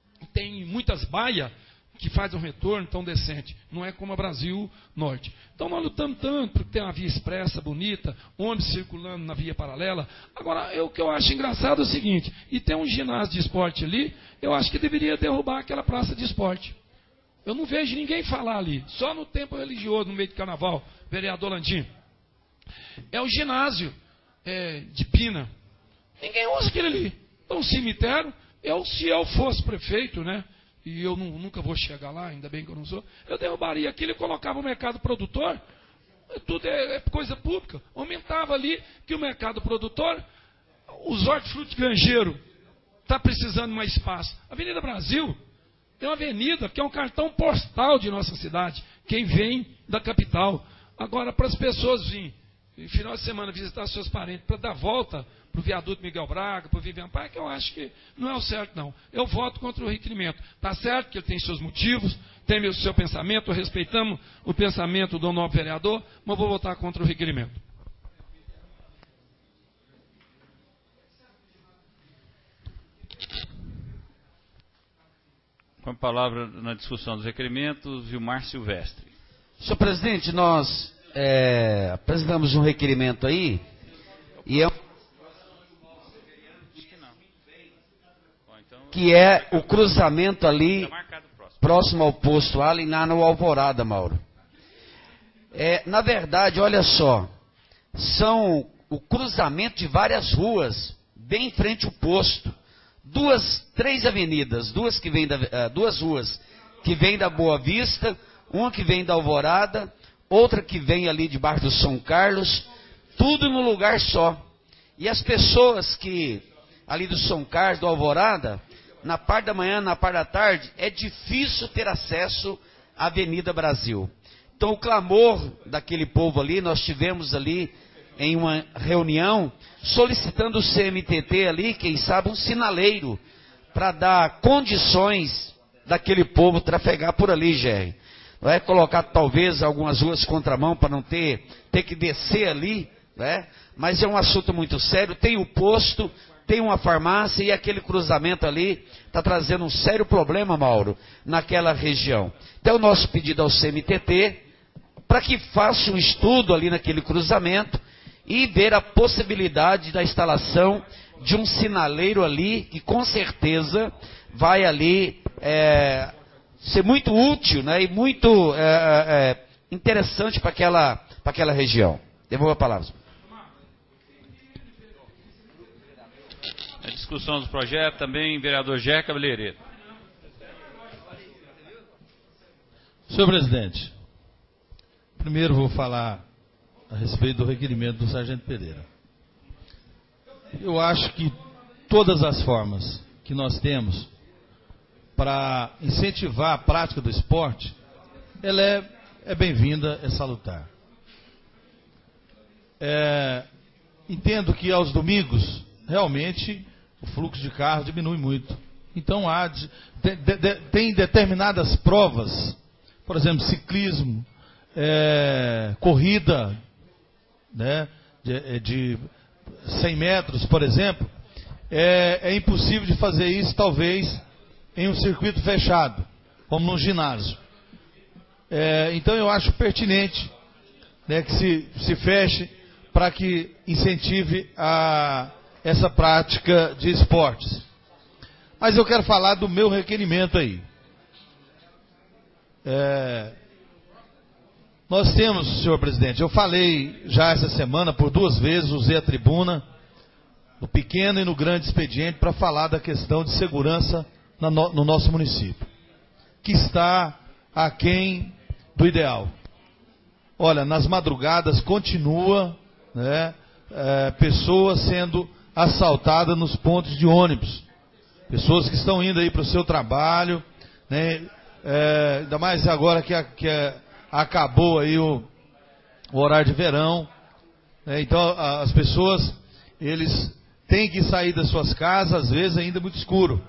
tem muitas baias que faz um retorno tão decente. Não é como a Brasil Norte. Então nós lutamos tanto para ter uma via expressa bonita, ônibus circulando na via paralela. Agora, o que eu acho engraçado é o seguinte, e tem um ginásio de esporte ali, eu acho que deveria derrubar aquela praça de esporte. Eu não vejo ninguém falar ali, só no tempo religioso, no meio de carnaval, vereador Landim. É o ginásio de Pina. Ninguém usa aquele ali. É um cemitério. Se eu fosse prefeito, né? E eu nunca vou chegar lá, ainda bem que eu não sou, eu derrubaria aquilo e colocava o mercado produtor, tudo é coisa pública, aumentava ali que o mercado produtor, os hortifruti granjeiro, está precisando mais espaço. A Avenida Brasil é uma avenida que é um cartão postal de nossa cidade, quem vem da capital. Agora, para as pessoas virem, no final de semana, visitar seus parentes, para dar volta para o viaduto Miguel Braga, para o Vivian Parque, eu acho que não é o certo, não. Eu voto contra o requerimento. Está certo que ele tem seus motivos, tem o seu pensamento, respeitamos o pensamento do novo vereador, mas vou votar contra o requerimento. Com a palavra na discussão dos requerimentos, Vilmar Silvestre. Senhor presidente, nós apresentamos um requerimento aí, e que é o cruzamento ali, próximo ao posto Allen, lá no Alvorada, Mauro. Na verdade, olha só, são o cruzamento de várias ruas, bem em frente ao posto. 3 avenidas, duas ruas que vêm da Boa Vista, uma que vem da Alvorada, outra que vem ali debaixo do São Carlos, tudo num lugar só. E as pessoas que, ali do São Carlos, do Alvorada, na parte da manhã, na parte da tarde, é difícil ter acesso à Avenida Brasil. Então o clamor daquele povo ali, nós tivemos ali em uma reunião solicitando o CMTT ali, quem sabe, um sinaleiro para dar condições daquele povo trafegar por ali, Gerry. Não é colocar talvez algumas ruas contramão para não ter que descer ali, né? Mas é um assunto muito sério. Tem o posto, tem uma farmácia e aquele cruzamento ali está trazendo um sério problema, Mauro, naquela região. Então, o nosso pedido ao CMTT para que faça um estudo ali naquele cruzamento e ver a possibilidade da instalação de um sinaleiro ali, que com certeza vai ali ser muito útil, né, e muito interessante para aquela região. Devolvo a palavra. A discussão do projeto também, vereador Gerry Cabeleireiro. Senhor presidente, primeiro vou falar a respeito do requerimento do Sargento Pereira. Eu acho que todas as formas que nós temos para incentivar a prática do esporte, ela é bem-vinda, é salutar. Entendo que aos domingos, realmente, o fluxo de carro diminui muito. Então, tem determinadas provas, por exemplo, ciclismo, corrida, né, de 100 metros, por exemplo, é impossível de fazer isso, talvez, em um circuito fechado, como num ginásio. Então, eu acho pertinente, né, que se feche para que incentive essa prática de esportes. Mas eu quero falar do meu requerimento aí. Nós temos, senhor presidente, eu falei já essa semana por 2 vezes, usei a tribuna, no pequeno e no grande expediente, para falar da questão de segurança no nosso município, que está aquém do ideal. Olha, nas madrugadas continua, né, pessoas sendo assaltadas nos pontos de ônibus, pessoas que estão indo aí para o seu trabalho, né, ainda mais agora que acabou aí o horário de verão, né, então as pessoas, eles têm que sair das suas casas, às vezes ainda muito escuro,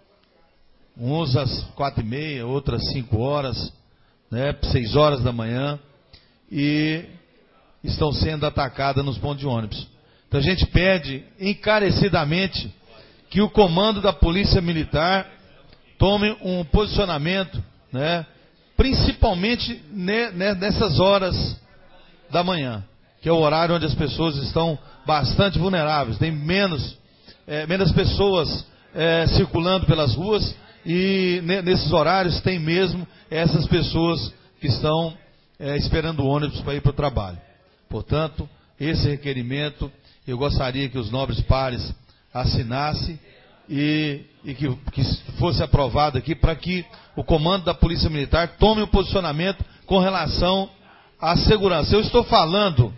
uns às 4h30, outras às 5 horas, né, 6 horas da manhã, e estão sendo atacadas nos pontos de ônibus. Então a gente pede encarecidamente que o comando da Polícia Militar tome um posicionamento, né, principalmente nessas horas da manhã, que é o horário onde as pessoas estão bastante vulneráveis, tem menos pessoas circulando pelas ruas, e nesses horários tem mesmo essas pessoas que estão esperando o ônibus para ir para o trabalho. Portanto, esse requerimento eu gostaria que os nobres pares assinassem e que fosse aprovado aqui para que o comando da Polícia Militar tome um posicionamento com relação à segurança. Eu estou falando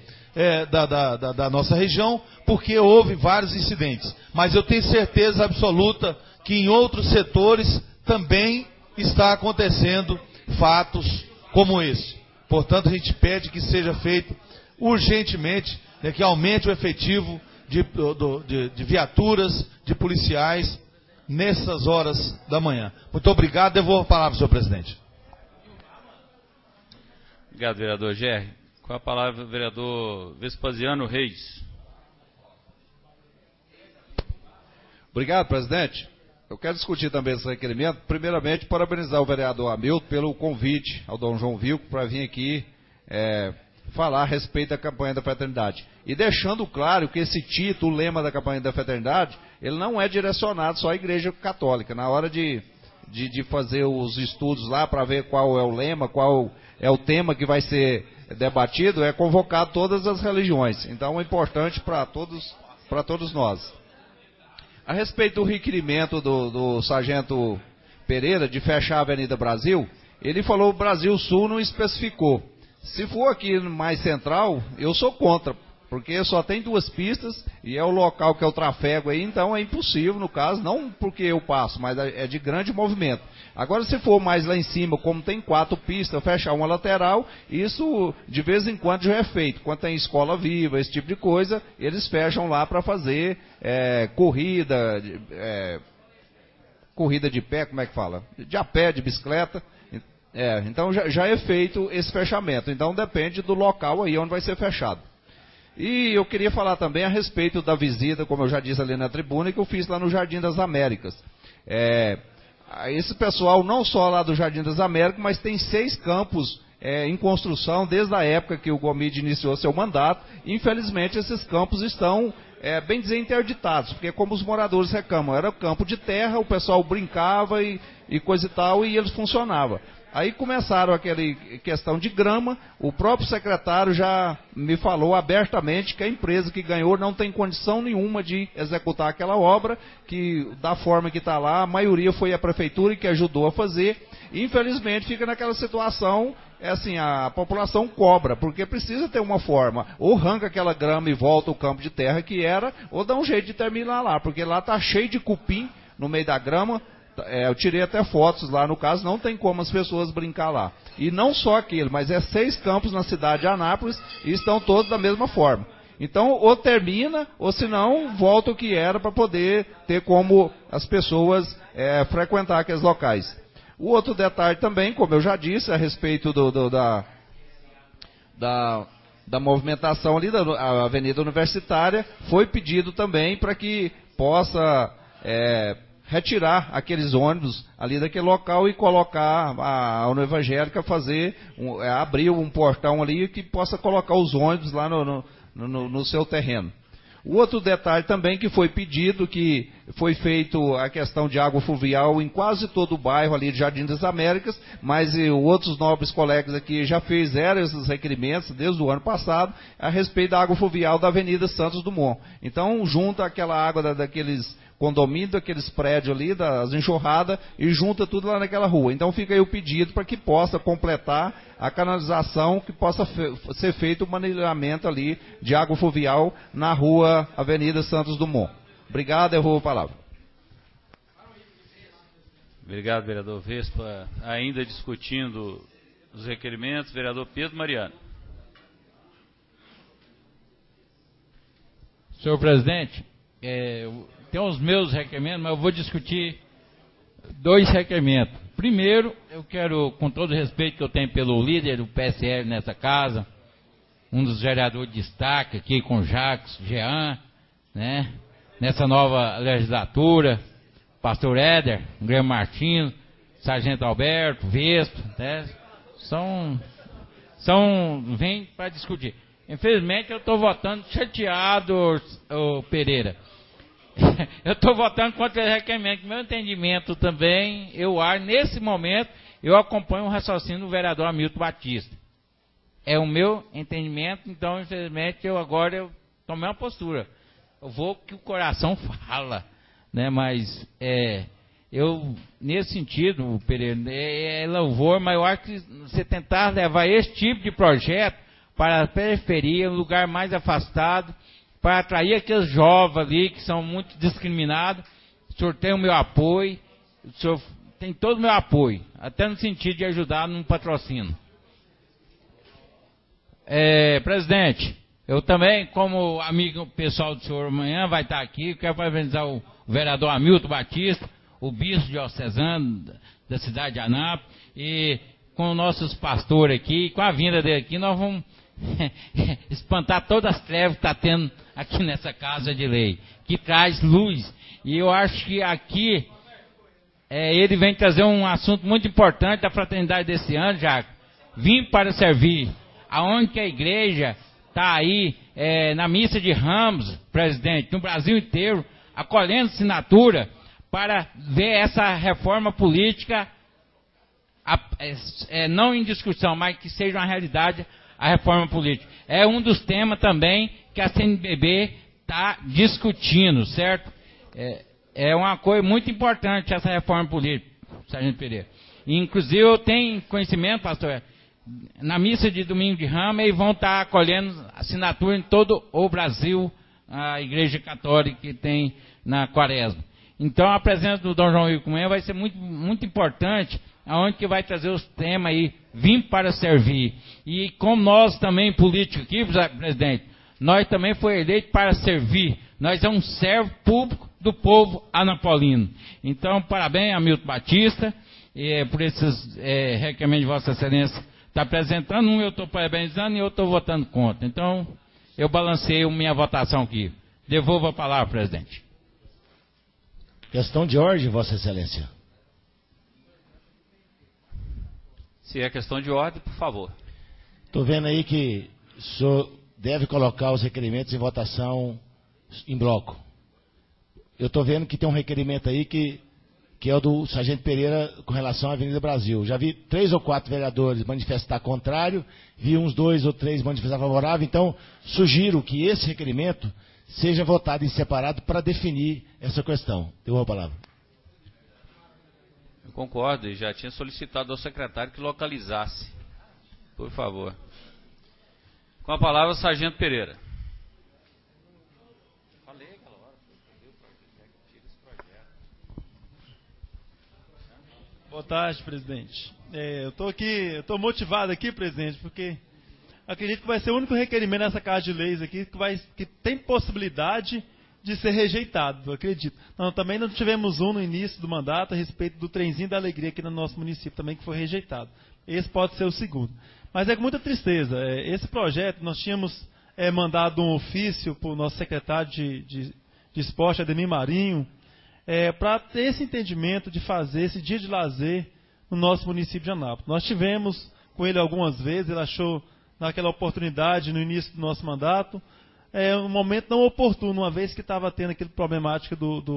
da nossa região porque houve vários incidentes, mas eu tenho certeza absoluta que em outros setores também está acontecendo fatos como esse. Portanto, a gente pede que seja feito urgentemente, né, que aumente o efetivo de viaturas, de policiais, nessas horas da manhã. Muito obrigado. Devolvo a palavra, senhor presidente. Obrigado, vereador Gerry. Com a palavra, o vereador Vespasiano Reis. Obrigado, presidente. Eu quero discutir também esse requerimento. Primeiramente, parabenizar o vereador Hamilton pelo convite ao Dom João Vilco para vir aqui falar a respeito da campanha da fraternidade. E deixando claro que esse título, o lema da campanha da fraternidade, ele não é direcionado só à Igreja Católica. Na hora de fazer os estudos lá para ver qual é o lema, qual é o tema que vai ser debatido, é convocar todas as religiões. Então é importante para todos nós. A respeito do requerimento do sargento Pereira de fechar a Avenida Brasil, ele falou o Brasil Sul, não especificou. Se for aqui mais central, eu sou contra, porque só tem 2 pistas e é o local que eu trafego aí, então é impossível, no caso, não porque eu passo, mas é de grande movimento. Agora, se for mais lá em cima, como tem 4 pistas, fechar uma lateral, isso de vez em quando já é feito. Quando tem escola viva, esse tipo de coisa, eles fecham lá para fazer corrida de pé, como é que fala? De a pé, de bicicleta. Então já é feito esse fechamento. Então depende do local aí onde vai ser fechado. E eu queria falar também a respeito da visita, como eu já disse ali na tribuna, que eu fiz lá no Jardim das Américas. Esse pessoal não só lá do Jardim das Américas, mas tem 6 campos em construção desde a época que o Gomide iniciou seu mandato. Infelizmente esses campos estão, bem dizer, interditados, porque como os moradores reclamam, era campo de terra, o pessoal brincava e coisa e tal, e eles funcionavam. Aí começaram aquela questão de grama, o próprio secretário já me falou abertamente que a empresa que ganhou não tem condição nenhuma de executar aquela obra, que da forma que está lá, a maioria foi a prefeitura que ajudou a fazer. Infelizmente fica naquela situação, assim, a população cobra, porque precisa ter uma forma, ou arranca aquela grama e volta o campo de terra que era, ou dá um jeito de terminar lá, porque lá está cheio de cupim no meio da grama. Eu tirei até fotos lá, no caso, não tem como as pessoas brincar lá. E não só aquele, mas 6 campos na cidade de Anápolis e estão todos da mesma forma. Então, ou termina, ou se não, volta o que era para poder ter como as pessoas frequentar aqueles locais. O outro detalhe também, como eu já disse, a respeito da movimentação ali da Avenida Universitária, foi pedido também para que possa retirar aqueles ônibus ali daquele local e colocar a União Evangélica abrir um portão ali que possa colocar os ônibus lá no seu terreno. O outro detalhe também que foi pedido, que foi feito a questão de água fluvial em quase todo o bairro ali de Jardim das Américas, mas outros nobres colegas aqui já fizeram esses requerimentos desde o ano passado a respeito da água fluvial da Avenida Santos Dumont. Então junta aquela água daqueles condomínio, daqueles prédios ali, das enxurradas, e junta tudo lá naquela rua. Então fica aí o pedido para que possa completar a canalização, que possa ser feito o manilhamento ali de água fluvial na rua Avenida Santos Dumont. Obrigado, eu vou a palavra. Obrigado, vereador Vespa. Ainda discutindo os requerimentos, vereador Pedro Mariano. Senhor presidente, tem os meus requerimentos, mas eu vou discutir 2 requerimentos. Primeiro, eu quero, com todo o respeito que eu tenho pelo líder do PSL nessa casa, um dos vereadores de destaque aqui com Jacques, Jean, né? Nessa nova legislatura, pastor Éder, Guilherme Martins, Sargento Alberto, Vespa, né? Vem para discutir. Infelizmente eu estou votando chateado, o Pereira. Eu estou votando contra esse requerimento. Meu entendimento também, nesse momento, eu acompanho o raciocínio do vereador Hamilton Batista. É o meu entendimento, então, infelizmente, eu tomei uma postura. Eu vou que o coração fala, né? Mas, nesse sentido, Pereira, é louvor, mas eu acho que você tentar levar esse tipo de projeto para a periferia, um lugar mais afastado, para atrair aqueles jovens ali que são muito discriminados. O senhor tem o meu apoio, o senhor tem todo o meu apoio, até no sentido de ajudar no patrocínio. Presidente, eu também, como amigo pessoal do senhor, amanhã vai estar aqui, quero parabenizar o vereador Hamilton Batista, o bispo diocesano da cidade de Anápolis, e com nossos pastores aqui, com a vinda dele aqui, nós vamos espantar todas as trevas que está tendo aqui nessa casa de lei, que traz luz. E eu acho que aqui ele vem trazer um assunto muito importante da fraternidade desse ano, Jaco. Vim para servir. Aonde que a igreja está aí, na missa de Ramos, presidente, no Brasil inteiro, acolhendo assinatura para ver essa reforma política, não em discussão, mas que seja uma realidade a reforma política. É um dos temas também que a CNBB está discutindo, certo? É uma coisa muito importante essa reforma política, Sargento Pereira. Inclusive eu tenho conhecimento, pastor, na missa de domingo de Ramos, e vão estar acolhendo assinatura em todo o Brasil, a Igreja Católica que tem na Quaresma. Então a presença do Dom João Rico Cunha vai ser muito, muito importante, aonde que vai trazer os temas aí, vim para servir. E como nós também, políticos aqui, presidente, nós também foi eleito para servir. Nós é um servo público do povo anapolino. Então, parabéns a Milton Batista, por esses requerimentos de Vossa Excelência está apresentando. Um eu estou parabenizando e eu estou votando contra. Então, eu balanceei minha votação aqui. Devolvo a palavra, presidente. Questão de ordem, Vossa Excelência. Se é questão de ordem, por favor. Estou vendo aí que o senhor deve colocar os requerimentos em votação em bloco. Eu estou vendo que tem um requerimento aí que é o do Sargento Pereira com relação à Avenida Brasil. Já vi 3 ou 4 vereadores manifestar contrário, vi uns 2 ou 3 manifestar favorável, então sugiro que esse requerimento seja votado em separado para definir essa questão. Devolvo a palavra. Eu concordo, e já tinha solicitado ao secretário que localizasse. Por favor. Com a palavra, Sargento Pereira. Boa tarde, presidente. Eu estou motivado aqui, presidente, porque acredito que vai ser o único requerimento nessa Casa de Leis aqui que tem possibilidade de ser rejeitado, eu acredito. Também não tivemos no início do mandato a respeito do trenzinho da alegria aqui no nosso município também, que foi rejeitado. Esse pode ser o segundo. Mas é com muita tristeza. Esse projeto, nós tínhamos mandado um ofício para o nosso secretário de esporte, Ademir Marinho, para ter esse entendimento de fazer esse dia de lazer no nosso município de Anápolis. Nós tivemos com ele algumas vezes, ele achou naquela oportunidade, no início do nosso mandato, um momento não oportuno, uma vez que estava tendo aquele problemática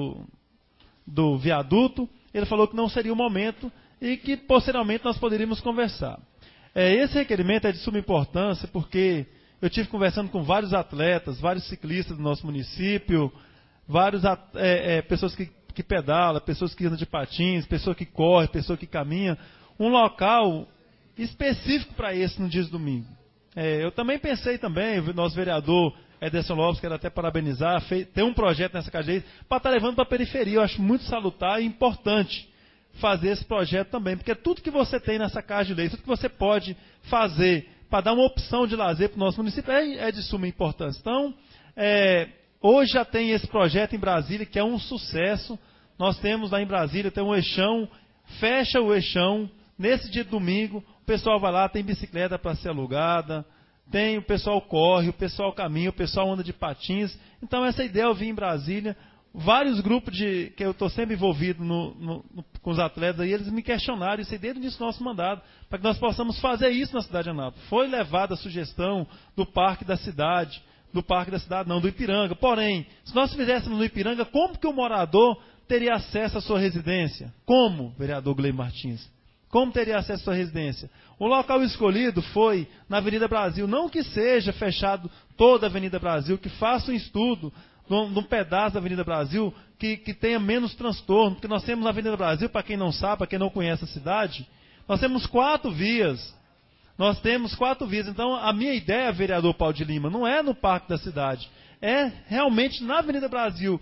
do viaduto, ele falou que não seria o momento e que posteriormente nós poderíamos conversar. Esse requerimento é de suma importância porque eu tive conversando com vários atletas, vários ciclistas do nosso município, várias pessoas que pedalam, pessoas que andam de patins, pessoas que correm, pessoas que caminham, um local específico para esse no dia de domingo. Eu também pensei o nosso vereador Ederson Lopes, quero até parabenizar, tem um projeto nessa casa para estar levando para a periferia. Eu acho muito salutar e importante fazer esse projeto também, porque tudo que você tem nessa Casa de Leis, tudo que você pode fazer para dar uma opção de lazer para o nosso município é de suma importância. Então, hoje já tem esse projeto em Brasília, que é um sucesso. Nós temos lá em Brasília, tem um eixão, fecha o eixão, nesse dia de domingo, o pessoal vai lá, tem bicicleta para ser alugada, o pessoal corre, o pessoal caminha, o pessoal anda de patins. Então essa ideia eu vi em Brasília, vários grupos que eu estou sempre envolvido com os atletas aí, eles me questionaram isso aí desde o início do nosso mandato, para que nós possamos fazer isso na cidade de Anápolis. Foi levada a sugestão do Parque da Cidade, do Ipiranga. Porém, se nós fizéssemos no Ipiranga, como que o morador teria acesso à sua residência? Como, vereador Gleio Martins? Como teria acesso à sua residência? O local escolhido foi na Avenida Brasil. Não que seja fechado toda a Avenida Brasil, que faça um estudo num pedaço da Avenida Brasil que tenha menos transtorno. Porque nós temos na Avenida Brasil, para quem não sabe, para quem não conhece a cidade, nós temos 4 vias. Então, a minha ideia, vereador Paulo de Lima, não é no Parque da Cidade. É realmente na Avenida Brasil.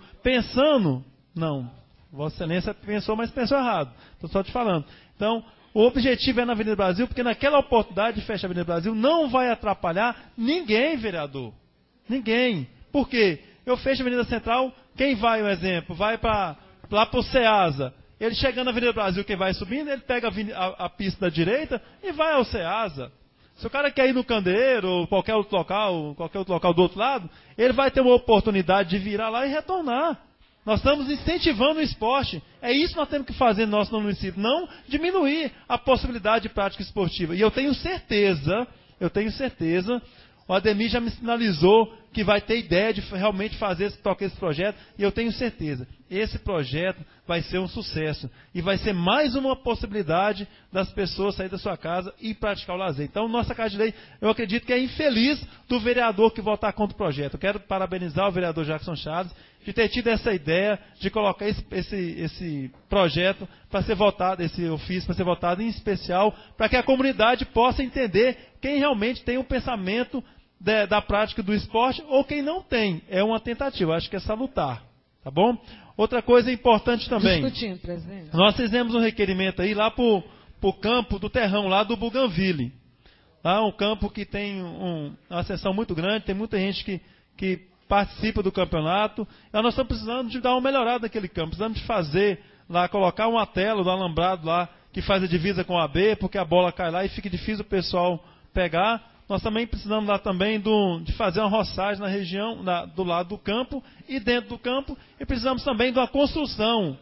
Não, Vossa Excelência pensou, mas pensou errado. Estou só te falando. Então, o objetivo é na Avenida Brasil, porque naquela oportunidade de fechar a Avenida Brasil não vai atrapalhar ninguém, vereador. Ninguém. Por quê? Eu fecho a Avenida Central, quem vai, um exemplo, vai lá para o Ceasa. Ele chegando na Avenida Brasil, quem vai subindo, ele pega a pista da direita e vai ao Ceasa. Se o cara quer ir no Candeeiro ou qualquer outro local do outro lado, ele vai ter uma oportunidade de virar lá e retornar. Nós estamos incentivando o esporte. É isso que nós temos que fazer no nosso município. Não diminuir a possibilidade de prática esportiva. E eu tenho certeza, o Ademir já me sinalizou que vai ter ideia de realmente tocar esse projeto, e eu tenho certeza, esse projeto vai ser um sucesso, e vai ser mais uma possibilidade das pessoas saírem da sua casa e praticar o lazer. Então, nossa Casa de Lei, eu acredito que é infeliz do vereador que votar contra o projeto. Eu quero parabenizar o vereador Jackson Chaves de ter tido essa ideia de colocar esse projeto para ser votado, esse ofício para ser votado em especial, para que a comunidade possa entender quem realmente tem um pensamento da prática do esporte ou quem não tem. É uma tentativa, acho que é salutar. Tá bom? Outra coisa importante também. Discutindo, presidente. Nós fizemos um requerimento aí lá para o campo do Terrão, lá do Bougainville. Lá um campo que tem uma seção muito grande, tem muita gente que participa do campeonato. Então nós estamos precisando de dar uma melhorada naquele campo. Precisamos de fazer lá, colocar uma tela do alambrado lá, que faz a divisa com a B, porque a bola cai lá e fica difícil o pessoal pegar. Nós também precisamos lá também de fazer uma roçagem na região, do lado do campo e dentro do campo. E precisamos também de uma construção,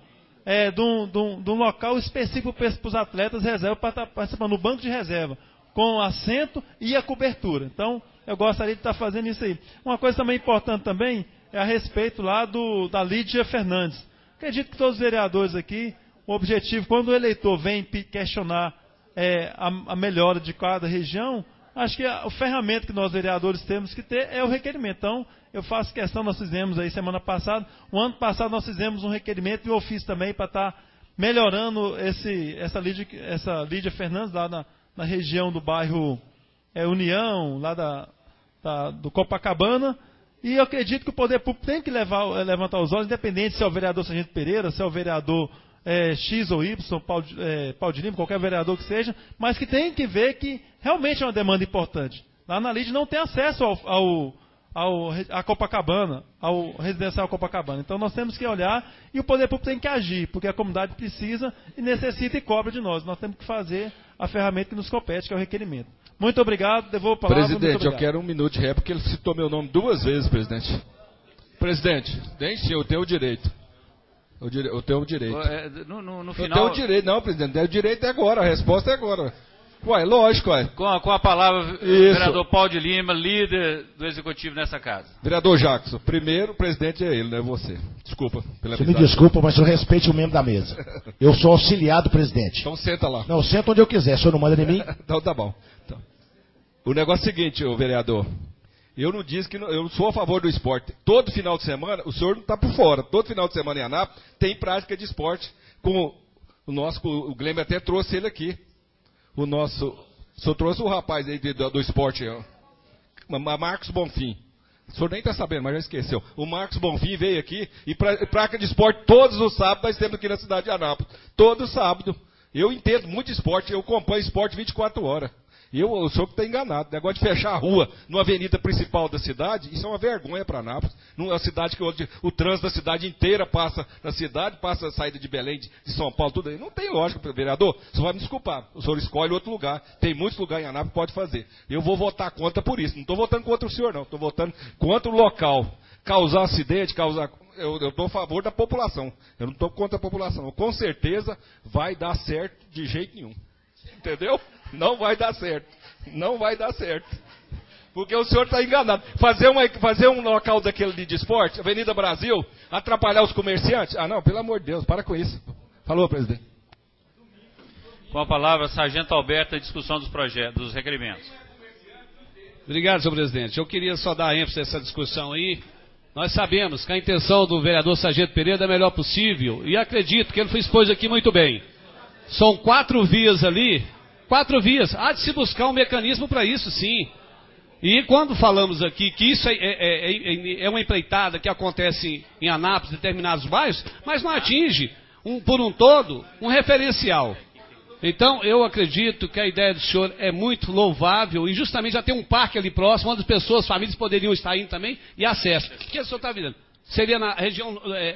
de um local específico para os atletas reserva, para estar participando no banco de reserva, com assento e a cobertura. Então, eu gostaria de estar fazendo isso aí. Uma coisa também importante também é a respeito lá da Lídia Fernandes. Acredito que todos os vereadores aqui, o objetivo, quando o eleitor vem questionar a melhora de cada região, acho que a ferramenta que nós vereadores temos que ter é o requerimento. Então, eu faço questão, nós fizemos aí semana passada, o ano passado nós fizemos um requerimento e um ofício também para estar melhorando essa Lídia Fernandes lá na região do bairro União, lá do Copacabana. E eu acredito que o poder público tem que levantar os olhos, independente se é o vereador Sargento Pereira, se é o vereador X ou Y, Paulo de Lima, qualquer vereador que seja, mas que tem que ver que realmente é uma demanda importante. Lá na Lídia não tem acesso a Copacabana, ao residencial Copacabana. Então nós temos que olhar e o poder público tem que agir, porque a comunidade precisa e necessita e cobra de nós. Nós temos que fazer a ferramenta que nos compete, que é o requerimento. Muito obrigado, devolvo a palavra. Presidente, eu quero um minuto de réplica, porque ele citou meu nome 2 vezes, presidente. Presidente, tem sim, eu tenho o direito. Eu tenho o direito. No final... Eu tenho o direito, não, presidente, o direito é agora, a resposta é agora. Ué, lógico, ué. Com a palavra, vereador Paulo de Lima, líder do executivo nessa casa. Vereador Jackson, primeiro o presidente é ele, não é você. Desculpa pela Você me desculpa, mas eu respeite o membro da mesa. Eu sou auxiliar do presidente. Então senta lá. Não, senta onde eu quiser, o senhor não manda em mim? Então tá bom. Então, o negócio é o seguinte, vereador. Eu não disse que eu sou a favor do esporte. Todo final de semana, o senhor não está por fora. Todo final de semana em Anápolis tem prática de esporte. Com o Glêmio até trouxe ele aqui. O senhor trouxe o rapaz aí do esporte, Marcos Bonfim. O senhor nem está sabendo, mas já esqueceu. O Marcos Bonfim veio aqui e prática de esporte todos os sábados nós temos aqui na cidade de Anápolis. Todo sábado. Eu entendo muito esporte, eu acompanho esporte 24 horas. O senhor que está enganado. O negócio de fechar a rua numa avenida principal da cidade, isso é uma vergonha para Anápolis. Numa cidade que o trânsito da cidade inteira passa na cidade, passa a saída de Belém, de São Paulo, tudo aí. Não tem lógica, vereador. O senhor vai me desculpar. O senhor escolhe outro lugar. Tem muitos lugares em Anápolis que pode fazer. Eu vou votar contra por isso. Não estou votando contra o senhor, não. Estou votando contra o local. Causar acidente, eu estou a favor da população. Eu não estou contra a população. Com certeza vai dar certo de jeito nenhum. Entendeu? Não vai dar certo. Não vai dar certo. Porque o senhor está enganado. Fazer um local daquele de esporte, Avenida Brasil, atrapalhar os comerciantes? Ah, não, pelo amor de Deus, para com isso. Falou, presidente. Com a palavra, Sargento Alberto, a discussão dos requerimentos. Obrigado, senhor presidente. Eu queria só dar ênfase a essa discussão aí. Nós sabemos que a intenção do vereador Sargento Pereira é a melhor possível, e acredito que ele foi exposto aqui muito bem. São 4 vias ali, 4 vias. Há de se buscar um mecanismo para isso, sim. E quando falamos aqui que isso é uma empreitada que acontece em Anápolis, em determinados bairros, mas não atinge, por um todo, um referencial. Então, eu acredito que a ideia do senhor é muito louvável e justamente já tem um parque ali próximo, onde as pessoas, famílias poderiam estar indo também e acesso. O que o senhor está virando? Seria na região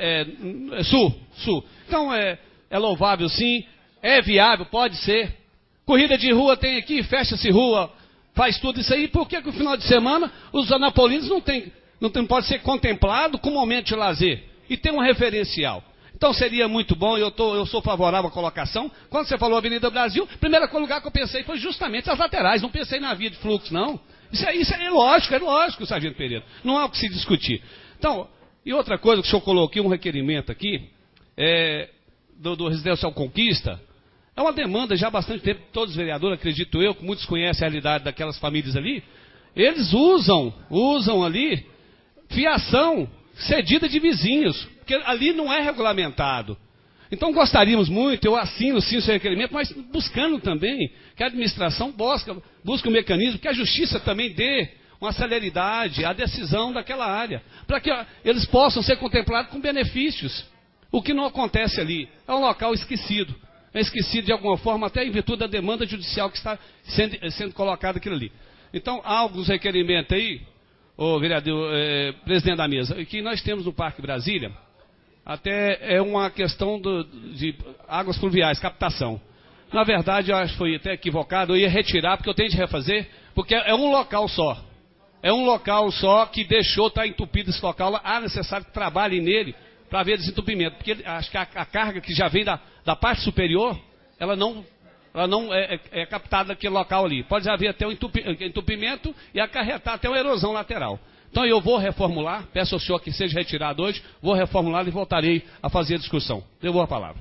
sul. Então, é louvável sim, é viável, pode ser. Corrida de rua tem aqui, fecha-se rua, faz tudo isso aí. Por que no final de semana os anapolinos não pode ser contemplado como momento de lazer? E tem um referencial. Então seria muito bom, eu sou favorável à colocação. Quando você falou Avenida Brasil, o primeiro lugar que eu pensei foi justamente as laterais, não pensei na via de fluxo, não. Isso é lógico, Sargento Pereira. Não há o que se discutir. Então, e outra coisa que o senhor coloquei um requerimento aqui, do Residencial Conquista, é uma demanda já há bastante tempo, todos os vereadores, acredito eu, que muitos conhecem a realidade daquelas famílias ali, eles usam ali fiação cedida de vizinhos, porque ali não é regulamentado. Então gostaríamos muito, eu assino sim o seu requerimento, mas buscando também que a administração busque um mecanismo, que a justiça também dê uma celeridade à decisão daquela área, para que eles possam ser contemplados com benefícios. O que não acontece ali é um local esquecido. É esquecido de alguma forma, até em virtude da demanda judicial que está sendo colocada aquilo ali. Então, há alguns requerimentos aí, vereador, presidente da mesa, que nós temos no Parque Brasília, até é uma questão de águas pluviais, captação. Na verdade, eu acho que foi até equivocado, eu ia retirar, porque eu tenho de refazer, porque é um local só. É um local só que deixou estar entupido esse local, há necessário que trabalhem nele para ver desentupimento, porque acho que a carga que já vem da parte superior, ela não é captada naquele local ali. Pode haver até um entupimento e acarretar até uma erosão lateral. Então eu vou reformular, peço ao senhor que seja retirado hoje, vou reformular e voltarei a fazer a discussão. Devolvo a palavra.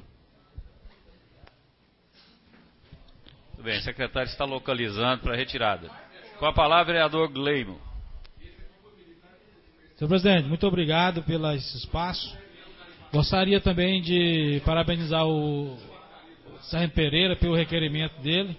Muito bem, o secretário está localizando para retirada. Com a palavra, vereador Gleimo. Senhor presidente, muito obrigado pelo esse espaço. Gostaria também de parabenizar o Sargento Pereira pelo requerimento dele.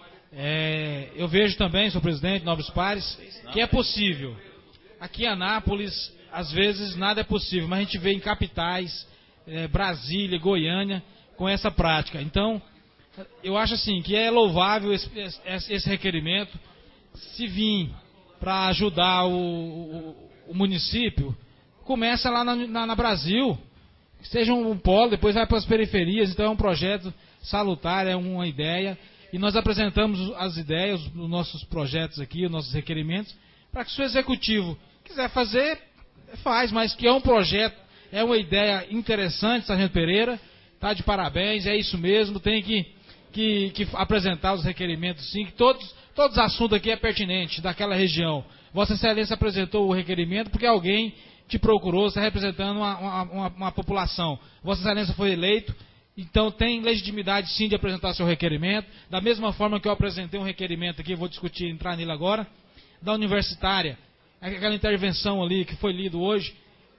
Eu vejo também, senhor presidente, nobres pares, que é possível. Aqui em Anápolis, às vezes, nada é possível, mas a gente vê em capitais, Brasília, Goiânia, com essa prática. Então, eu acho assim, que é louvável esse requerimento. Se vir para ajudar o município, começa lá na Brasil, seja um polo, depois vai para as periferias. Então é um projeto salutar, é uma ideia, e nós apresentamos as ideias, os nossos projetos aqui, os nossos requerimentos, para que se o executivo quiser fazer, faz, mas que é um projeto, é uma ideia interessante, Sargento Pereira, está de parabéns, é isso mesmo, tem que apresentar os requerimentos sim, que todos os assuntos aqui é pertinente daquela região. Vossa Excelência apresentou o requerimento porque alguém te procurou, está representando uma população. Vossa Excelência foi eleito, então tem legitimidade sim de apresentar seu requerimento. Da mesma forma que eu apresentei um requerimento aqui, vou discutir, entrar nele agora, da universitária, aquela intervenção ali que foi lido hoje,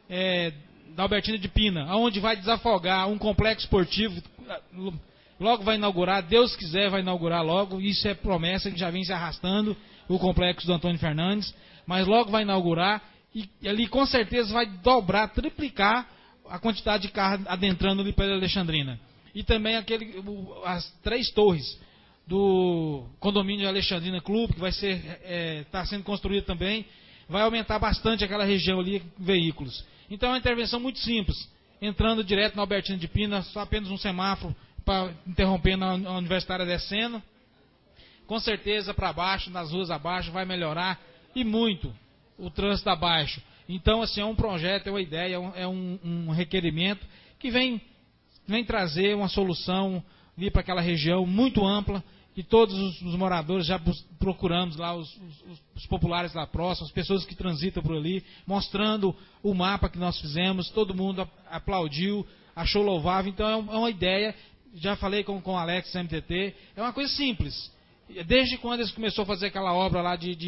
da Albertina de Pina, onde vai desafogar um complexo esportivo, logo vai inaugurar, Deus quiser vai inaugurar logo, isso é promessa que já vem se arrastando, o complexo do Antônio Fernandes, mas logo vai inaugurar, e ali com certeza vai dobrar, triplicar a quantidade de carro adentrando ali pela Alexandrina. E também as 3 torres do condomínio Alexandrina Clube, que vai está sendo construído também, vai aumentar bastante aquela região ali, veículos. Então é uma intervenção muito simples, entrando direto na Albertina de Pina, só apenas um semáforo para interromper na universitária descendo. Com certeza para baixo, nas ruas abaixo, vai melhorar e muito o trânsito abaixo. Então, assim, é um projeto, é uma ideia, é um requerimento que vem trazer uma solução ali para aquela região muito ampla, e todos os moradores já procuramos lá, os populares lá próximos, as pessoas que transitam por ali, mostrando o mapa que nós fizemos, todo mundo aplaudiu, achou louvável. Então é uma ideia, já falei com o Alex MTT, é uma coisa simples. Desde quando eles começaram a fazer aquela obra lá do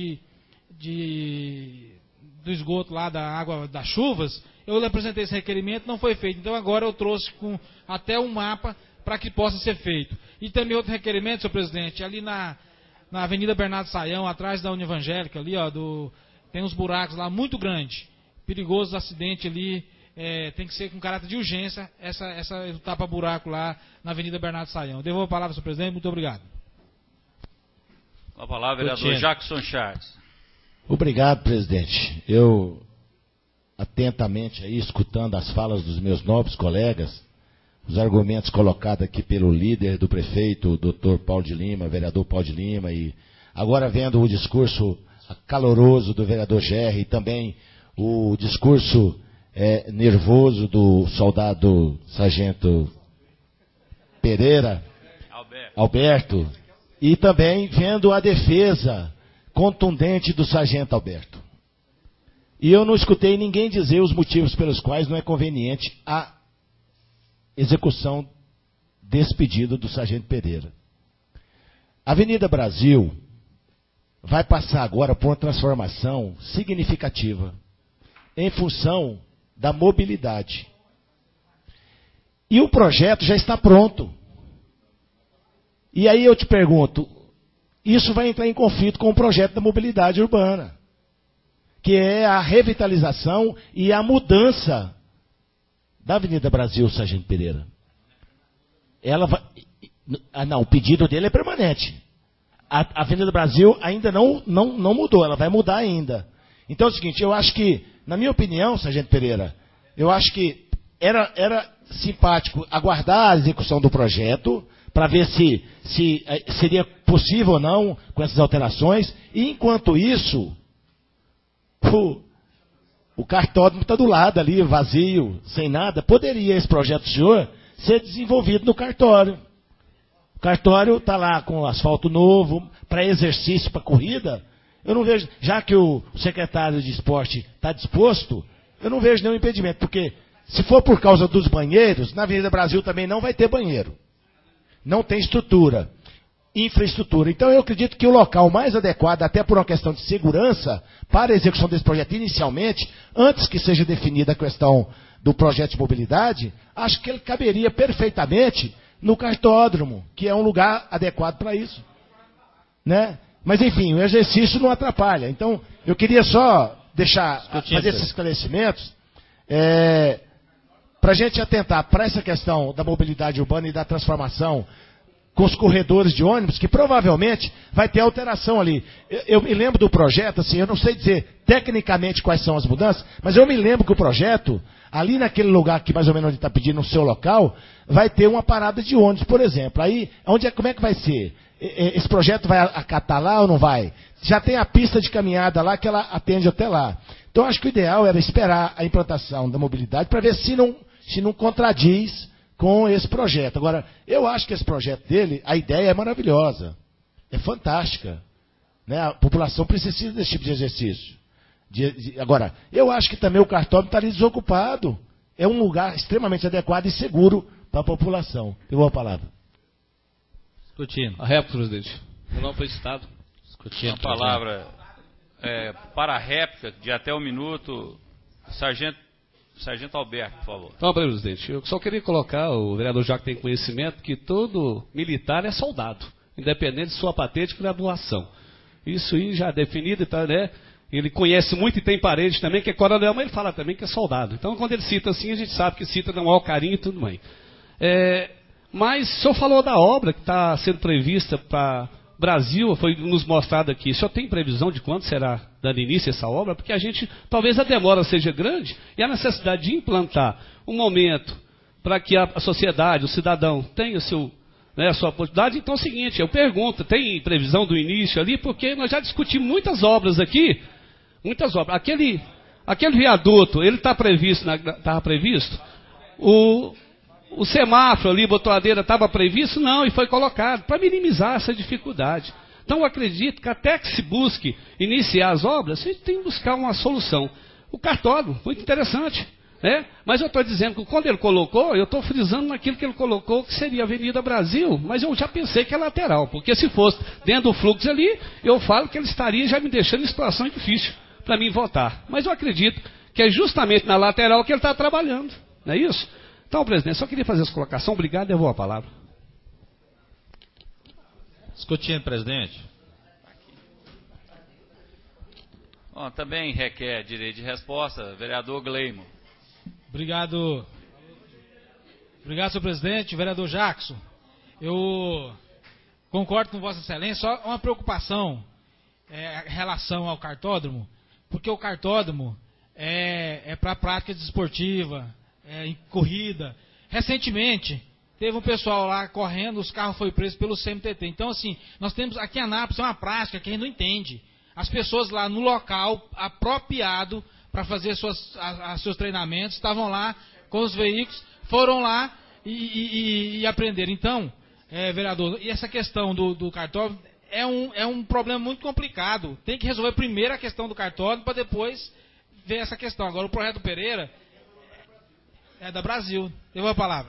esgoto lá da água das chuvas, eu lhe apresentei esse requerimento, não foi feito. Então agora eu trouxe até um mapa para que possa ser feito. E também outro requerimento, senhor presidente, ali na Avenida Bernardo Saião, atrás da União Evangélica, ali, tem uns buracos lá muito grandes, perigoso acidente ali, tem que ser com caráter de urgência, essa tapa-buraco lá na Avenida Bernardo Saião. Devolvo a palavra, senhor presidente, muito obrigado. Com a palavra, vereador Jackson Charles. Obrigado, presidente. Eu, atentamente aí, escutando as falas dos meus nobres colegas, os argumentos colocados aqui pelo líder do prefeito, o doutor Paulo de Lima, vereador Paulo de Lima, e agora vendo o discurso caloroso do vereador Gerry, e também o discurso nervoso do soldado sargento Pereira, Alberto, e também vendo a defesa contundente do sargento Alberto. E eu não escutei ninguém dizer os motivos pelos quais não é conveniente a execução desse pedido do sargento Pereira. A Avenida Brasil vai passar agora por uma transformação significativa em função da mobilidade. E o projeto já está pronto. E aí eu te pergunto, isso vai entrar em conflito com o projeto da mobilidade urbana, que é a revitalização e a mudança da Avenida Brasil, Sargento Pereira. Ela vai... não, o pedido dele é permanente. A Avenida Brasil ainda não mudou, ela vai mudar ainda. Então é o seguinte, eu acho que, na minha opinião, Sargento Pereira, eu acho que era simpático aguardar a execução do projeto, para ver se seria possível ou não com essas alterações. E, enquanto isso, o cartódromo está do lado ali, vazio, sem nada. Poderia esse projeto do senhor ser desenvolvido no cartório. O cartório está lá com asfalto novo, para exercício, para corrida. Eu não vejo, já que o secretário de esporte está disposto, eu não vejo nenhum impedimento. Porque, se for por causa dos banheiros, na Avenida Brasil também não vai ter banheiro. Não tem estrutura, infraestrutura. Então eu acredito que o local mais adequado, até por uma questão de segurança, para a execução desse projeto inicialmente, antes que seja definida a questão do projeto de mobilidade, acho que ele caberia perfeitamente no cartódromo, que é um lugar adequado para isso. Né? Mas enfim, o exercício não atrapalha. Então eu queria só fazer esses esclarecimentos, para a gente atentar para essa questão da mobilidade urbana e da transformação com os corredores de ônibus, que provavelmente vai ter alteração ali. Eu me lembro do projeto, assim, eu não sei dizer tecnicamente quais são as mudanças, mas eu me lembro que o projeto, ali naquele lugar que mais ou menos onde está pedindo no seu local, vai ter uma parada de ônibus, por exemplo. Aí, como é que vai ser? Esse projeto vai acatar lá ou não vai? Já tem a pista de caminhada lá que ela atende até lá. Então, acho que o ideal era esperar a implantação da mobilidade para ver se não contradiz com esse projeto. Agora, eu acho que esse projeto dele, a ideia é maravilhosa, é fantástica. Né? A população precisa desse tipo de exercício. Agora, eu acho que também o cartódromo está ali desocupado. É um lugar extremamente adequado e seguro para a população. Eu vou a palavra. Discutindo. A réplica, presidente. Não foi citado. Discutindo. A palavra para a réplica de até 1 minuto, Sargento Alberto, por favor. Então, presidente, eu só queria colocar, o vereador já que tem conhecimento, que todo militar é soldado, independente de sua patente e graduação. Isso aí já é definido, tá, né? Ele conhece muito e tem parede também, que é coronel, mas ele fala também que é soldado. Então, quando ele cita assim, a gente sabe que cita no maior carinho e tudo bem. Mas o senhor falou da obra que está sendo prevista para Brasil, foi nos mostrado aqui. O senhor tem previsão de quando será dando início a essa obra? Porque talvez a demora seja grande e a necessidade de implantar um momento para que a sociedade, o cidadão, tenha a sua oportunidade. Então é o seguinte, eu pergunto, tem previsão do início ali? Porque nós já discutimos muitas obras aqui, muitas obras. Aquele viaduto, ele estava previsto? O semáforo ali, botoadeira, estava previsto? Não, e foi colocado para minimizar essa dificuldade. Então eu acredito que até que se busque iniciar as obras, a gente tem que buscar uma solução. O cartódromo, muito interessante, né? Mas eu estou dizendo que quando ele colocou, eu estou frisando naquilo que ele colocou, que seria a Avenida Brasil, mas eu já pensei que é lateral, porque se fosse dentro do fluxo ali, eu falo que ele estaria já me deixando em situação difícil para mim votar. Mas eu acredito que é justamente na lateral que ele está trabalhando, não é isso? Então, presidente, só queria fazer essa colocação. Obrigado e eu vou a palavra. Discutindo, presidente. Bom, também requer direito de resposta, vereador Gleimo. Obrigado. Obrigado, senhor presidente. Vereador Jackson, eu concordo com Vossa Excelência, só uma preocupação em relação ao cartódromo, porque o cartódromo é para a prática desportiva, em corrida. Recentemente, teve um pessoal lá correndo, os carros foram presos pelo CMTT. Então, assim, nós temos aqui em Anápolis uma prática que a gente não entende. As pessoas lá no local apropriado para fazer seus treinamentos, estavam lá com os veículos, foram lá e aprenderam. Então, vereador, e essa questão do cartódromo é um problema muito complicado. Tem que resolver primeiro a questão do cartório para depois ver essa questão. Agora, o projeto Pereira é da Brasil. Eu vou a palavra.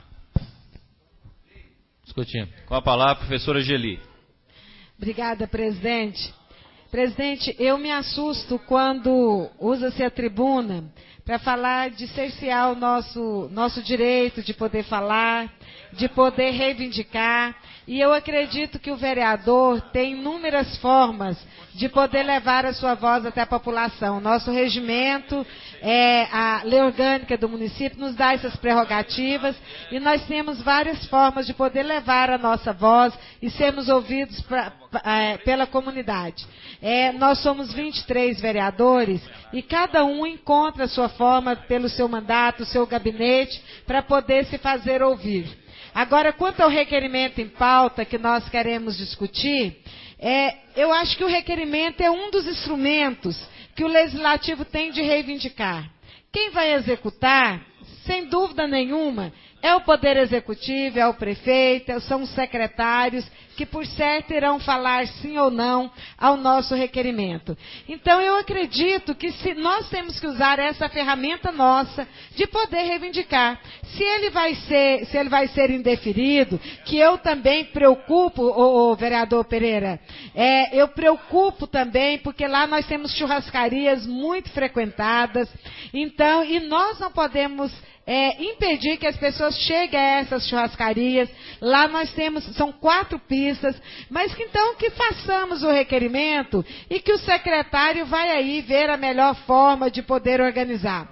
Discutindo. Com a palavra, professora Geli. Obrigada, presidente. Presidente, eu me assusto quando usa-se a tribuna para falar de cercear o nosso direito de poder falar, de poder reivindicar. E eu acredito que o vereador tem inúmeras formas de poder levar a sua voz até a população. Nosso regimento, a lei orgânica do município nos dá essas prerrogativas e nós temos várias formas de poder levar a nossa voz e sermos ouvidos pela comunidade. Nós somos 23 vereadores e cada um encontra a sua forma pelo seu mandato, seu gabinete, para poder se fazer ouvir. Agora, quanto ao requerimento em pauta que nós queremos discutir, eu acho que o requerimento é um dos instrumentos que o Legislativo tem de reivindicar. Quem vai executar, sem dúvida nenhuma, é o Poder Executivo, é o prefeito, são os secretários, que por certo irão falar sim ou não ao nosso requerimento. Então eu acredito que nós temos que usar essa ferramenta nossa de poder reivindicar. Se ele vai ser indeferido, que eu também preocupo, o vereador Pereira, eu preocupo também, porque lá nós temos churrascarias muito frequentadas, então, e nós não podemos impedir que as pessoas cheguem a essas churrascarias. Lá nós são 4 pistas, mas que façamos o requerimento e que o secretário vai aí ver a melhor forma de poder organizar.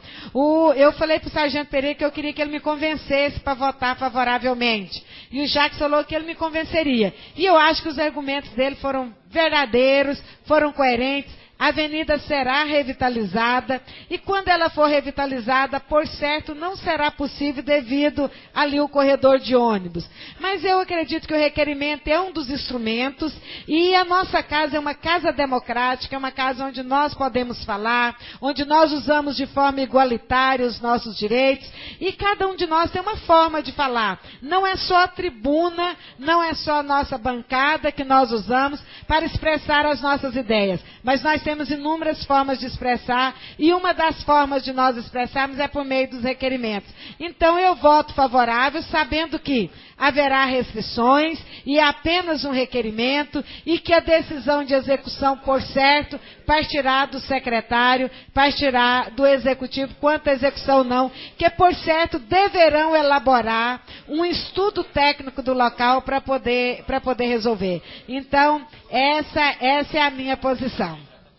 Eu falei para o Sargento Pereira que eu queria que ele me convencesse para votar favoravelmente. E o Jacques falou que ele me convenceria. E eu acho que os argumentos dele foram verdadeiros, foram coerentes. A avenida será revitalizada e quando ela for revitalizada, por certo, não será possível devido ali o corredor de ônibus. Mas eu acredito que o requerimento é um dos instrumentos e a nossa casa é uma casa democrática, é uma casa onde nós podemos falar, onde nós usamos de forma igualitária os nossos direitos e cada um de nós tem uma forma de falar. Não é só a tribuna, não é só a nossa bancada que nós usamos para expressar as nossas ideias, mas nós temos inúmeras formas de expressar e uma das formas de nós expressarmos é por meio dos requerimentos. Então eu voto favorável, sabendo que haverá restrições e é apenas um requerimento e que a decisão de execução, por certo, partirá do secretário, partirá do executivo, quanto à execução não, que por certo deverão elaborar um estudo técnico do local para poder resolver. Então, essa é a minha posição.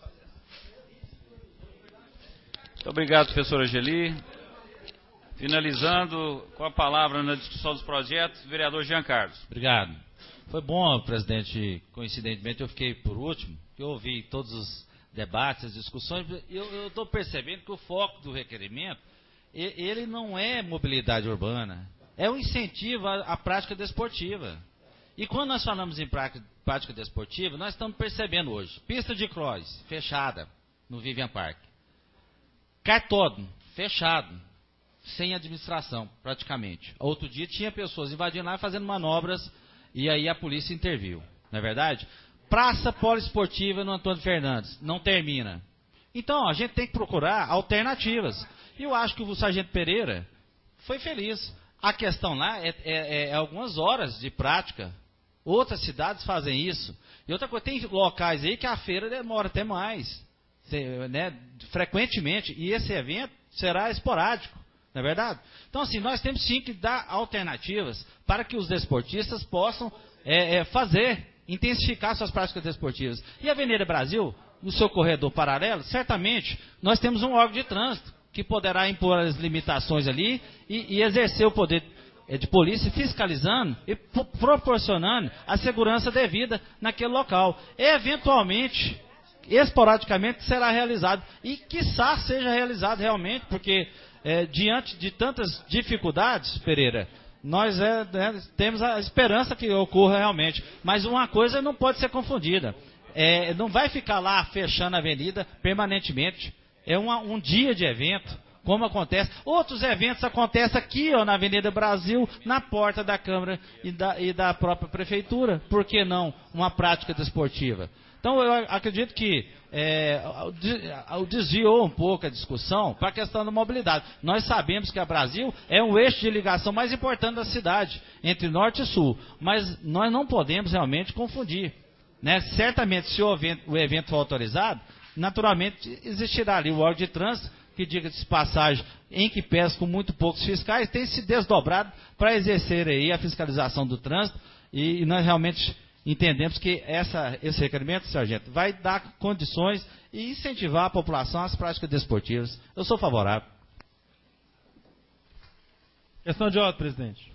Muito obrigado, professora Geli. Finalizando com a palavra na discussão dos projetos, vereador Jean Carlos. Obrigado. Foi bom, presidente, coincidentemente eu fiquei por último, eu ouvi todos os debates, as discussões, eu estou percebendo que o foco do requerimento, ele não é mobilidade urbana, é um incentivo à prática desportiva. E quando nós falamos em prática desportiva, nós estamos percebendo hoje, pista de cross fechada no Vivian Park, cartódromo fechado, sem administração, praticamente. Outro dia tinha pessoas invadindo lá fazendo manobras e aí a polícia interviu, não é verdade? Praça poliesportiva no Antônio Fernandes, não termina. Então, a gente tem que procurar alternativas. E eu acho que o Sargento Pereira foi feliz. A questão lá é algumas horas de prática. Outras cidades fazem isso. E outra coisa, tem locais aí que a feira demora até mais. Né, frequentemente, e esse evento será esporádico, não é verdade? Então, assim, nós temos sim que dar alternativas para que os desportistas possam intensificar suas práticas desportivas. E a Avenida Brasil, no seu corredor paralelo, certamente nós temos um órgão de trânsito que poderá impor as limitações ali e exercer o poder de polícia fiscalizando e proporcionando a segurança devida naquele local. Eventualmente, esporadicamente será realizado e quiçá seja realizado realmente, porque diante de tantas dificuldades, Pereira, nós temos a esperança que ocorra realmente, mas uma coisa não pode ser confundida, não vai ficar lá fechando a avenida permanentemente, é um dia de evento, como acontece. Outros eventos acontecem aqui, ó, na Avenida Brasil, na porta da Câmara e da própria Prefeitura. Por que não uma prática desportiva? Então, eu acredito que desviou um pouco a discussão para a questão da mobilidade. Nós sabemos que a Brasil é um eixo de ligação mais importante da cidade, entre norte e sul, mas nós não podemos realmente confundir, né? Certamente, se o evento for autorizado, naturalmente existirá ali o órgão de trânsito, que, diga-se de passagem, em que pesa com muito poucos fiscais, tem se desdobrado para exercer aí a fiscalização do trânsito, e nós realmente entendemos que esse requerimento, sargento, vai dar condições e incentivar a população às práticas desportivas. Eu sou favorável. Questão de ordem, presidente.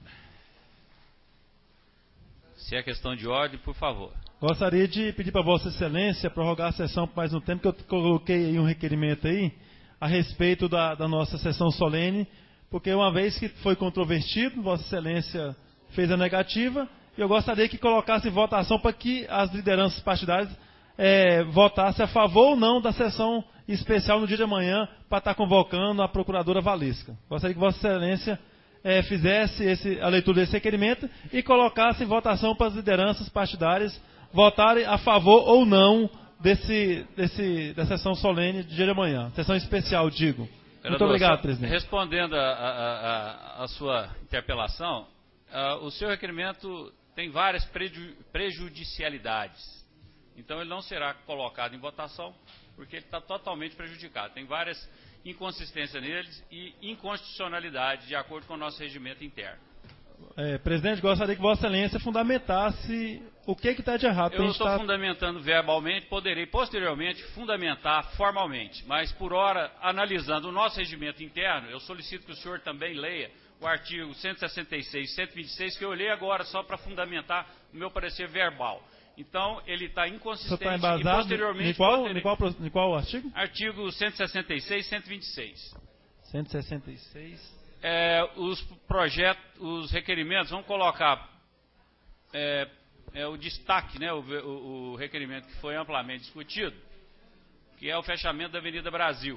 Se é questão de ordem, por favor. Gostaria de pedir para Vossa Excelência prorrogar a sessão por mais um tempo, que eu coloquei aí um requerimento aí a respeito da nossa sessão solene, porque uma vez que foi controvertido, Vossa Excelência fez a negativa, e eu gostaria que colocasse em votação para que as lideranças partidárias votassem a favor ou não da sessão especial no dia de amanhã para estar convocando a procuradora Valesca. Gostaria que Vossa Excelência fizesse a leitura desse requerimento e colocasse em votação para as lideranças partidárias votarem a favor ou não da sessão solene do dia de amanhã. Sessão especial, digo. Vereador, muito obrigado, presidente. Respondendo a sua interpelação, o seu requerimento tem várias prejudicialidades. Então ele não será colocado em votação, porque ele está totalmente prejudicado. Tem várias inconsistências neles e inconstitucionalidade de acordo com o nosso regimento interno. Presidente, gostaria que Vossa Excelência fundamentasse o que está de errado. Eu estou fundamentando verbalmente, poderei posteriormente fundamentar formalmente, mas por hora, analisando o nosso regimento interno, eu solicito que o senhor também leia o artigo 166 e 126, que eu olhei agora só para fundamentar o meu parecer verbal. Então, ele está inconsistente tá embasado, e posteriormente... Em qual artigo? Artigo 166 e 126. 166. Os requerimentos, vamos colocar o destaque, né, o requerimento que foi amplamente discutido, que é o fechamento da Avenida Brasil.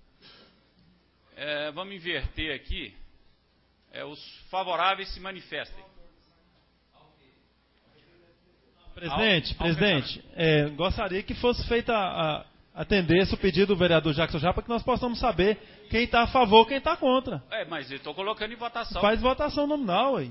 Vamos inverter aqui. Os favoráveis se manifestem. Presidente, gostaria que fosse feita atendesse o pedido do vereador Jackson já para que nós possamos saber quem está a favor e quem está contra. Mas eu estou colocando em votação. Faz votação nominal aí.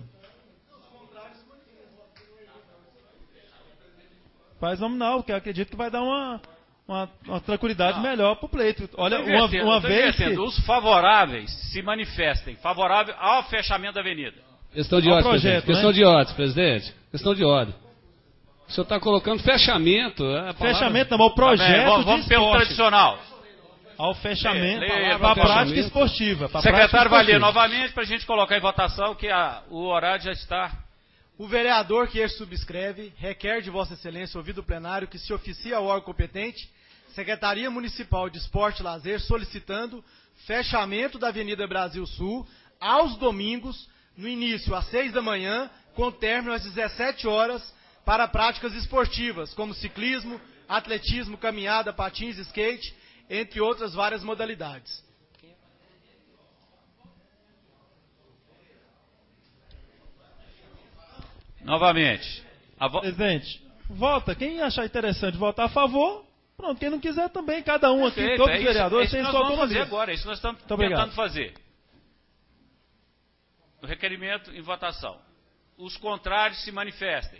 Faz nominal, que eu acredito que vai dar uma tranquilidade melhor para o pleito. Olha, uma vez que... Os favoráveis se manifestem, favorável ao fechamento da avenida. Questão de ordem, presidente. Questão de ordem, presidente. Questão de ordem. O senhor está colocando fechamento. Fechamento, não, mas o projeto vamos pelo tradicional. Ao fechamento, para a prática esportiva. Secretário vai ler novamente para a gente colocar em votação, que o horário já está... O vereador que este subscreve requer de Vossa Excelência, ouvido o plenário, que se oficie ao órgão competente, Secretaria Municipal de Esporte e Lazer, solicitando fechamento da Avenida Brasil Sul aos domingos, no início às 6 da manhã, com término às 17 horas, para práticas esportivas, como ciclismo, atletismo, caminhada, patins, skate, entre outras várias modalidades. Novamente. Presidente, vota. Quem achar interessante votar a favor, pronto. Quem não quiser também, cada um aqui, todos os vereadores, tem sua autonomia. Agora, isso nós estamos tentando fazer. O requerimento em votação. Os contrários se manifestem.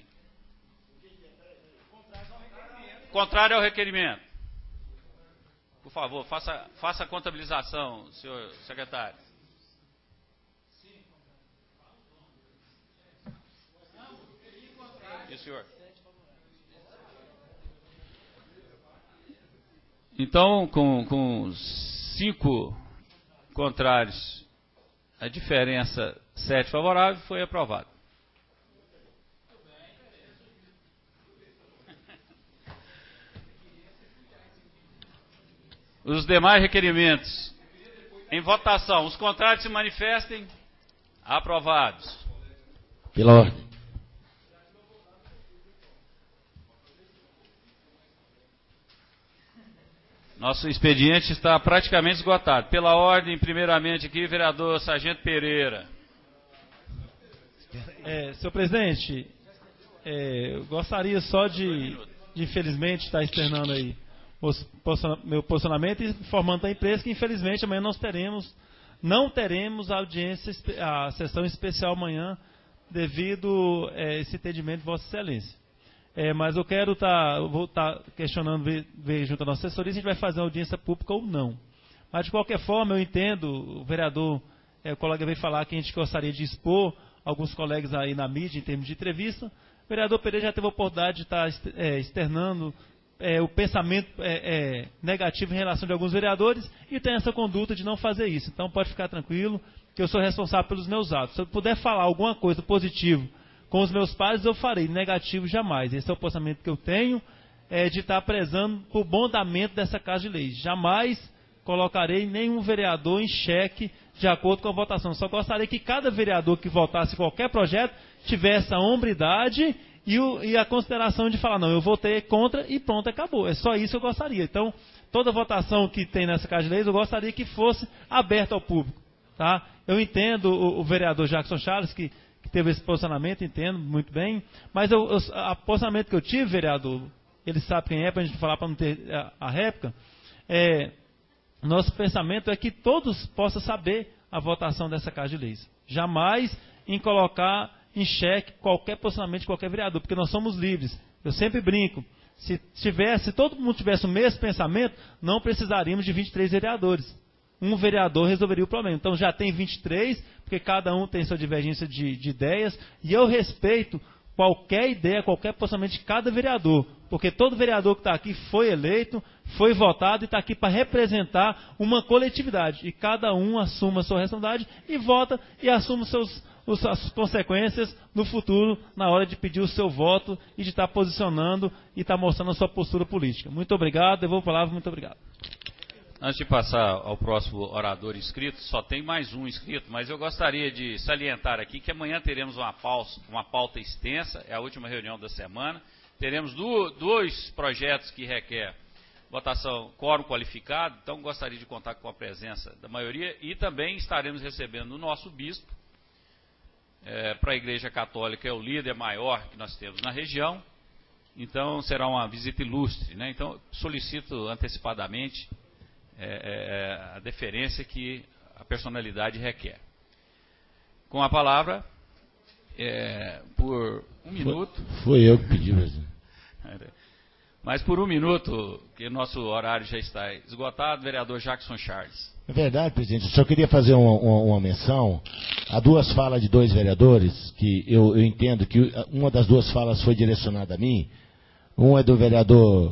Contrário ao requerimento. Por favor, faça a contabilização, senhor secretário. Isso, senhor. Então, com 5 contrários, a diferença 7 favorável, foi aprovado. Os demais requerimentos em votação, os contrários se manifestem. Aprovados. Pela ordem. Nosso expediente está praticamente esgotado. Pela ordem, primeiramente aqui, vereador Sargento Pereira. Senhor presidente, eu gostaria só de infelizmente, estar externando aí meu posicionamento e informando a imprensa que, infelizmente, amanhã não teremos a sessão especial amanhã devido a esse entendimento de Vossa Excelência. Mas eu vou estar questionando, ver junto à nossa assessoria se a gente vai fazer uma audiência pública ou não. Mas, de qualquer forma, eu entendo, o vereador, o colega veio falar que a gente gostaria de expor alguns colegas aí na mídia em termos de entrevista. O vereador Pereira já teve a oportunidade de estar externando o pensamento negativo em relação de alguns vereadores e tem essa conduta de não fazer isso. Então pode ficar tranquilo que eu sou responsável pelos meus atos. Se eu puder falar alguma coisa positiva com os meus pares, eu farei. Negativo jamais. Esse é o pensamento que eu tenho, de estar prezando por bom andamento dessa Casa de Leis. Jamais colocarei nenhum vereador em xeque de acordo com a votação. Só gostaria que cada vereador que votasse qualquer projeto tivesse a hombridade e a consideração de falar, não, eu votei contra e pronto, acabou. É só isso que eu gostaria. Então, toda votação que tem nessa Casa de Leis, eu gostaria que fosse aberta ao público. Tá? Eu entendo o vereador Jackson Charles, que teve esse posicionamento, entendo muito bem, mas o posicionamento que eu tive, vereador, ele sabe quem é, para a gente falar, para não ter a réplica, nosso pensamento é que todos possam saber a votação dessa Casa de Leis. Jamais em colocar em xeque qualquer posicionamento de qualquer vereador, porque nós somos livres. Eu sempre brinco, se todo mundo tivesse o mesmo pensamento, não precisaríamos de 23 vereadores. Um vereador resolveria o problema. Então já tem 23, porque cada um tem sua divergência de ideias, e eu respeito qualquer ideia, qualquer posicionamento de cada vereador, porque todo vereador que está aqui foi eleito, foi votado e está aqui para representar uma coletividade. E cada um assume a sua responsabilidade e vota e assume as consequências no futuro, na hora de pedir o seu voto e de estar posicionando e estar mostrando a sua postura política. Muito obrigado, devolvo a palavra, muito obrigado. Antes de passar ao próximo orador inscrito, só tem mais um inscrito, mas eu gostaria de salientar aqui que amanhã teremos uma pauta extensa, é a última reunião da semana. Teremos dois projetos que requer votação, quórum qualificado, então gostaria de contar com a presença da maioria e também estaremos recebendo o nosso bispo, para a Igreja Católica é o líder maior que nós temos na região, então será uma visita ilustre, né? Então solicito antecipadamente a deferência que a personalidade requer. Com a palavra, por um minuto... Foi eu que pedi, presidente. Mas por um minuto, que nosso horário já está esgotado, vereador Jackson Charles. É verdade, presidente. Eu só queria fazer uma menção a duas falas de dois vereadores, que eu entendo que uma das duas falas foi direcionada a mim. Um é do vereador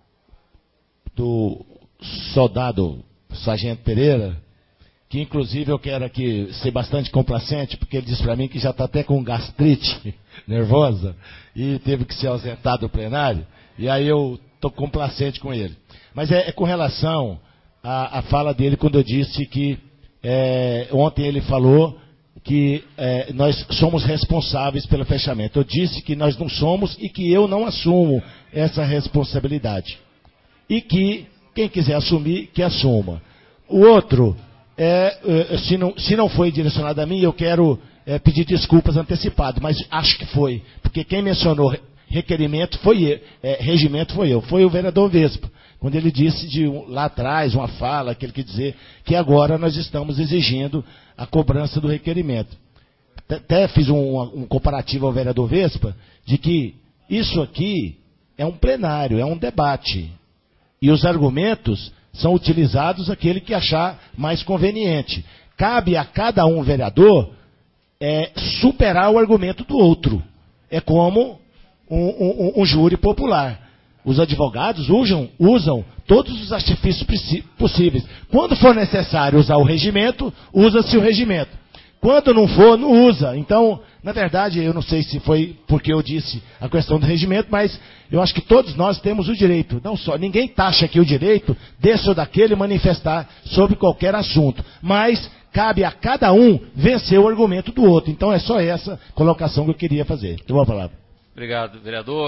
do soldado Sargento Pereira, que inclusive eu quero aqui ser bastante complacente, porque ele disse para mim que já está até com gastrite nervosa e teve que ser ausentado do plenário, e aí eu estou complacente com ele. Mas é com relação à fala dele quando eu disse que ontem ele falou que nós somos responsáveis pelo fechamento. Eu disse que nós não somos e que eu não assumo essa responsabilidade. E que quem quiser assumir, que assuma. O outro, se não foi direcionado a mim, eu quero pedir desculpas antecipado, mas acho que foi, porque quem mencionou regimento foi eu, foi o vereador Vespa, quando ele disse lá atrás, uma fala, que ele quer dizer que agora nós estamos exigindo a cobrança do requerimento. Até fiz um comparativo ao vereador Vespa, de que isso aqui é um plenário, é um debate. E os argumentos são utilizados aquele que achar mais conveniente. Cabe a cada um vereador superar o argumento do outro. É como um júri popular. Os advogados usam todos os artifícios possíveis. Quando for necessário usar o regimento, usa-se o regimento. Quando não for, não usa. Então, na verdade, eu não sei se foi porque eu disse a questão do regimento, mas eu acho que todos nós temos o direito, não só, ninguém taxa aqui o direito desse ou daquele manifestar sobre qualquer assunto, mas cabe a cada um vencer o argumento do outro. Então é só essa colocação que eu queria fazer. Eu vou falar. Obrigado, vereador.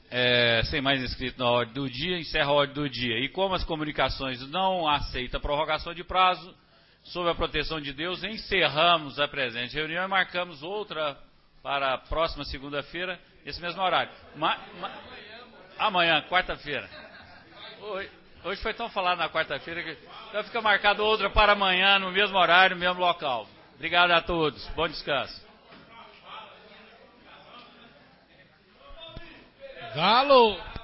sem mais inscrito na ordem do dia, encerra a ordem do dia. E como as comunicações não aceitam prorrogação de prazo, sob a proteção de Deus, encerramos a presente reunião e marcamos outra para a próxima segunda-feira, nesse mesmo horário. Amanhã, quarta-feira. Hoje foi tão falado na quarta-feira que então fica marcado outra para amanhã, no mesmo horário, no mesmo local. Obrigado a todos. Bom descanso. Galo!